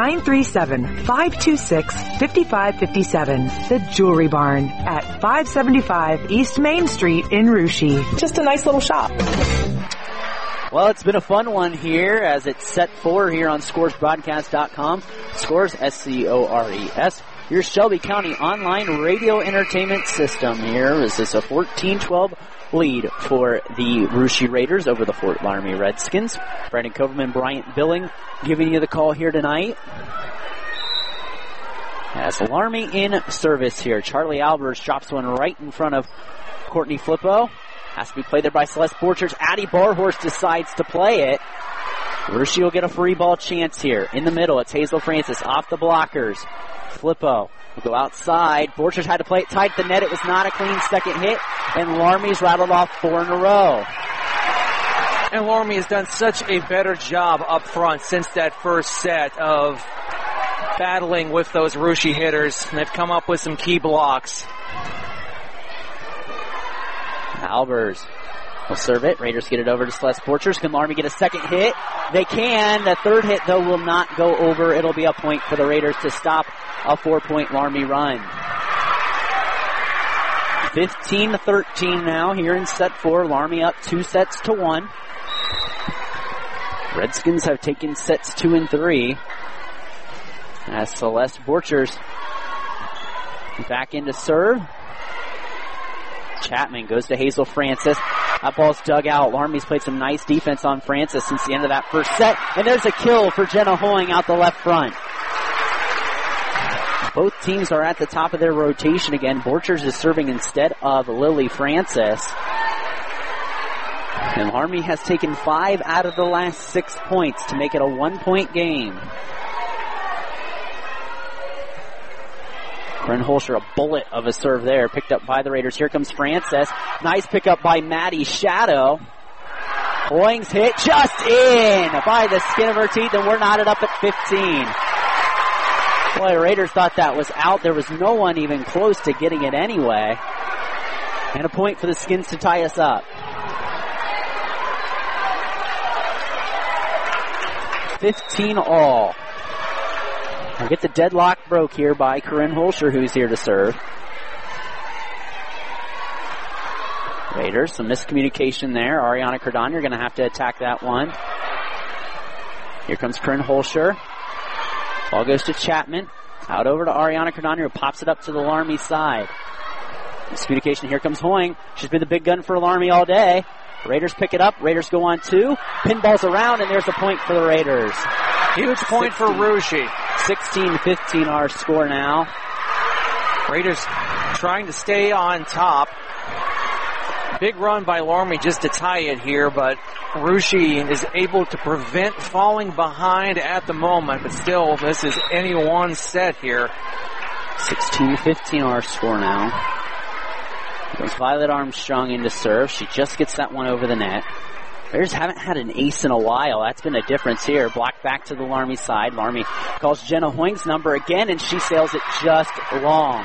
937-526-5557. The Jewelry Barn at 575 East Main Street in Russia. Just a nice little shop. Well, it's been a fun one here as it's set 4 here on ScoresBroadcast.com. Scores, S-C-O-R-E-S. Your Shelby County online radio entertainment system here. This is a 14-12 lead for the Russia Raiders over the Fort Laramie Redskins. Brandon Coverman, Bryant Billing giving you the call here tonight. As Laramie in service here. Charlie Albers drops one right in front of Courtney Flippo. Has to be played there by Celeste Borchers. Addie Barhorst decides to play it. Russia will get a free ball chance here. In the middle, it's Hazel Francis off the blockers. Flippo will go outside. Borchers had to play it tight at the net. It was not a clean second hit, and Laramie's rattled off 4 in a row. And Laramie has done such a better job up front since that first set of battling with those Russia hitters. And they've come up with some key blocks. Albers will serve it. Raiders get it over to Celeste Borchers. Can Laramie get a second hit? They can. The third hit, though, will not go over. It'll be a point for the Raiders to stop a 4-point Laramie run. 15-13 now here in set 4. Laramie up 2-1. Redskins have taken sets 2 and 3. As Celeste Borchers back in to serve. Chapman goes to Hazel Francis. That ball's dug out. Laramie's played some nice defense on Francis since the end of that first set. And there's a kill for Jenna Hoying out the left front. Both teams are at the top of their rotation again. Borchers is serving instead of Lily Francis. And Laramie has taken 5 out of the last 6 points to make it a 1-point game. Corinne Holscher, a bullet of a serve there, picked up by the Raiders. Here comes Francis. Nice pickup by Maddie Shadow. Hoying's hit just in by the skin of her teeth, and we're knotted up at 15. Boy, the Raiders thought that was out. There was no one even close to getting it anyway. And a point for the Skins to tie us up. 15 all. We'll get the deadlock broke here by Corinne Holscher, who's here to serve. Raiders, some miscommunication there. Ariana Cardon, you're going to have to attack that one. Here comes Corinne Holscher. Ball goes to Chapman. Out over to Ariana Cardon, who pops it up to the Laramie side. Miscommunication. Here comes Hoying. She's been the big gun for Laramie all day. Raiders pick it up. Raiders go on 2. Pinballs around, and there's a point for the Raiders. Huge point for Russia. 16-15 our score now. Raiders trying to stay on top. Big run by Laramie just to tie it here, but Russia is able to prevent falling behind at the moment, but still, this is any one set here. 16-15 our score now. Goes Violet Armstrong in to serve. She just gets that one over the net. Raiders haven't had an ace in a while. That's been a difference here. Blocked back to the Laramie side. Laramie calls Jenna Hoying's number again, and she sails it just long.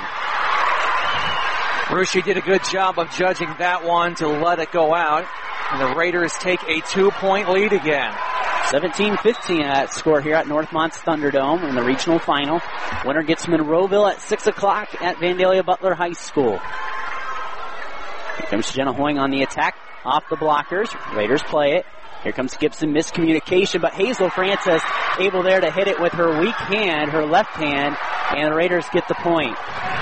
Russia did a good job of judging that one to let it go out. And the Raiders take a 2-point lead again. 17-15 at score here at Northmont's Thunderdome in the regional final. Winner gets Monroeville at 6 o'clock at Vandalia Butler High School. Here comes Jenna Hoying on the attack. Off the blockers. Raiders play it. Here comes Gibson. Miscommunication, but Hazel Francis able there to hit it with her weak hand, her left hand, and the Raiders get the point.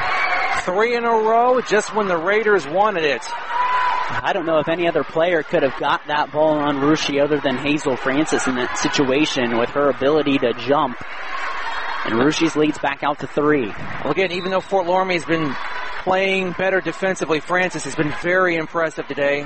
3 in a row just when the Raiders wanted it. I don't know if any other player could have got that ball on Russia other than Hazel Francis in that situation with her ability to jump. And Russia's leads back out to 3. Well, again, even though Fort Laramie has been playing better defensively, Francis has been very impressive today.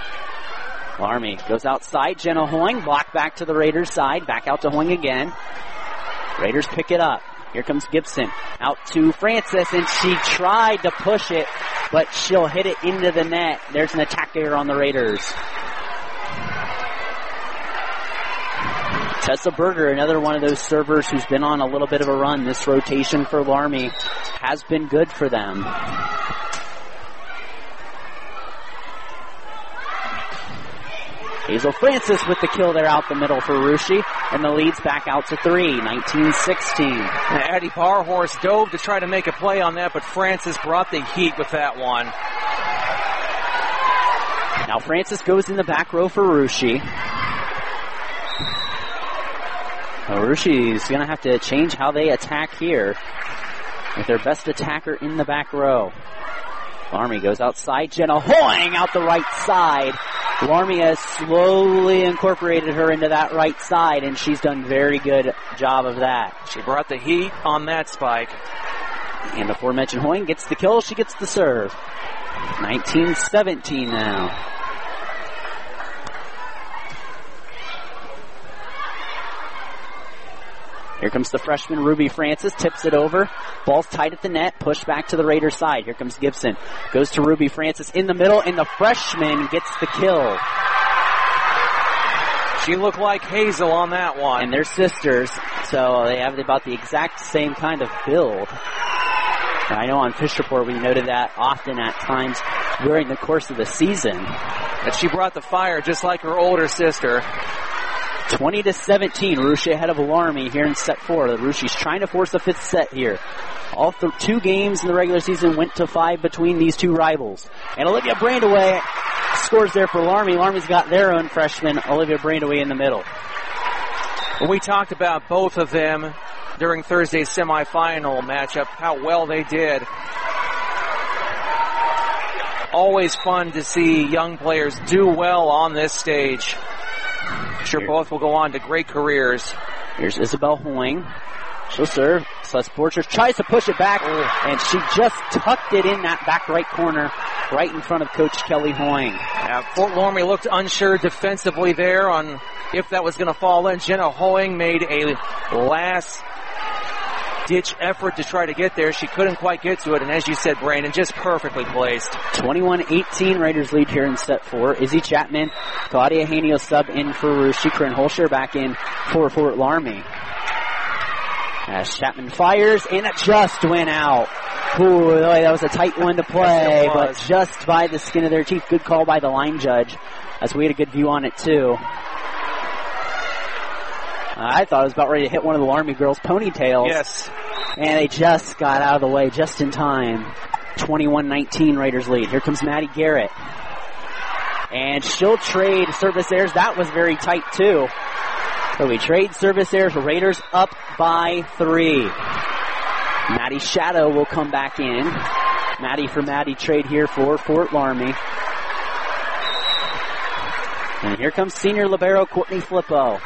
Laramie goes outside. Jenna Hoying blocked back to the Raiders side. Back out to Hoying again. Raiders pick it up. Here comes Gibson. Out to Francis, and she tried to push it, but she'll hit it into the net. There's an attack error on the Raiders. Tessa Berger, another one of those servers who's been on a little bit of a run. This rotation for Laramie has been good for them. Hazel Francis with the kill there out the middle for Russia, and the lead's back out to 3, 19-16. Addie Barhorse dove to try to make a play on that, but Francis brought the heat with that one. Now Francis goes in the back row for Russia. Rushi's going to have to change how they attack here with their best attacker in the back row. Larmy goes outside. Jenna Hoying out the right side. Larmy has slowly incorporated her into that right side, and she's done very good job of that. She brought the heat on that spike. And aforementioned Hoying gets the kill. She gets the serve. 19-17 now. Here comes the freshman Ruby Francis, tips it over. Ball's tight at the net, pushed back to the Raiders side. Here comes Gibson. Goes to Ruby Francis in the middle, and the freshman gets the kill. She looked like Hazel on that one. And they're sisters, so they have about the exact same kind of build. And I know on Fish Report we noted that often at times during the course of the season. That she brought the fire just like her older sister. 20-17, Russia ahead of Larmy here in set 4. The Russia's trying to force a 5th set here. All 2 games in the regular season went to 5 between these 2 rivals. And Olivia Brandaway scores there for Larmy. Larmy's got their own freshman, Olivia Brandaway, in the middle. Well, we talked about both of them during Thursday's semifinal matchup, how well they did. Always fun to see young players do well on this stage. Sure, both will go on to great careers. Here's Isabel Hoying. She'll serve. Celeste Borchers tries to push it back, and she just tucked it in that back right corner, right in front of Coach Kelly Hoying. Fort Loramie looked unsure defensively there on if that was going to fall in. Jenna Hoying made a last-ditch effort to try to get there. She couldn't quite get to it, and as you said, Brandon, just perfectly placed. 21-18, Raiders lead here in set 4. Izzy Chapman, Claudia Haney will sub in for Russia. Corinne Holscher back in for Fort Loramie. As Chapman fires, and it just went out. Ooh, that was a tight one to play, but just by the skin of their teeth. Good call by the line judge, as we had a good view on it too. I thought I was about ready to hit one of the Larmy girls' ponytails. Yes. And they just got out of the way just in time. 21-19 Raiders lead. Here comes Maddie Garrett. And she'll trade service errors. That was very tight too. So we trade service errors. Raiders up by 3. Maddie Shadow will come back in. Maddie for Maddie trade here for Fort Loramie. And here comes senior libero Courtney Flippo.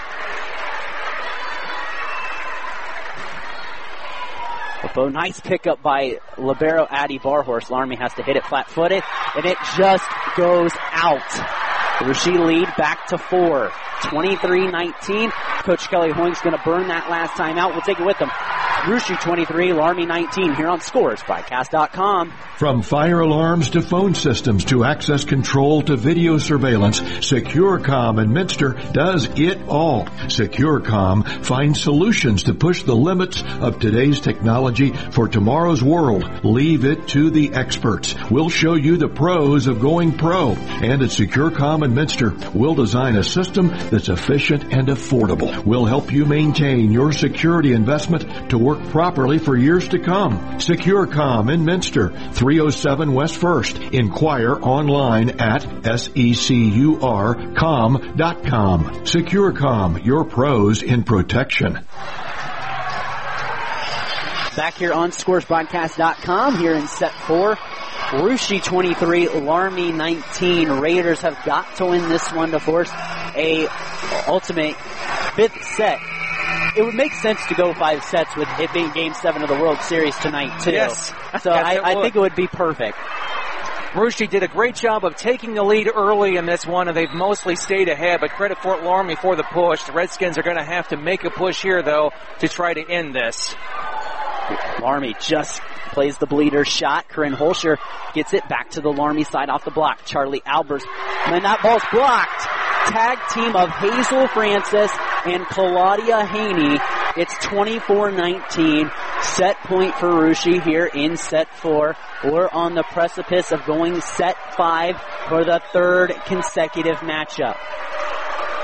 Flippo, nice pickup by libero Addie Barhorse. Loramie has to hit it flat-footed, and it just goes out. Russia lead back to 4. 23-19. Coach Kelly Hoying's going to burn that last time out. We'll take it with them. Russia 23, Loramie 19 here on ScoresBroadcast.com. From fire alarms to phone systems to access control to video surveillance, SecureCom in Minster does it all. SecureCom finds solutions to push the limits of today's technology for tomorrow's world. Leave it to the experts. We'll show you the pros of going pro. And at SecureCom in Minster, we'll design a system that's efficient and affordable. We'll help you maintain your security investment to work properly for years to come. SecureCom in Minster, 307 West 1st. Inquire online at securcom.com. SecureCom, your pros in protection. Back here on ScoresBroadcast.com here in set 4. Russia 23, Loramie 19. Raiders have got to win this one to force a ultimate 5th set. It would make sense to go 5 sets with it being Game 7 of the World Series tonight, too. Yes. So I think it would be perfect. Russia did a great job of taking the lead early in this one, and they've mostly stayed ahead, but credit Fort Loramie for the push. The Redskins are going to have to make a push here, though, to try to end this. Loramie just plays the bleeder shot. Corinne Holscher gets it back to the Loramie side off the block. Charlie Albers. And that ball's blocked. Tag team of Hazel Francis and Claudia Haney. It's 24-19. Set point for Russia here in set 4. We're on the precipice of going set 5 for the 3rd consecutive matchup.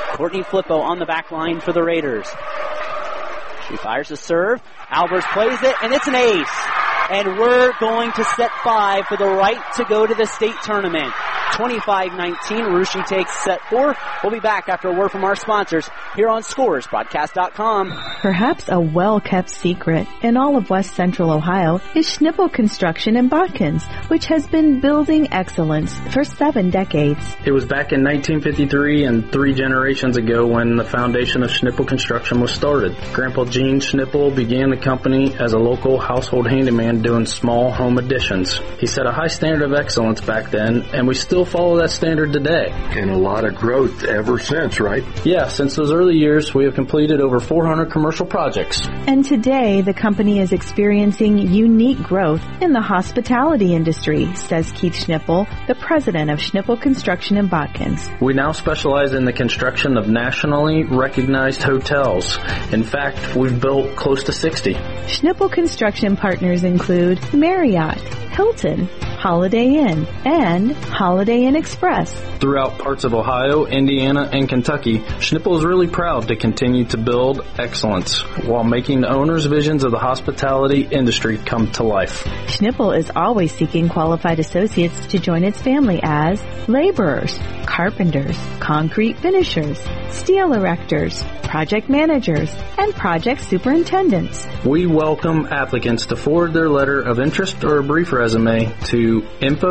Courtney Flippo on the back line for the Raiders. She fires a serve. Albers plays it, and it's an ace. And we're going to set 5 for the right to go to the state tournament. 25-19, Russia takes set 4. We'll be back after a word from our sponsors here on ScorersBroadcast.com. Perhaps a well-kept secret in all of West Central Ohio is Schnippel Construction in Botkins, which has been building excellence for 7 decades. It was back in 1953 and 3 generations ago when the foundation of Schnippel Construction was started. Grandpa Gene Schnippel began the company as a local household handyman doing small home additions. He set a high standard of excellence back then, and we still follow that standard today. And a lot of growth ever since, right? Yeah, since those early years, we have completed over 400 commercial projects. And today, the company is experiencing unique growth in the hospitality industry, says Keith Schnippel, the president of Schnippel Construction in Botkins. We now specialize in the construction of nationally recognized hotels. In fact, we've built close to 60. Schnippel Construction partners include Marriott, Hilton, Holiday Inn, and Holiday Inn Express. Throughout parts of Ohio, Indiana, and Kentucky, Schnippel is really proud to continue to build excellence while making the owners' visions of the hospitality industry come to life. Schnippel is always seeking qualified associates to join its family as laborers, carpenters, concrete finishers, steel erectors, project managers, and project superintendents. We welcome applicants to forward their letter of interest or a brief resume to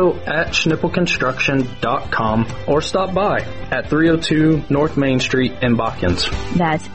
info@schnippelconstruction.com or stop by at 302 North Main Street in Botkins. That's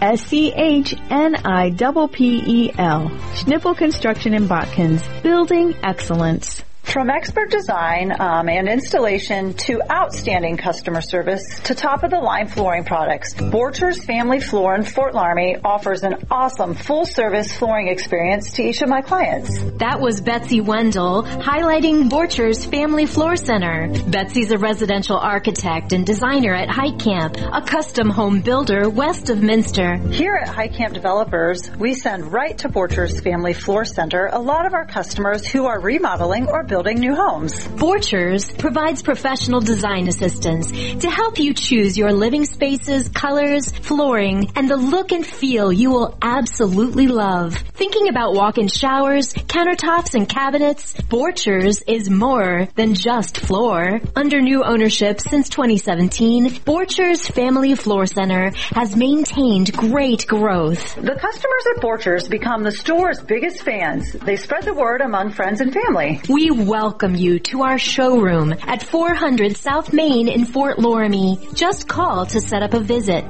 SCHNIPPEL. Schnippel Construction in Botkins, building excellence. From expert design and installation to outstanding customer service to top-of-the-line flooring products, Borchers Family Floor in Fort Laramie offers an awesome full-service flooring experience to each of my clients. That was Betsy Wendell highlighting Borchers Family Floor Center. Betsy's a residential architect and designer at Heitkamp, a custom home builder west of Minster. Here at Heitkamp Developers, we send right to Borchers Family Floor Center a lot of our customers who are remodeling or building new homes. Borchers provides professional design assistance to help you choose your living spaces, colors, flooring, and the look and feel you will absolutely love. Thinking about walk-in showers, countertops, and cabinets? Borchers is more than just floor. Under new ownership since 2017, Borchers Family Floor Center has maintained great growth. The customers at Borchers become the store's biggest fans. They spread the word among friends and family. We welcome you to our showroom at 400 South Main in Fort Laramie. Just call to set up a visit.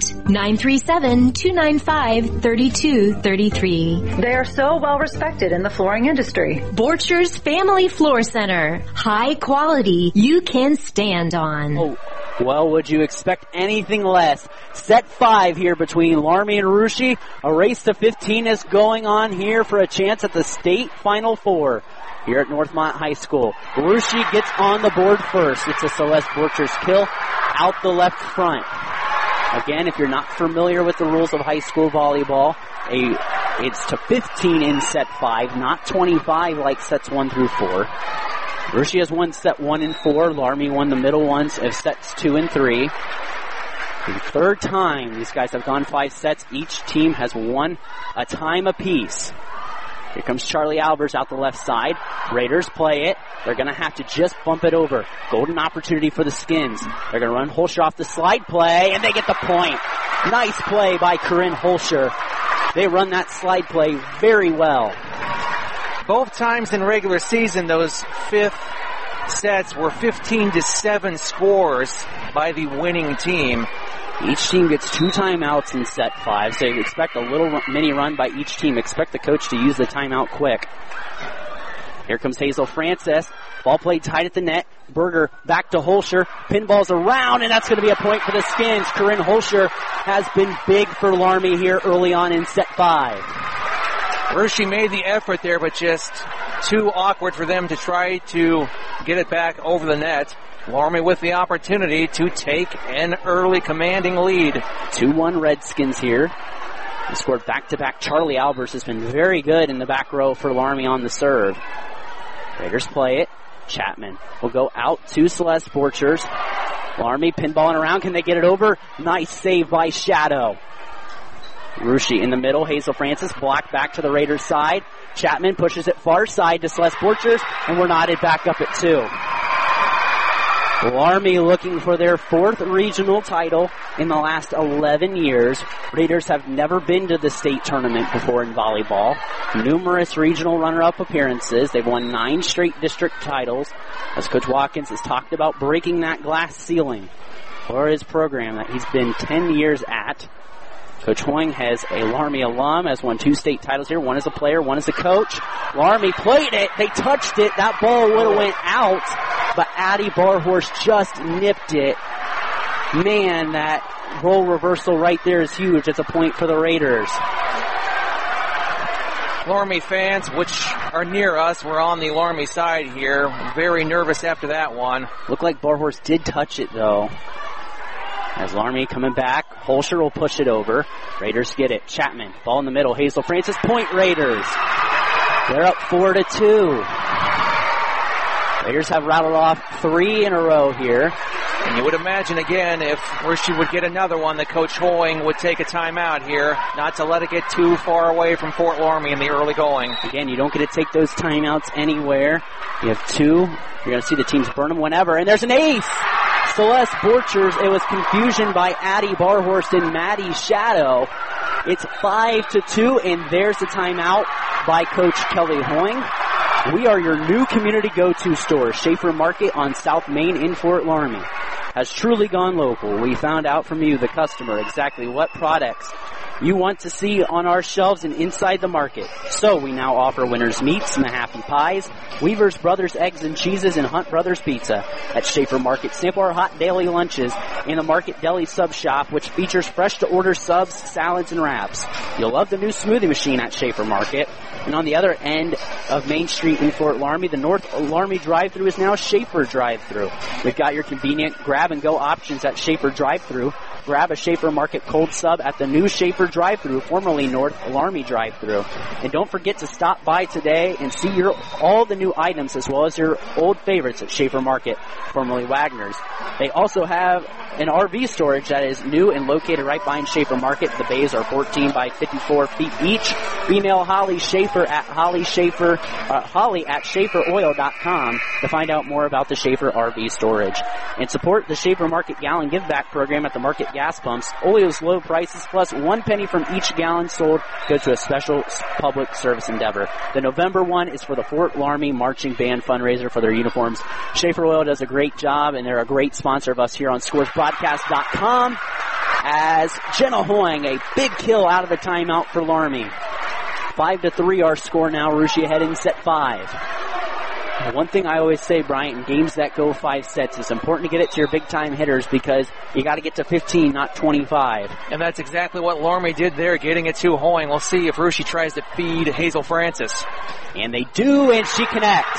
937-295-3233. They are so well respected in the flooring industry. Borchers Family Floor Center. High quality you can stand on. Oh. Well, would you expect anything less? Set 5 here between Laramie and Russia. A race to 15 is going on here for a chance at the state Final Four here at Northmont High School. Russia gets on the board first. It's a Celeste Borchers kill out the left front. Again, if you're not familiar with the rules of high school volleyball, it's to 15 in set 5, not 25 like sets 1 through 4. Russia has won set 1 and 4. Laramie won the middle ones of sets 2 and 3. The third time these guys have gone 5 sets. Each team has won a time apiece. Here comes Charlie Albers out the left side. Raiders play it. They're going to have to just bump it over. Golden opportunity for the Skins. They're going to run Holscher off the slide play, and they get the point. Nice play by Corinne Holscher. They run that slide play very well. Both times in regular season, those fifth sets were 15-7 scores by the winning team. Each team gets 2 timeouts in set 5, so you expect a little mini run by each team. Expect the coach to use the timeout quick. Here comes Hazel Francis. Ball played tight at the net. Berger back to Holscher. Pinballs around, and that's going to be a point for the Skins. Corinne Holscher has been big for Laramie here early on in set 5. Russia made the effort there, but just too awkward for them to try to get it back over the net. Laramie with the opportunity to take an early commanding lead. 2-1 Redskins here. They scored back-to-back. Charlie Albers has been very good in the back row for Laramie on the serve. Raiders play it. Chapman will go out to Celeste Borchers. Army pinballing around. Can they get it over? Nice save by Shadow. Russia in the middle. Hazel Francis blocked back to the Raiders side. Chapman pushes it far side to Celeste Borchers, and we're knotted back up at 2. Army looking for their 4th regional title in the last 11 years. Raiders have never been to the state tournament before in volleyball. Numerous regional runner-up appearances. They've won 9 straight district titles. As Coach Watkins has talked about breaking that glass ceiling for his program that he's been 10 years at. Coach Hoing has a Laramie alum, has won 2 state titles here. One as a player, one as a coach. Laramie played it. They touched it. That ball would have went out, but Addie Barhorst just nipped it. Man, that role reversal right there is huge. It's a point for the Raiders. Laramie fans, which are near us, we're on the Laramie side here. Very nervous after that one. Looked like Barhorst did touch it, though. As Laramie coming back, Holscher will push it over. Raiders get it. Chapman, ball in the middle. Hazel Francis, point Raiders. They're up 4-2. Raiders have rattled off 3 in a row here. And you would imagine again if Russia would get another one that Coach Hoing would take a timeout here, not to let it get too far away from Fort Laramie in the early going. Again, you don't get to take those timeouts anywhere. You have 2. You're going to see the teams burn them whenever. And there's an ace! Celeste Borchers. It was confusion by Addie Barhorst and Maddie Shadow. It's 5-2, and there's the timeout by Coach Kelly Hoing. We are your new community go-to store, Schaefer Market on South Main in Fort Laramie. Has truly gone local. We found out from you, the customer, exactly what products you want to see on our shelves and inside the market. So we now offer Winter's Meats, Mahaffey Pies, Weaver's Brothers Eggs and Cheeses, and Hunt Brothers Pizza at Schaefer Market. Sample our hot daily lunches in the Market Deli Sub Shop, which features fresh-to-order subs, salads, and wraps. You'll love the new smoothie machine at Schaefer Market. And on the other end of Main Street in Fort Laramie, the North Laramie drive-thru is now Schaefer drive-thru. We've got your convenient grab-and-go options at Schaefer drive-thru. Grab a Schaefer Market cold sub at the new Schaefer drive-thru, formerly North Laramie drive-thru. And don't forget to stop by today and see all the new items as well as your old favorites at Schaefer Market, formerly Wagner's. They also have an RV storage that is new and located right behind Schaefer Market. The bays are 14 by 54 feet each. Email Holly Schaefer at Holly at SchaeferOil.com to find out more about the Schaefer RV storage. And support the Schaefer Market Gallon Give Back program at the Market gas pumps. Oleo's low prices plus 1 penny from each gallon sold go to a special public service endeavor. The November one is for the Fort Laramie Marching Band fundraiser for their uniforms. Schaefer Oil does a great job, and they're a great sponsor of us here on ScoresBroadcast.com. As Jenna Hoing, a big kill out of the timeout for Laramie. 5-3 our score now. Russia ahead in set 5. One thing I always say, Bryant, in games that go 5 sets, it's important to get it to your big-time hitters because you got to get to 15, not 25. And that's exactly what Laramie did there, getting it to Hoing. We'll see if Russia tries to feed Hazel Francis. And they do, and she connects.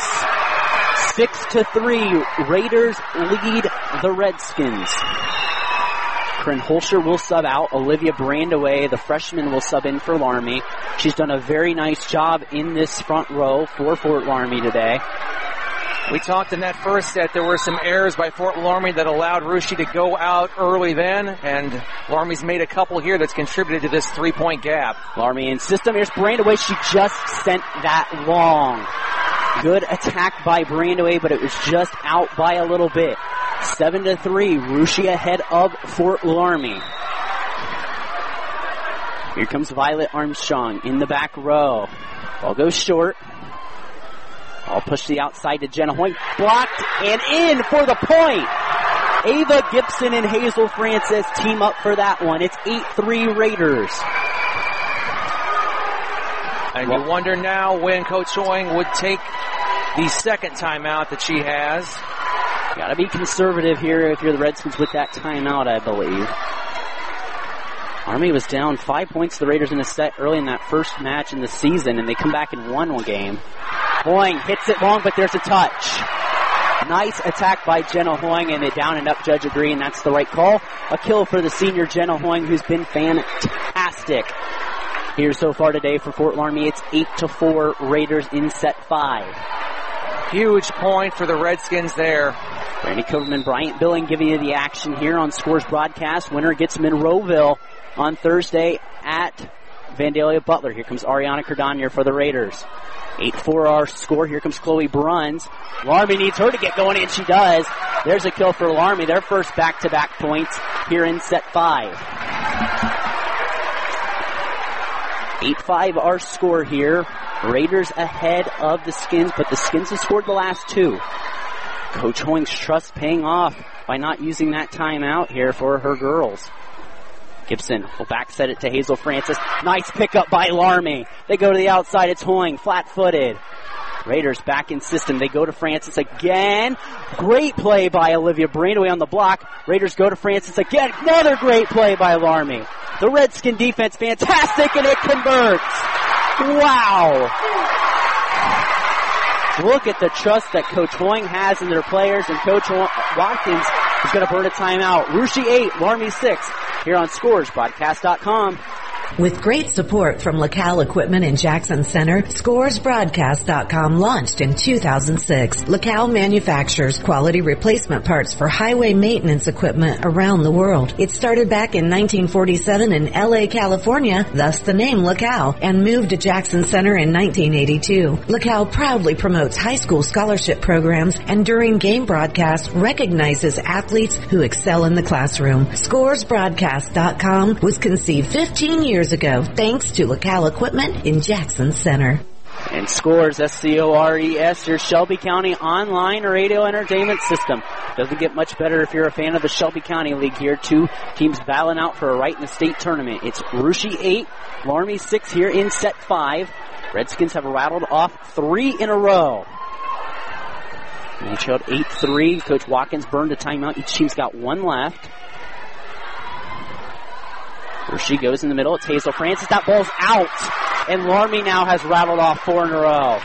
6-3, Raiders lead the Redskins. Corinne Holscher will sub out. Olivia Brandaway, the freshman, will sub in for Laramie. She's done a very nice job in this front row for Fort Laramie today. We talked in that first set, there were some errors by Fort Laramie that allowed Russia to go out early then, and Laramie's made a couple here that's contributed to this 3-point gap. Laramie in system. Here's Brandaway. She just sent that long. Good attack by Brandaway, but it was just out by a little bit. 7-3, Russia ahead of Fort Laramie. Here comes Violet Armstrong in the back row. Ball goes short. I'll push the outside to Jenna Hoing. Blocked and in for the point. Ava Gibson and Hazel Francis team up for that one. It's 8-3 Raiders. And you wonder now when Coach Hoing would take the second timeout that she has. Got to be conservative here if you're the Redskins with that timeout, I believe. Army was down 5 points to the Raiders in the set early in that first match in the season, and they come back and won one game. Hoing hits it long, but there's a touch. Nice attack by Jenna Hoing, and the down and up judge agree, and that's the right call. A kill for the senior Jenna Hoing, who's been fantastic here so far today for Fort Laramie. It's 8-4 Raiders in set 5. Huge point for the Redskins there. Randy Coverman, Bryant Billing giving you the action here on Scores Broadcast. Winner gets Monroeville on Thursday at Vandalia Butler. Here comes Ariana Cardonier for the Raiders. 8-4 our score. Here comes Chloe Bruns. Larmy needs her to get going, and she does. There's a kill for Larmy. Their first back-to-back points here in set 5. 8-5 our score here. Raiders ahead of the Skins, but the Skins have scored the last 2. Coach Hoing's trust paying off by not using that timeout here for her girls. Gibson will back set it to Hazel Francis. Nice pickup by Larmy. They go to the outside. It's Hoing, flat-footed. Raiders back in system. They go to Francis again. Great play by Olivia Brandaway on the block. Raiders go to Francis again. Another great play by Larmy. The Redskin defense, fantastic, and it converts. Wow. Look at the trust that Coach Hoing has in their players, and Coach Watkins is going to burn a timeout. Russia 8, Larmy 6, here on ScoresBroadcast.com. With great support from LaCal Equipment in Jackson Center, ScoresBroadcast.com launched in 2006. LaCal manufactures quality replacement parts for highway maintenance equipment around the world. It started back in 1947 in LA, California, thus the name LaCal, and moved to Jackson Center in 1982. LaCal proudly promotes high school scholarship programs and during game broadcasts recognizes athletes who excel in the classroom. ScoresBroadcast.com was conceived 15 years ago, thanks to LaCal Equipment in Jackson Center. And Scores, SCORES, your Shelby County online radio entertainment system. Doesn't get much better if you're a fan of the Shelby County League here. 2 teams battling out for a right in the state tournament. It's Russia 8, Larmy 6 here in set 5. Redskins have rattled off 3 in a row. And they trailed 8-3. Coach Watkins burned a timeout. Each team's got 1 left. Where she goes in the middle, it's Hazel Francis. That ball's out. And Larmy now has rattled off 4 in a row.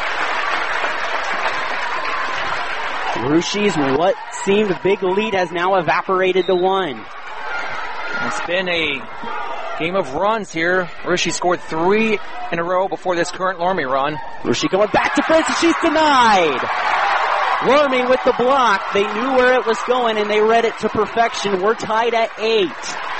Rushia's what seemed a big lead has now evaporated to 1. It's been a game of runs here. Russia scored 3 in a row before this current Larmy run. Russia going back to Francis. She's denied. Larmy with the block. They knew where it was going and they read it to perfection. We're tied at 8.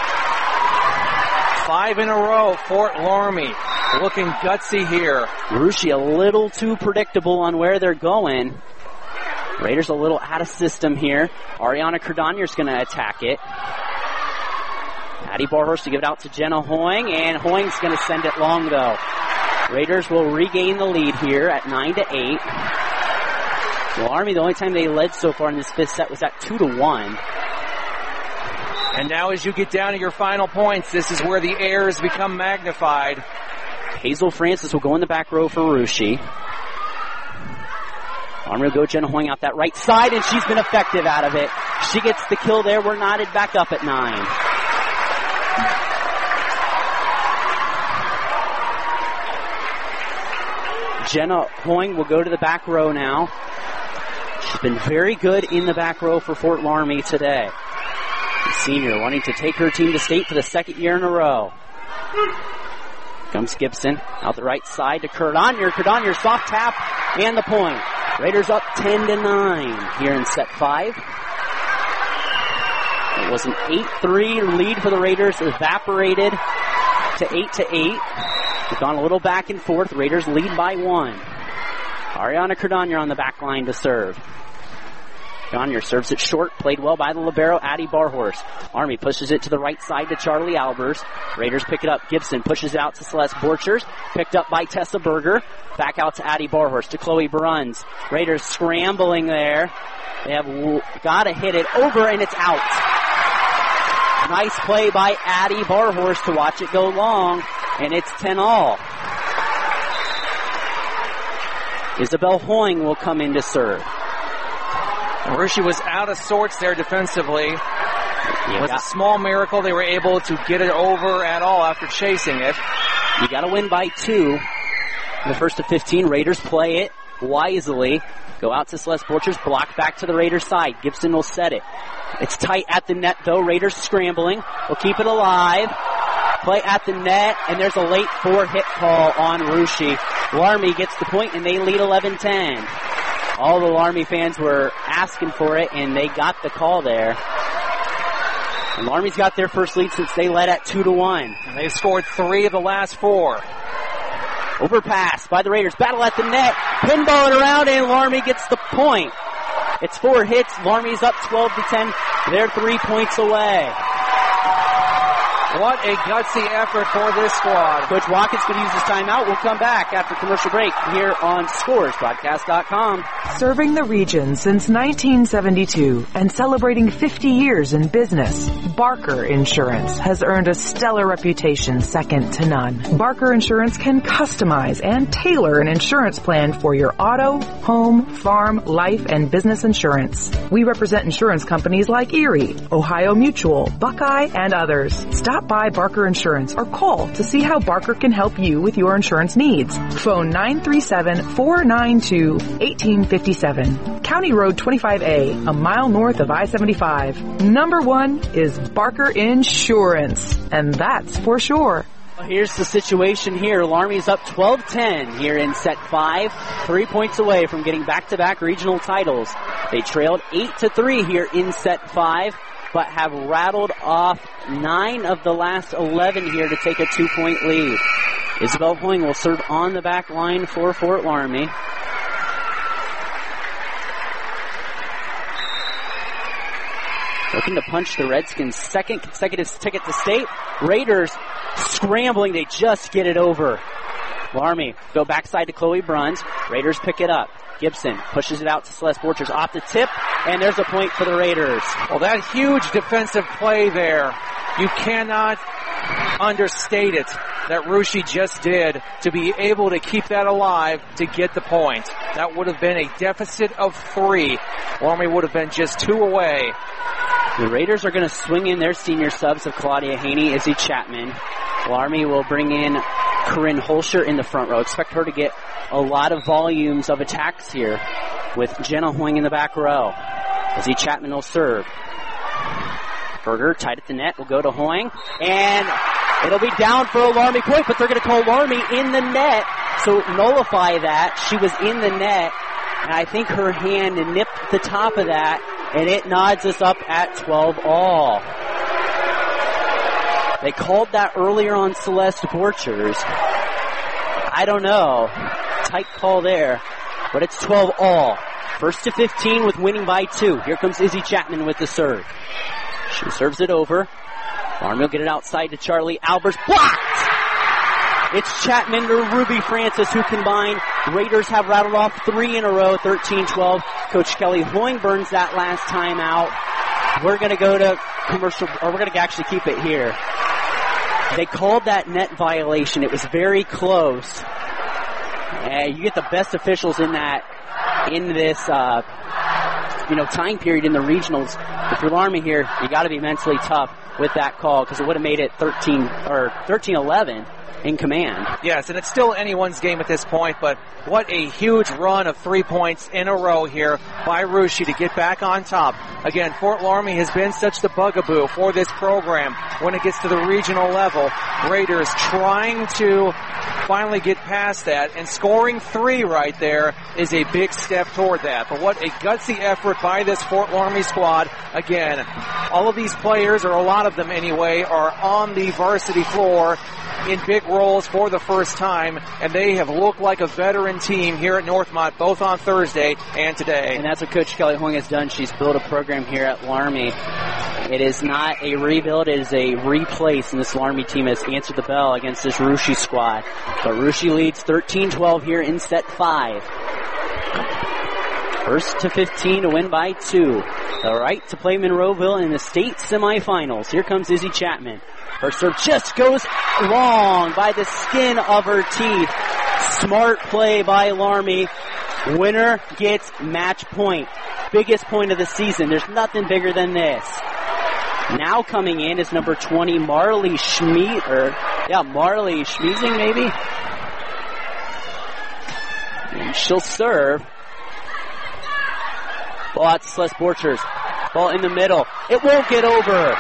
5 in a row, Fort Larmy. Looking gutsy here. Russia a little too predictable on where they're going. Raiders a little out of system here. Ariana Cardonier's going to attack it. Addie Barhorst to give it out to Jenna Hoing, and Hoing's going to send it long though. Raiders will regain the lead here at 9-8. Larmy, the only time they led so far in this 5th set was at 2-1. And now as you get down to your final points, this is where the errors become magnified. Hazel Francis will go in the back row for Russia. Larmy will go Jenna Hoing out that right side, and she's been effective out of it. She gets the kill there. We're knotted back up at 9. Jenna Hoing will go to the back row now. She's been very good in the back row for Fort Larmy today. The senior wanting to take her team to state for the 2nd year in a row. Comes Gibson out the right side to Cardonier. Cardonier soft tap and the point. Raiders up 10-9 here in set 5. It was an 8-3 lead for the Raiders, evaporated to 8-8. We've gone a little back and forth. Raiders lead by 1. Ariana Cardonier on the back line to serve. Cardonier serves it short, played well by the libero, Addie Barhorst. Army pushes it to the right side to Charlie Albers. Raiders pick it up. Gibson pushes it out to Celeste Borchers. Picked up by Tessa Berger. Back out to Addie Barhorst, to Chloe Bruns. Raiders scrambling there. They have got to hit it over, and it's out. Nice play by Addie Barhorst to watch it go long, and it's 10-all. Isabel Hoing will come in to serve. Russia was out of sorts there defensively. It was a small miracle they were able to get it over at all after chasing it. You got to win by 2. The first of 15, Raiders play it wisely. Go out to Celeste Borchers, block back to the Raiders side. Gibson will set it. It's tight at the net though. Raiders scrambling. Will keep it alive. Play at the net, and there's a late 4-hit call on Russia. Larmy gets the point, and they lead 11-10. All the Laramie fans were asking for it, and they got the call there. And Laramie's got their first lead since they led at 2-1. And they've scored 3 of the last 4. Overpass by the Raiders. Battle at the net. Pinball it around, and Laramie gets the point. It's 4 hits. Laramie's up 12-10. They're 3 points away. What a gutsy effort for this squad. Coach Watkins could use his timeout. We'll come back after commercial break here on ScoresBroadcast.com. Serving the region since 1972 and celebrating 50 years in business, Barker Insurance has earned a stellar reputation second to none. Barker Insurance can customize and tailor an insurance plan for your auto, home, farm, life, and business insurance. We represent insurance companies like Erie, Ohio Mutual, Buckeye, and others. Stop by Barker Insurance or call to see how Barker can help you with your insurance needs. Phone 937-492-1857. County Road 25A, a mile north of I-75. Number 1 is Barker Insurance, and that's for sure. Here's the situation here. Laramie's up 12-10 here in set 5. 3 points away from getting back-to-back regional titles. They trailed 8-3 here in set 5, but have rattled off 9 of the last 11 here to take a 2-point lead. Isabel Hoying will serve on the back line for Fort Laramie. Looking to punch the Redskins' second consecutive ticket to state. Raiders scrambling. They just get it over. Laramie go backside to Chloe Bruns. Raiders pick it up. Gibson pushes it out to Celeste Borchers off the tip, and there's a point for the Raiders. Well, that huge defensive play there, you cannot understate it, that Russia just did to be able to keep that alive to get the point. That would have been a deficit of 3. Laramie would have been just 2 away. The Raiders are going to swing in their senior subs of Claudia Haney, Izzy Chapman. Laramie will bring in Corinne Holscher in the front row. Expect her to get a lot of volumes of attacks here with Jenna Hoying in the back row. Izzy Chapman will serve. Berger tied at the net will go to Hoying, and it'll be down for a Laramie point, but they're going to call Laramie in the net, so nullify that. She was in the net, and I think her hand nipped the top of that, and it nods us up at 12 all. They called that earlier on Celeste Borchers. I don't know. Tight call there, but it's 12 all. First to 15 with winning by 2. Here comes Izzy Chapman with the serve. She serves it over. Laramie will get it outside to Charlie Albers. Blocked! It's Chapman to Ruby Francis who combine. Raiders have rattled off 3 in a row, 13-12. Coach Kelly Hoying burns that last time out. We're going to go to commercial, or we're going to actually keep it here. They called that net violation. It was very close. You get the best officials in this time period in the regionals. If you're Laramie here, you got to be mentally tough with that call because it would have made it 13-11 in command. Yes, and it's still anyone's game at this point, but what a huge run of 3 points in a row here by Russia to get back on top. Again, Fort Laramie has been such the bugaboo for this program when it gets to the regional level. Raiders trying to finally get past that, and scoring 3 right there is a big step toward that. But what a gutsy effort by this Fort Laramie squad. Again, all of these players, or a lot of them anyway, are on the varsity floor in big roles for the first time, and they have looked like a veteran team here at Northmont, both on Thursday and today. And that's what Coach Kelly Hoying has done. She's built a program here at Laramie. It is not a rebuild, it is a replace, and this Laramie team has answered the bell against this Russia squad. But Russia leads 13-12 here in set 5. First to 15 to win by 2. The right to play Monroeville in the state semifinals. Here comes Izzy Chapman. Her serve just goes long by the skin of her teeth. Smart play by Laramie. Winner gets match point. Biggest point of the season. There's nothing bigger than this. Now coming in is number 20, Marley Marley Schmiesing maybe. And she'll serve. Ball out to Celeste Borchers. Ball in the middle. It won't get over.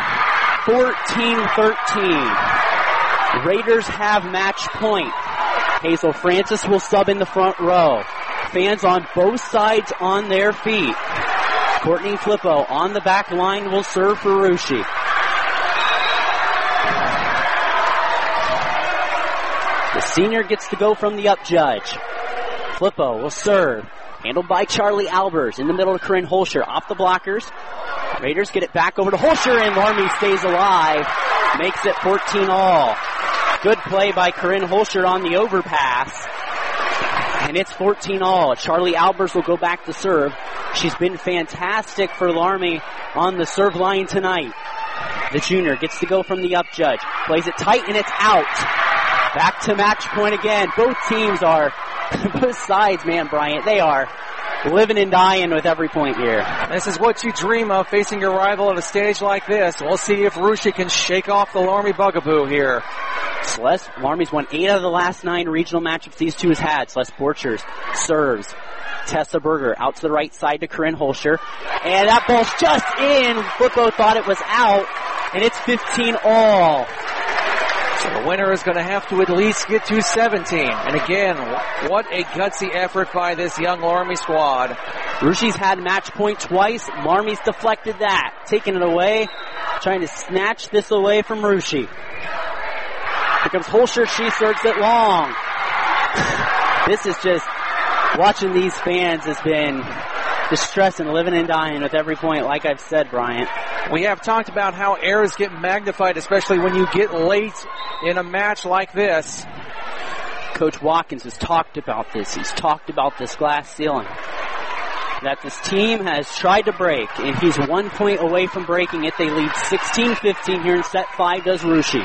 14-13. Raiders have match point. Hazel Francis will sub in the front row. Fans on both sides on their feet. Courtney Flippo on the back line will serve for Russia. The senior gets to go from the up judge. Flippo will serve. Handled by Charlie Albers. In the middle of Corinne Holscher. Off the blockers. Raiders get it back over to Holscher, and Larmy stays alive. Makes it 14-all. Good play by Corinne Holscher on the overpass. And it's 14-all. Charlie Albers will go back to serve. She's been fantastic for Larmy on the serve line tonight. The junior gets to go from the up judge. Plays it tight, and it's out. Back to match point again. Both teams are, both sides, man, Bryant, they are living and dying with every point here. This is what you dream of, facing your rival at a stage like this. We'll see if Russia can shake off the Larmy bugaboo here. Celeste, Larmy's won 8 out of the last 9 regional matchups these two has had. Celeste Borchers serves. Tessa Berger out to the right side to Corinne Holscher. And that ball's just in. Flippo thought it was out. And it's 15-all. So the winner is going to have to at least get to 17. And again, what a gutsy effort by this young Larmy squad. Russia's had match point twice. Larmy's deflected that. Taking it away. Trying to snatch this away from Russia. Here comes Holscher. She serves it long. This is just, watching these fans has been distressing, living and dying with every point, like I've said, Bryant. We have talked about how errors get magnified, especially when you get late in a match like this. Coach Watkins has talked about this. He's talked about this glass ceiling that this team has tried to break, and he's 1 point away from breaking it. They lead 16-15 here in set 5, does Russia.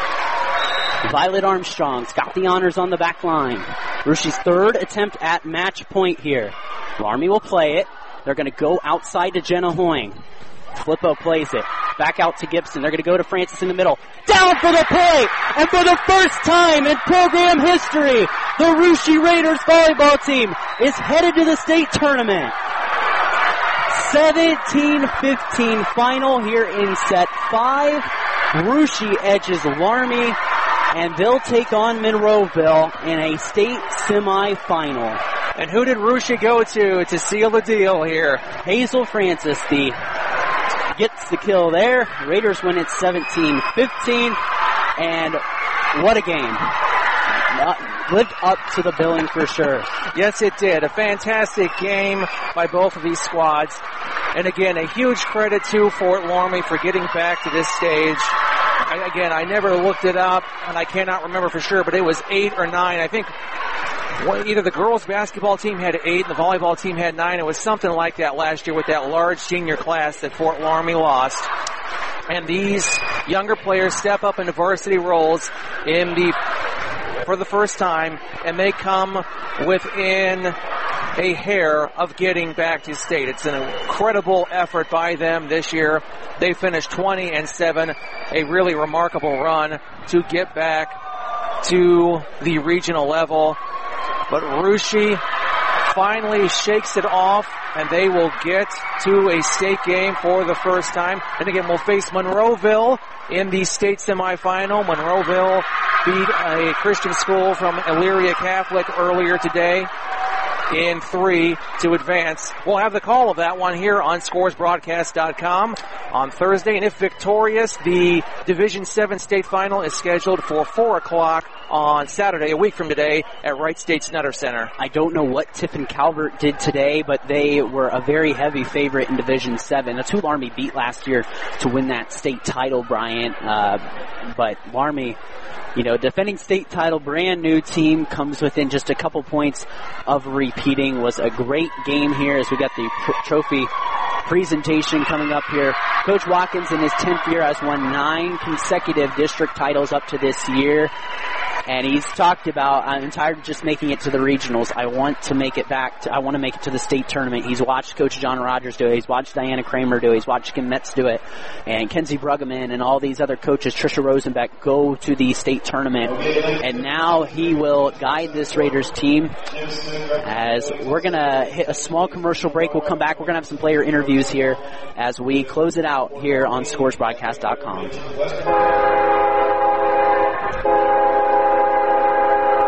Violet Armstrong's got the honors on the back line. Russia's third attempt at match point here. Larmy will play it. They're going to go outside to Jenna Hoying. Flippo plays it. Back out to Gibson. They're going to go to Francis in the middle. Down for the play! And for the first time in program history, the Russia Raiders volleyball team is headed to the state tournament. 17-15 final here in set 5. Russia edges Larmy, and they'll take on Monroeville in a state semifinal. And who did Russia go to seal the deal here? Hazel Francis, gets the kill there. Raiders win it 17-15, and what a game. Lived up to the billing for sure. Yes, it did. A fantastic game by both of these squads. And again, a huge credit to Fort Larmy for getting back to this stage. I never looked it up, and I cannot remember for sure, but it was 8 or 9. I think either the girls basketball team had 8 and the volleyball team had 9. It was something like that last year with that large senior class that Fort Larmy lost. And these younger players step up into varsity roles for the first time, and they come within a hair of getting back to state. It's an incredible effort by them this year. They finished 20-7, a really remarkable run to get back to the regional level. But Russia finally shakes it off, and they will get to a state game for the first time. And again, we'll face Monroeville in the state semifinal. Monroeville beat a Christian school from Elyria Catholic earlier today in 3 to advance. We'll have the call of that one here on scoresbroadcast.com on Thursday. And if victorious, the Division 7 state final is scheduled for 4 o'clock on Saturday, a week from today, at Wright State Snutter Center. I don't know what Tiffin Calvert did today, but they were a very heavy favorite in Division 7. That's who Larmy beat last year to win that state title, Bryant. But Larmy, defending state title, brand new team, comes within just a couple points of repeating. Was a great game here as we got the trophy presentation coming up here. Coach Watkins in his 10th year has won 9 consecutive district titles up to this year. And he's talked about, I'm tired of just making it to the regionals. I want to make it to the state tournament. He's watched Coach John Rogers do it. He's watched Diana Kramer do it. He's watched Kim Metz do it. And Kenzie Bruggeman and all these other coaches, Trisha Rosenbeck, go to the state tournament. And now he will guide this Raiders team. As we're going to hit a small commercial break, we'll come back. We're going to have some player interviews here as we close it out here on scoresbroadcast.com.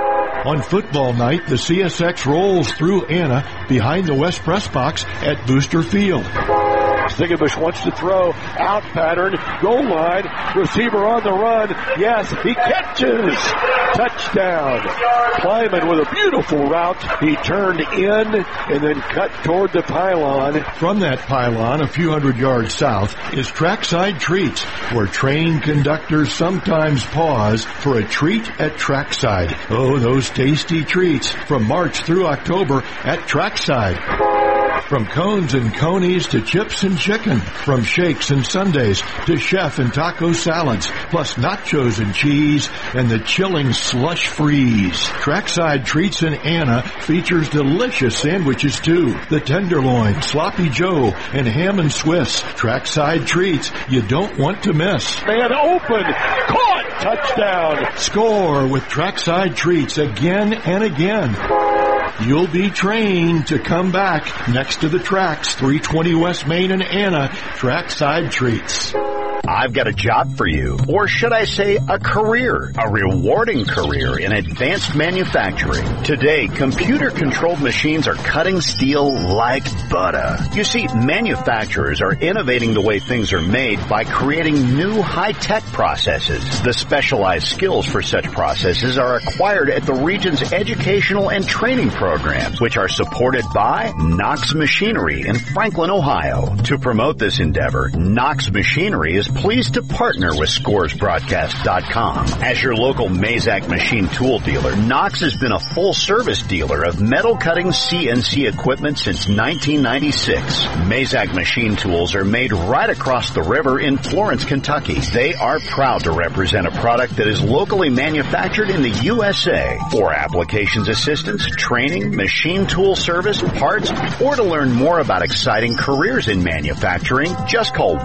On football night, the CSX rolls through Anna behind the West Press Box at Booster Field. Zingenbush wants to throw, out pattern, goal line, receiver on the run. Yes, he catches. Touchdown. Kleiman with a beautiful route. He turned in and then cut toward the pylon. From that pylon, a few hundred yards south, is Trackside Treats, where train conductors sometimes pause for a treat at Trackside. Oh, those tasty treats from March through October at Trackside. From cones and conies to chips and chicken. From shakes and sundaes to chef and taco salads. Plus nachos and cheese and the chilling slush freeze. Trackside Treats in Anna features delicious sandwiches too. The Tenderloin, Sloppy Joe, and Ham and Swiss. Trackside Treats you don't want to miss. Man open. Caught. Touchdown. Score with Trackside Treats again and again. You'll be trained to come back next to the tracks, 320 West Main in Anna, Trackside Treats. I've got a job for you, or should I say a career, a rewarding career in advanced manufacturing. Today, computer-controlled machines are cutting steel like butter. You see, manufacturers are innovating the way things are made by creating new high-tech processes. The specialized skills for such processes are acquired at the region's educational and training programs, which are supported by Knox Machinery in Franklin, Ohio. To promote this endeavor, Knox Machinery is pleased to partner with ScoresBroadcast.com. As your local Mazak machine tool dealer, Knox has been a full-service dealer of metal cutting CNC equipment since 1996. Mazak machine tools are made right across the river in Florence, Kentucky. They are proud to represent a product that is locally manufactured in the USA. For applications assistance, training, machine tool service, parts, or to learn more about exciting careers in manufacturing, just call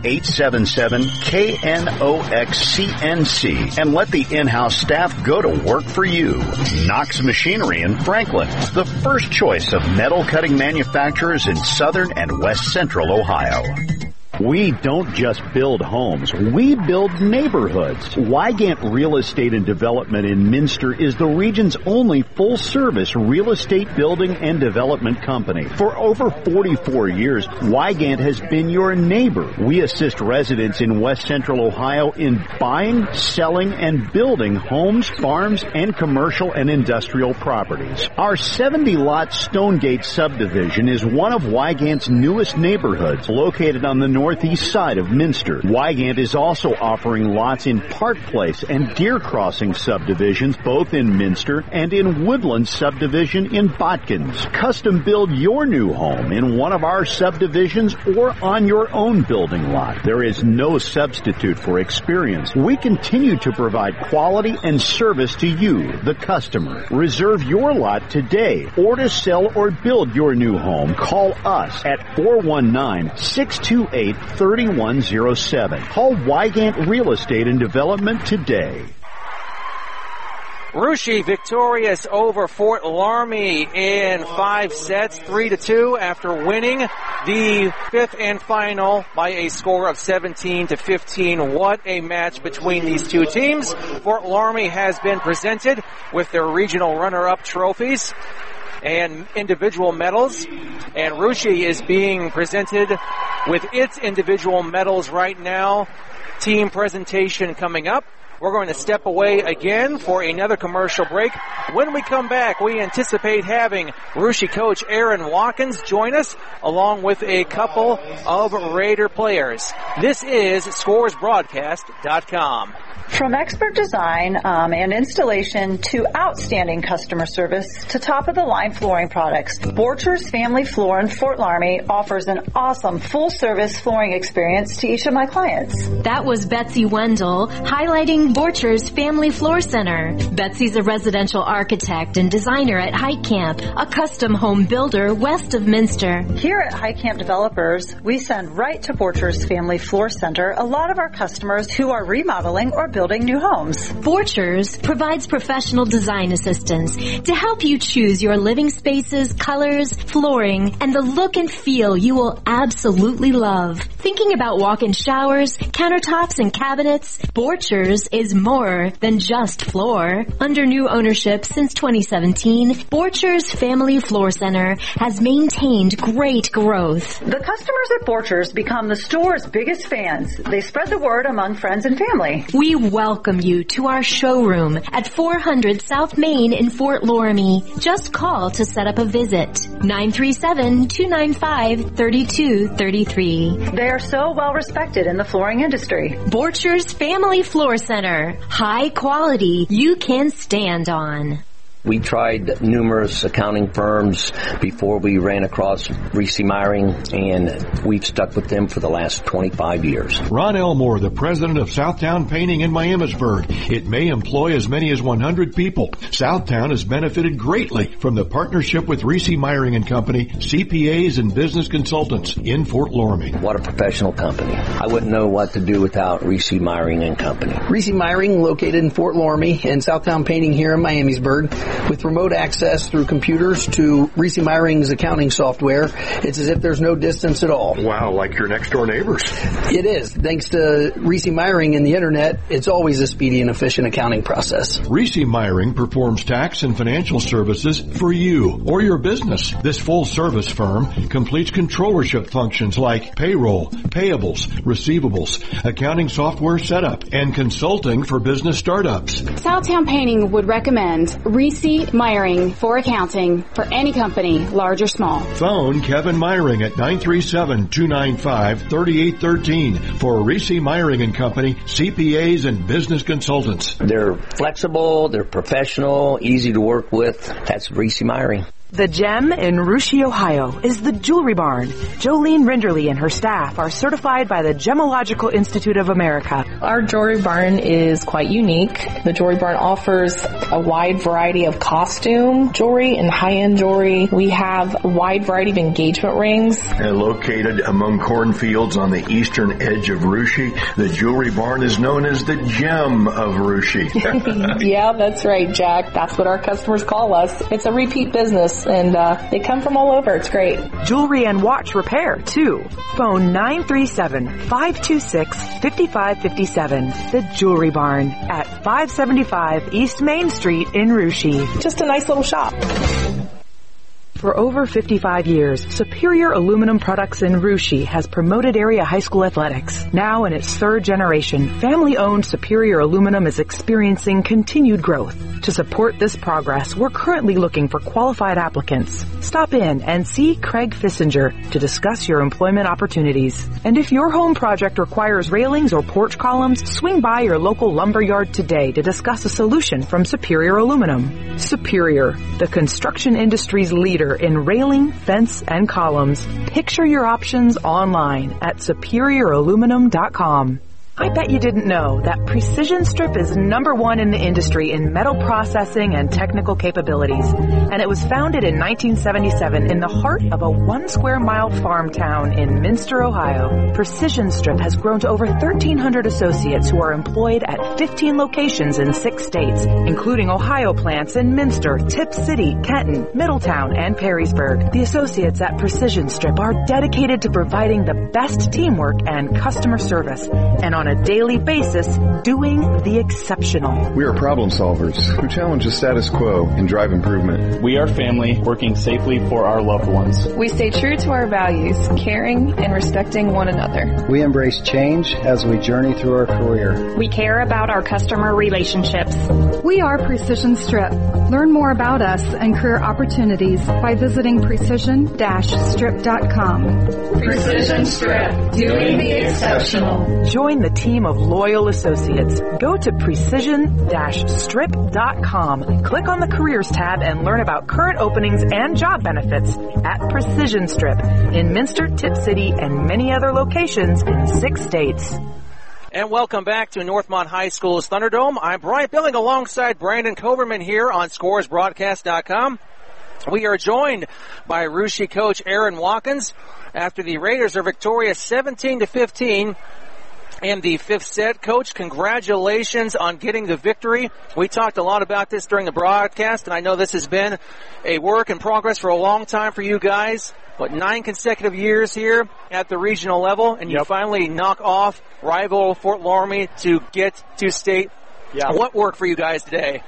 1-877-KNOX-CNC and let the in-house staff go to work for you. Knox Machinery in Franklin, the first choice of metal cutting manufacturers in southern and west central Ohio. We don't just build homes, we build neighborhoods. Wygant Real Estate and Development in Minster is the region's only full-service real estate building and development company. For over 44 years, Wygant has been your neighbor. We assist residents in West Central Ohio in buying, selling, and building homes, farms, and commercial and industrial properties. Our 70-lot Stonegate subdivision is one of Wygant's newest neighborhoods, located on the northeast side of Minster. Wygant is also offering lots in Park Place and Deer Crossing subdivisions, both in Minster, and in Woodland subdivision in Botkins. Custom build your new home in one of our subdivisions or on your own building lot. There is no substitute for experience. We continue to provide quality and service to you, the customer. Reserve your lot today, or to sell or build your new home, call us at 419-628-3107. Call Wygant Real Estate and Development today. Russia victorious over Fort Laramie in 5 sets, 3-2, after winning the fifth and final by a score of 17-15. What a match between these two teams. Fort Laramie has been presented with their regional runner-up trophies and individual medals, and Russia is being presented with its individual medals right now. Team presentation coming up. We're going to step away again for another commercial break. When we come back, we anticipate having Russia coach Aaron Watkins join us, along with a couple of Raider players. This is ScoresBroadcast.com. From expert design and installation to outstanding customer service to top-of-the-line flooring products, Borchers Family Floor in Fort Laramie offers an awesome full-service flooring experience to each of my clients. That was Betsy Wendell highlighting Borchers Family Floor Center. Betsy's a residential architect and designer at Hike Camp, a custom home builder west of Minster. Here at Hike Camp Developers, we send right to Borchers Family Floor Center a lot of our customers who are remodeling or or building new homes. Borchers provides professional design assistance to help you choose your living spaces, colors, flooring, and the look and feel you will absolutely love. Thinking about walk-in showers, countertops, and cabinets? Borchers is more than just floor. Under new ownership since 2017, Borchers Family Floor Center has maintained great growth. The customers at Borchers become the store's biggest fans. They spread the word among friends and family. We welcome you to our showroom at 400 South Main in Fort Loramie. Just call to set up a visit. 937-295-3233. They are so well respected in the flooring industry. Borchers Family Floor Center. High quality you can stand on. We tried numerous accounting firms before we ran across Reese Meyering, and we've stuck with them for the last 25 years. Ron Elmore, the president of Southtown Painting in Miamisburg. It may employ as many as 100 people. Southtown has benefited greatly from the partnership with Reese Meyering and Company, CPAs and business consultants in Fort Loramie. What a professional company. I wouldn't know what to do without Reese Meyering and Company. Reese Meyering, located in Fort Loramie, and Southtown Painting here in Miamisburg. With remote access through computers to Reese Meyering's accounting software, it's as if there's no distance at all. Wow, like your next door neighbors. It is. Thanks to Reese Meyering and the internet, it's always a speedy and efficient accounting process. Reese Meyering performs tax and financial services for you or your business. This full service firm completes controllership functions like payroll, payables, receivables, accounting software setup, and consulting for business startups. Southtown Painting would recommend Reese Meyering for accounting for any company, large or small. Phone Kevin Meyering at 937-295-3813 for Reese Meyering and Company, CPAs and business consultants. They're flexible, they're professional, easy to work with. That's Reese Meyering. The gem in Russia, Ohio is the Jewelry Barn. Jolene Rinderly and her staff are certified by the Gemological Institute of America. Our Jewelry Barn is quite unique. The Jewelry Barn offers a wide variety of costume jewelry and high-end jewelry. We have a wide variety of engagement rings. Located among cornfields on the eastern edge of Russia, the Jewelry Barn is known as the gem of Russia. Yeah, that's right, Jack. That's what our customers call us. It's a repeat business. And they come from all over. It's great. Jewelry and watch repair, too. Phone 937-526-5557. The Jewelry Barn at 575 East Main Street in Russia. Just a nice little shop. For over 55 years, Superior Aluminum Products in Russia has promoted area high school athletics. Now in its third generation, family-owned Superior Aluminum is experiencing continued growth. To support this progress, we're currently looking for qualified applicants. Stop in and see Craig Fissinger to discuss your employment opportunities. And if your home project requires railings or porch columns, swing by your local lumber yard today to discuss a solution from Superior Aluminum. Superior, the construction industry's leader in railing, fence, and columns. Picture your options online at superiораluminum.com. I bet you didn't know that Precision Strip is #1 in the industry in metal processing and technical capabilities. And it was founded in 1977 in the heart of a 1 square mile farm town in Minster, Ohio. Precision Strip has grown to over 1,300 associates who are employed at 15 locations in 6 states, including Ohio plants in Minster, Tip City, Kenton, Middletown, and Perrysburg. The associates at Precision Strip are dedicated to providing the best teamwork and customer service, and on a daily basis, doing the exceptional. We are problem solvers who challenge the status quo and drive improvement. We are family working safely for our loved ones. We stay true to our values, caring and respecting one another. We embrace change as we journey through our career. We care about our customer relationships. We are Precision Strip. Learn more about us and career opportunities by visiting precision-strip.com. Precision Strip, doing the exceptional. Join the team of loyal associates. Go to precision-strip.com. Click on the Careers tab and learn about current openings and job benefits at Precision Strip in Minster, Tip City, and many other locations in 6 states. And welcome back to Northmont High School's Thunderdome. I'm Brian Billing alongside Brandon Coverman here on ScoresBroadcast.com. We are joined by Russia coach Aaron Watkins after the Raiders are victorious 17-15 in the 5th set. Coach, congratulations on getting the victory. We talked a lot about this during the broadcast, and I know this has been a work in progress for a long time for you guys. 9 consecutive years here at the regional level, and you finally knock off rival Fort Loramie to get to state. Yeah. What worked for you guys today?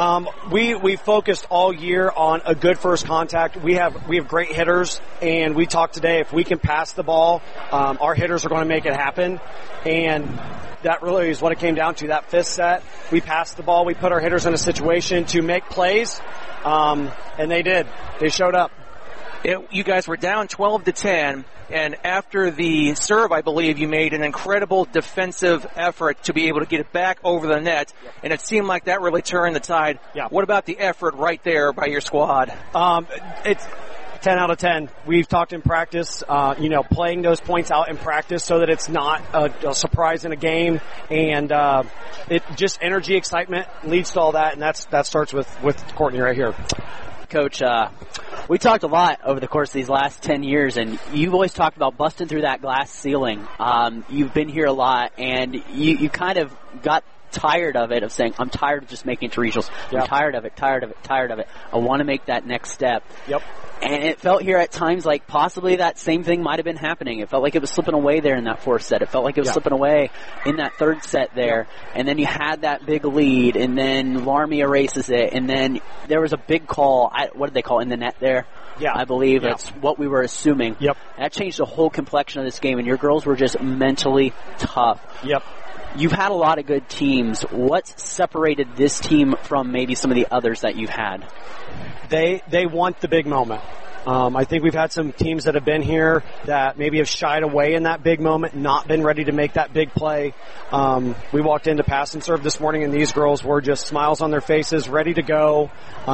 We focused all year on a good first contact. We have great hitters, and we talked today, if we can pass the ball, our hitters are going to make it happen. And that really is what it came down to. That 5th set, we passed the ball, we put our hitters in a situation to make plays, and they did. They showed up. You guys were down 12-10, and after the serve, I believe you made an incredible defensive effort to be able to get it back over the net, and it seemed like that really turned the tide. Yeah. What about the effort right there by your squad? It's 10 out of 10. We've talked in practice, playing those points out in practice so that it's not a surprise in a game, and it just energy, excitement leads to all that, and that starts with Courtney right here. Coach, we talked a lot over the course of these last 10 years, and you've always talked about busting through that glass ceiling. You've been here a lot, and you kind of got tired of it, of saying, I'm tired of just making it to regionals. Yeah. I'm tired of it. I want to make that next step. Yep. And it felt here at times like possibly that same thing might have been happening. It felt like it was slipping away there in that 4th set. It felt like it was slipping away in that 3rd set there. And then you had that big lead, and then Loramie erases it, and then there was a big call. What did they call in the net there? Yeah. I believe that's what we were assuming. Yep. And that changed the whole complexion of this game, and your girls were just mentally tough. Yep. You've had a lot of good teams. What's separated this team from maybe some of the others that you've had? They want the big moment. I think we've had some teams that have been here that maybe have shied away in that big moment, not been ready to make that big play. We walked into pass and serve this morning, and these girls were just smiles on their faces, ready to go.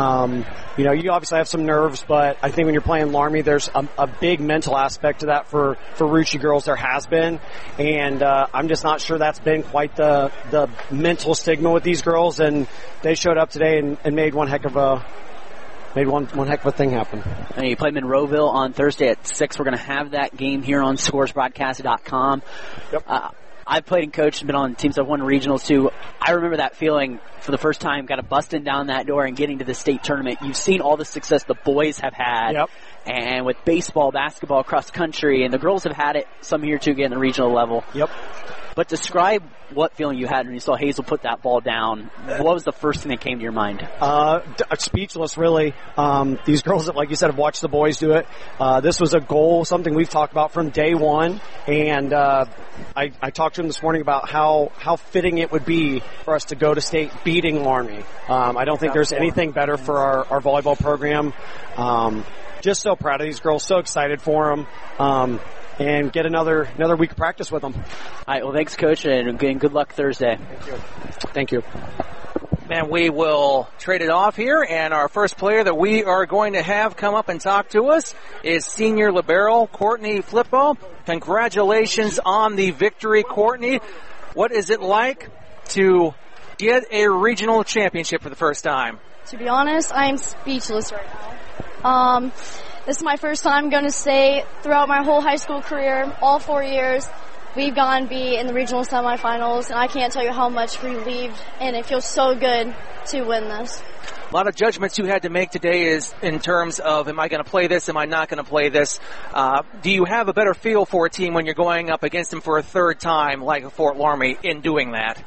You obviously have some nerves, but I think when you're playing Loramie, there's a big mental aspect to that for Rucci girls. There has been, and I'm just not sure that's been quite the mental signal with these girls, and they showed up today and made one heck of a thing happen. And you play Monroeville on Thursday at 6. We're going to have that game here on scoresbroadcast.com. Yep. I've played and coached and been on teams that have won regionals too. I remember that feeling for the first time, kind of busting down that door and getting to the state tournament. You've seen all the success the boys have had. Yep. And with baseball, basketball, cross country, and the girls have had it some here too, getting the regional level. Yep. But describe what feeling you had when you saw Hazel put that ball down. What was the first thing that came to your mind? Speechless, really. These girls, like you said, have watched the boys do it. This was a goal, something we've talked about from day one. And I talked to him this morning about how fitting it would be for us to go to state beating Loramie. I don't think there's anything better for our volleyball program. Just so proud of these girls, so excited for them. And get another week of practice with them. All right, well, thanks, Coach, and good luck Thursday. Thank you. And we will trade it off here, and our first player that we are going to have come up and talk to us is senior libero Courtney Flippo. Congratulations on the victory, Courtney. What is it like to get a regional championship for the first time? To be honest, I am speechless right now. This is my first time going to say throughout my whole high school career, all 4 years, we've gone be in the regional semifinals, and I can't tell you how much relieved, and it feels so good to win this. A lot of judgments you had to make today is in terms of, am I going to play this, am I not going to play this? Do you have a better feel for a team when you're going up against them for a third time, like Fort Loramie, in doing that?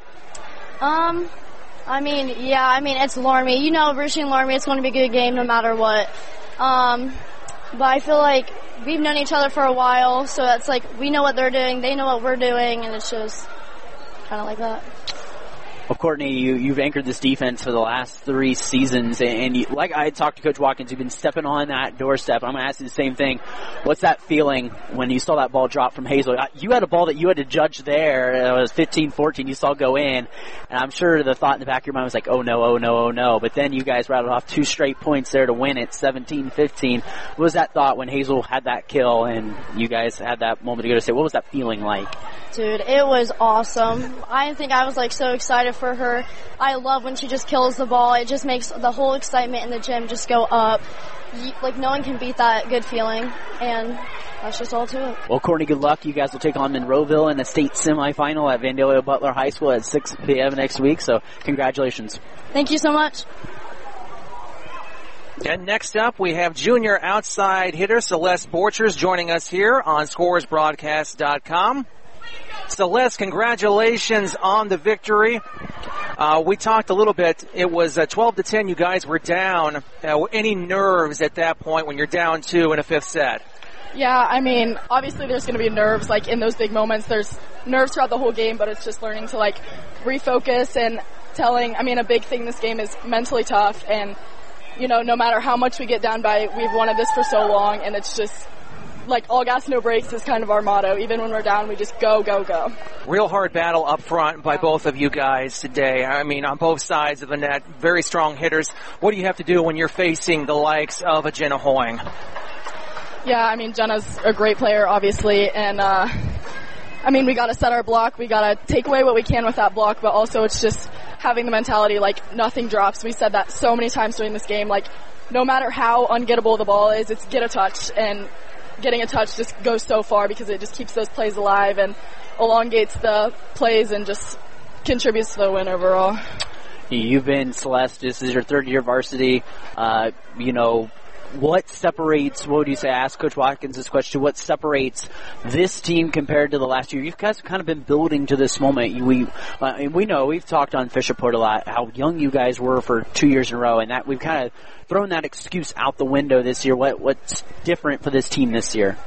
It's Loramie. You know, Rucci and Loramie, it's going to be a good game no matter what. But I feel like we've known each other for a while, so it's like we know what they're doing, they know what we're doing, and it's just kind of like that. Well, Courtney, you've anchored this defense for the last 3 seasons, and like I had talked to Coach Watkins, you've been stepping on that doorstep. I'm going to ask you the same thing. What's that feeling when you saw that ball drop from Hazel? You had a ball that you had to judge there. It was 15-14. You saw go in, and I'm sure the thought in the back of your mind was like, oh no. But then you guys rattled off 2 straight points there to win it, 17-15. What was that thought when Hazel had that kill and you guys had that moment to go to say, what was that feeling like? Dude, it was awesome. I didn't think I was so excited for her. I love when she just kills the ball. It just makes the whole excitement in the gym just go up. Like, no one can beat that good feeling, and that's just all to it. Well, Courtney, good luck. You guys will take on Monroeville in the state semifinal at Vandalia Butler High School at 6 p.m. next week, so congratulations. Thank you so much. And next up, we have junior outside hitter Celeste Borchers joining us here on ScoresBroadcast.com. Celeste, congratulations on the victory. We talked a little bit. It was 12-10. You guys were down. Any nerves at that point when you're down 2 in a fifth set? Yeah, I mean, obviously there's going to be nerves, like, in those big moments. There's nerves throughout the whole game, but it's just learning to, like, refocus and a big thing this game is mentally tough, and, you know, no matter how much we get down by, we've wanted this for so long, and it's just, like, all gas, no brakes is kind of our motto. Even when we're down, we just go, go, go. Real hard battle up front by both of you guys today. I mean, on both sides of the net, very strong hitters. What do you have to do when you're facing the likes of a Jenna Hoying? Yeah, I mean, Jenna's a great player, obviously, and, we got to set our block. We got to take away what we can with that block, but also it's just having the mentality, like, nothing drops. We said that so many times during this game. Like, no matter how ungettable the ball is, it's get a touch, and getting a touch just goes so far because it just keeps those plays alive and elongates the plays and just contributes to the win overall. You've been, Celeste, this is your third year varsity. What separates, what would you say, ask Coach Watkins this question, what separates this team compared to the last year? You guys have kind of been building to this moment. We know, we've talked on Fisherport a lot, how young you guys were for 2 years in a row, and that we've kind of thrown that excuse out the window this year. What's different for this team this year?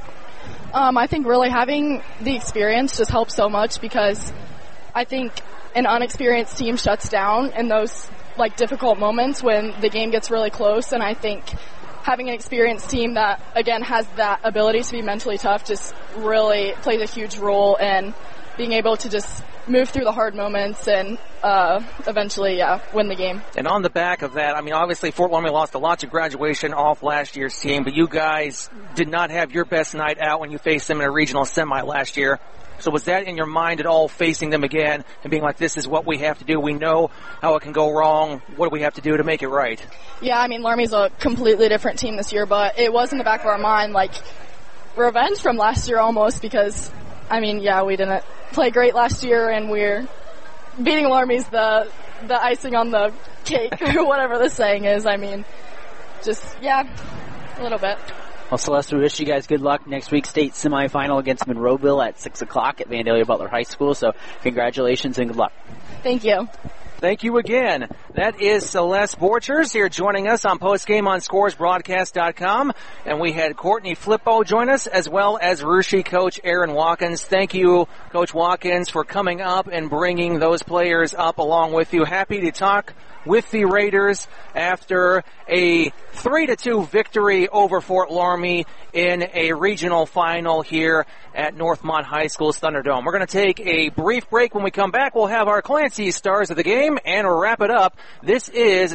I think really having the experience just helps so much, because I think an unexperienced team shuts down in those, like, difficult moments when the game gets really close, and I think having an experienced team that, again, has that ability to be mentally tough just really plays a huge role in being able to just move through the hard moments and eventually, win the game. And on the back of that, I mean, obviously Fort Loramie lost a lot to graduation off last year's team, but you guys did not have your best night out when you faced them in a regional semi last year. So was that in your mind at all, facing them again and being like, this is what we have to do? We know how it can go wrong. What do we have to do to make it right? Yeah, I mean, Loramie's a completely different team this year, but it was in the back of our mind, like, revenge from last year almost, because, I mean, yeah, we didn't play great last year, and we're beating Loramie's the icing on the cake, or whatever the saying is. I mean, just, yeah, a little bit. Well, Celeste, we wish you guys good luck next week's state semifinal against Monroeville at 6 o'clock at Vandalia Butler High School. So congratulations and good luck. Thank you. Thank you again. That is Celeste Borchers here joining us on postgame on ScoresBroadcast.com. And we had Courtney Flippo join us, as well as Russia coach Aaron Watkins. Thank you, Coach Watkins, for coming up and bringing those players up along with you. Happy to talk with the Raiders after a 3-2 victory over Fort Loramie in a regional final here at Northmont High School's Thunderdome. We're going to take a brief break. When we come back, we'll have our Clancy Stars of the Game and wrap it up. This is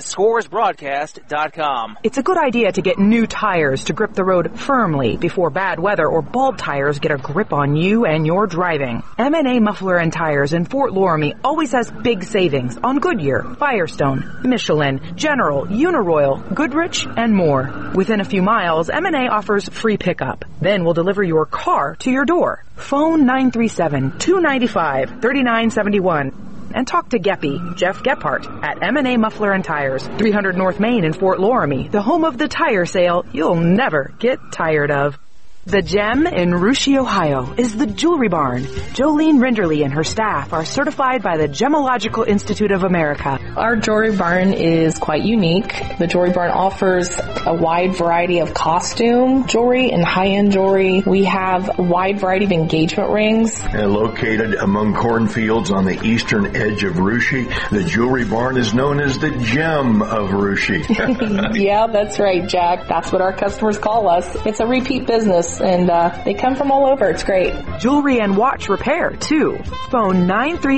ScoresBroadcast.com. It's a good idea to get new tires to grip the road firmly before bad weather or bald tires get a grip on you and your driving. M&A Muffler and Tires in Fort Loramie always has big savings on Goodyear, Firestone, Michelin, General, Uniroyal, Goodrich, and more. Within a few miles, M&A offers free pickup. Then we'll deliver your car to your door. Phone 937-295-3971 and talk to Geppy, Jeff Gephardt, at M&A Muffler and Tires, 300 North Main in Fort Loramie, the home of the tire sale you'll never get tired of. The Gem in Russia, Ohio is the Jewelry Barn. Jolene Rinderly and her staff are certified by the Gemological Institute of America. Our Jewelry Barn is quite unique. The Jewelry Barn offers a wide variety of costume jewelry and high-end jewelry. We have a wide variety of engagement rings. Located among cornfields on the eastern edge of Russia, the Jewelry Barn is known as the Gem of Russia. Yeah, that's right, Jack. That's what our customers call us. It's a repeat business, and they come from all over. It's great. Jewelry and watch repair, too. Phone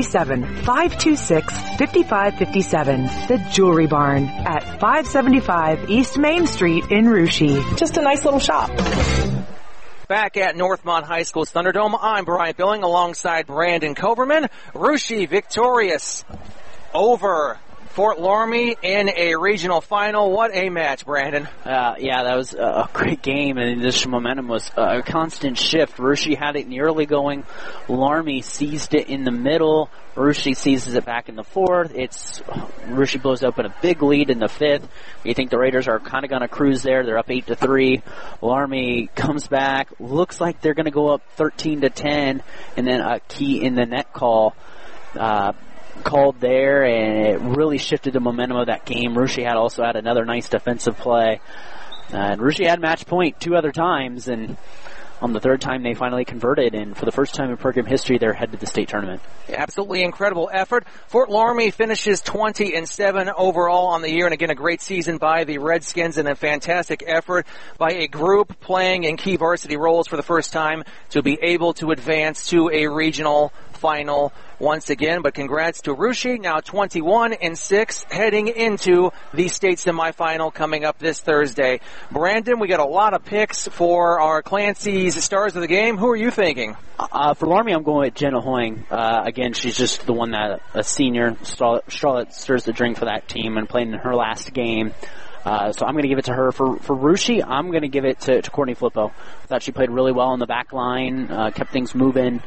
937-526-5557. The Jewelry Barn at 575 East Main Street in Russia. Just a nice little shop. Back at Northmont High School's Thunderdome, I'm Brian Billing alongside Brandon Coverman. Russia victorious over Fort Loramie in a regional final. What a match, Brandon. Yeah, that was a great game, and this momentum was a constant shift. Russia had it in the early going. Loramie seized it in the middle. Russia seizes it back in the fourth. Russia blows open a big lead in the fifth. You think the Raiders are kind of going to cruise there. They're up 8-3. Loramie comes back. Looks like they're going to go up 13-10, and then a key in the net call called there, and it really shifted the momentum of that game. Russia also had another nice defensive play. And Russia had match point 2 other times, and on the third time they finally converted, and for the first time in program history, they're headed to the state tournament. Absolutely incredible effort. Fort Loramie finishes 20-7 overall on the year, and again, a great season by the Redskins and a fantastic effort by a group playing in key varsity roles for the first time to be able to advance to a regional final once again. But congrats to Russia, now 21-6, heading into the state semifinal coming up this Thursday. Brandon, we got a lot of picks for our Clancy's stars of the game. Who are you thinking? For Loramie, I'm going with Jenna Hoying. Again, she's just the one that a senior. Charlotte stirs the drink for that team and playing in her last game. So I'm going to give it to her. For Russia, I'm going to give it to Courtney Flippo. I thought she played really well on the back line, kept things moving,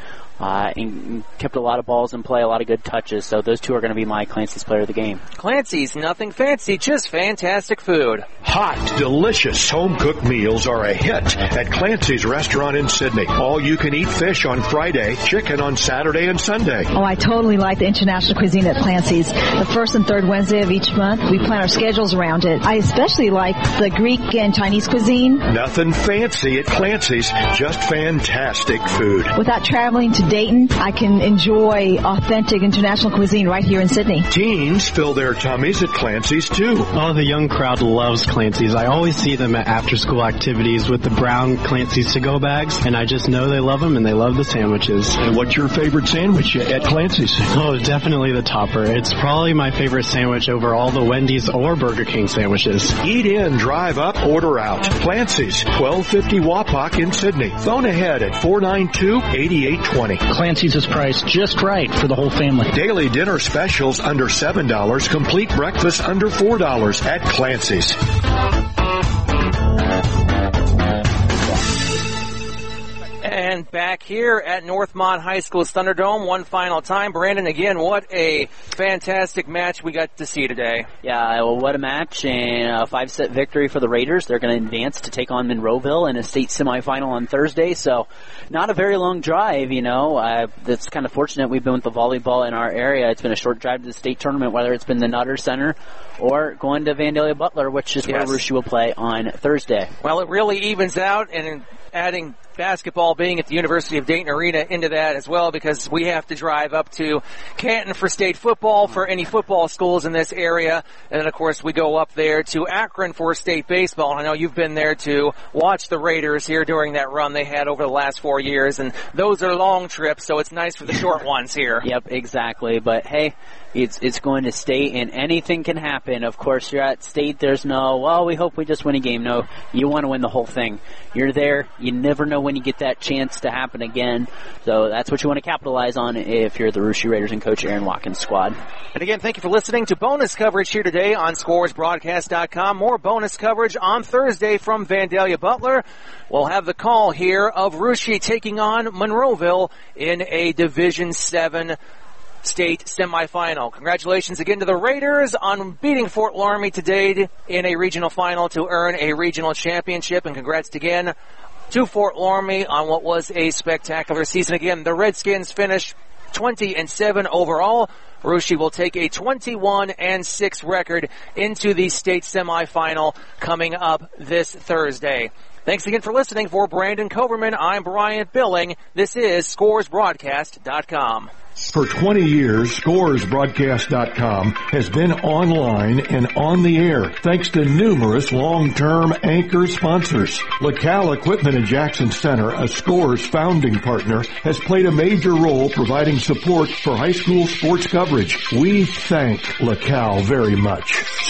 and kept a lot of balls in play, a lot of good touches. So those two are going to be my Clancy's player of the game. Clancy's, nothing fancy, just fantastic food. Hot, delicious home-cooked meals are a hit at Clancy's restaurant in Sydney. All-you-can-eat fish on Friday, chicken on Saturday and Sunday. Oh, I totally like the international cuisine at Clancy's. The first and third Wednesday of each month, we plan our schedules around it. I especially like the Greek and Chinese cuisine. Nothing fancy at Clancy's, just fantastic food. Without traveling to Dayton, I can enjoy authentic international cuisine right here in Sydney. Teens fill their tummies at Clancy's too. Oh, the young crowd loves Clancy's. I always see them at after-school activities with the brown Clancy's to-go bags, and I just know they love them and they love the sandwiches. And what's your favorite sandwich at Clancy's? Oh, definitely the topper. It's probably my favorite sandwich over all the Wendy's or Burger King sandwiches. Eat in, drive up, order out. Clancy's, 1250 Wapak in Sydney. Phone ahead at 492-8820. Clancy's is priced just right for the whole family. Daily dinner specials under $7, complete breakfast under $4 at Clancy's. And back here at Northmont High School's Thunderdome, one final time. Brandon, again, what a fantastic match we got to see today. Yeah, well, what a match, and a 5-set victory for the Raiders. They're going to advance to take on Monroeville in a state semifinal on Thursday, so not a very long drive, you know. That's kind of fortunate. We've been with the volleyball in our area. It's been a short drive to the state tournament, whether it's been the Nutter Center or going to Vandalia Butler, which is where Russia will play on Thursday. Well, it really evens out, and adding basketball being at the University of Dayton Arena into that as well, because we have to drive up to Canton for state football for any football schools in this area. And then, of course, we go up there to Akron for state baseball. And I know you've been there to watch the Raiders here during that run they had over the last 4 years. And those are long trips, so it's nice for the short ones here. Yep, exactly. But, hey, it's going to state, and anything can happen. Of course, you're at state. There's no, well, we hope we just win a game. No, you want to win the whole thing. You're there. You never know when you get that chance to happen again. So that's what you want to capitalize on if you're the Russia Raiders and Coach Aaron Watkins squad. And again, thank you for listening to bonus coverage here today on ScoresBroadcast.com. More bonus coverage on Thursday from Vandalia Butler. We'll have the call here of Russia taking on Monroeville in a Division 7 state semifinal. Congratulations again to the Raiders on beating Fort Loramie today in a regional final to earn a regional championship, and congrats again to Fort Loramie on what was a spectacular season. Again, the Redskins finish 20-7 overall. Russia will take a 21-6 record into the state semifinal coming up this Thursday. Thanks again for listening. For Brandon Coverman, I'm Bryant Billing. This is ScoresBroadcast.com. For 20 years, ScoresBroadcast.com has been online and on the air thanks to numerous long-term anchor sponsors. LaCal Equipment in Jackson Center, a Scores founding partner, has played a major role providing support for high school sports coverage. We thank LaCal very much.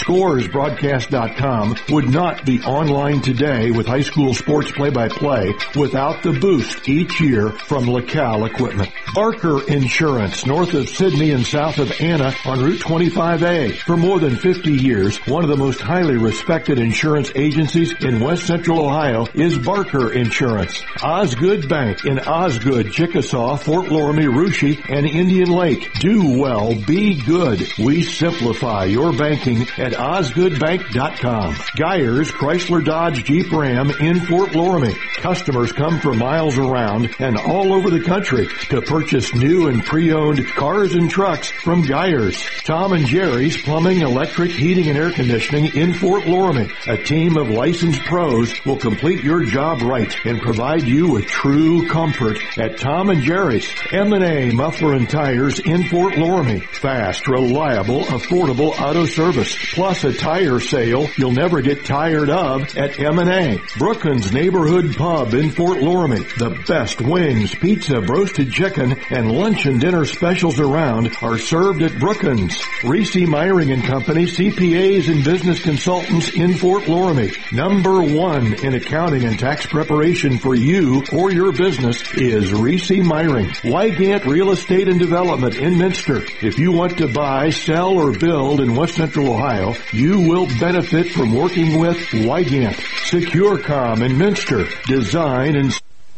ScoresBroadcast.com would not be online today with high school sports play-by-play without the boost each year from LaCal Equipment. Barker Insurance, north of Sydney and south of Anna on Route 25A. For more than 50 years, one of the most highly respected insurance agencies in West Central Ohio is Barker Insurance. Osgood Bank in Osgood, Chickasaw, Fort Loramie, Russia, and Indian Lake. Do well, be good. We simplify your banking at OsgoodBank.com. Geyers Chrysler Dodge Jeep Ram in Fort Loramie. Customers come from miles around and all over the country to purchase new and pre-owned cars and trucks from Geyers. Tom and Jerry's Plumbing, Electric, Heating, and Air Conditioning in Fort Loramie. A team of licensed pros will complete your job right and provide you with true comfort at Tom and Jerry's. M&A Muffler and Tires in Fort Loramie. Fast, reliable, affordable auto service. Plus a tire sale you'll never get tired of at M&A. Brookins Neighborhood Pub in Fort Loramie. The best wings, pizza, roasted chicken, and lunch and dinner specials around are served at Brookins. Reese Myring and Company, CPAs and business consultants in Fort Loramie. Number one in accounting and tax preparation for you or your business is Reese Myring. Wygant Real Estate and Development in Minster. If you want to buy, sell, or build in West Central Ohio, you will benefit from working with Wygant. SecureCom in Minster. Design and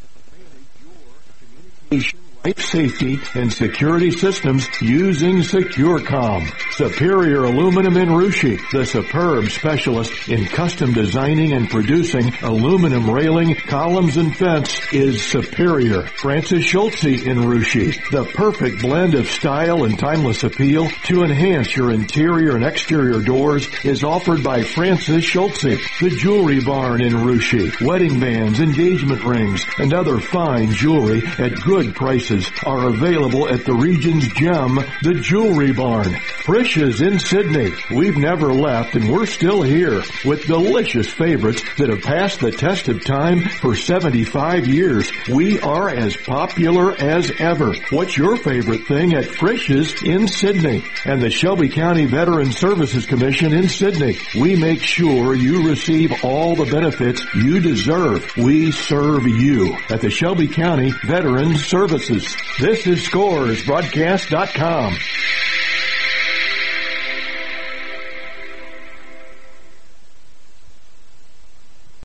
life safety and security systems using SecureCom. Superior Aluminum in Russia, the superb specialist in custom designing and producing aluminum railing, columns, and fence is Superior. Francis Schultze in Russia, the perfect blend of style and timeless appeal to enhance your interior and exterior doors is offered by Francis Schultze. The Jewelry Barn in Russia, wedding bands, engagement rings, and other fine jewelry at good prices are available at the region's gem, the Jewelry Barn. Frisch's in Sydney. We've never left and we're still here with delicious favorites that have passed the test of time for 75 years. We are as popular as ever. What's your favorite thing at Frisch's in Sydney? And the Shelby County Veterans Services Commission in Sydney. We make sure you receive all the benefits you deserve. We serve you at the Shelby County Veterans Services. This is ScoresBroadcast.com.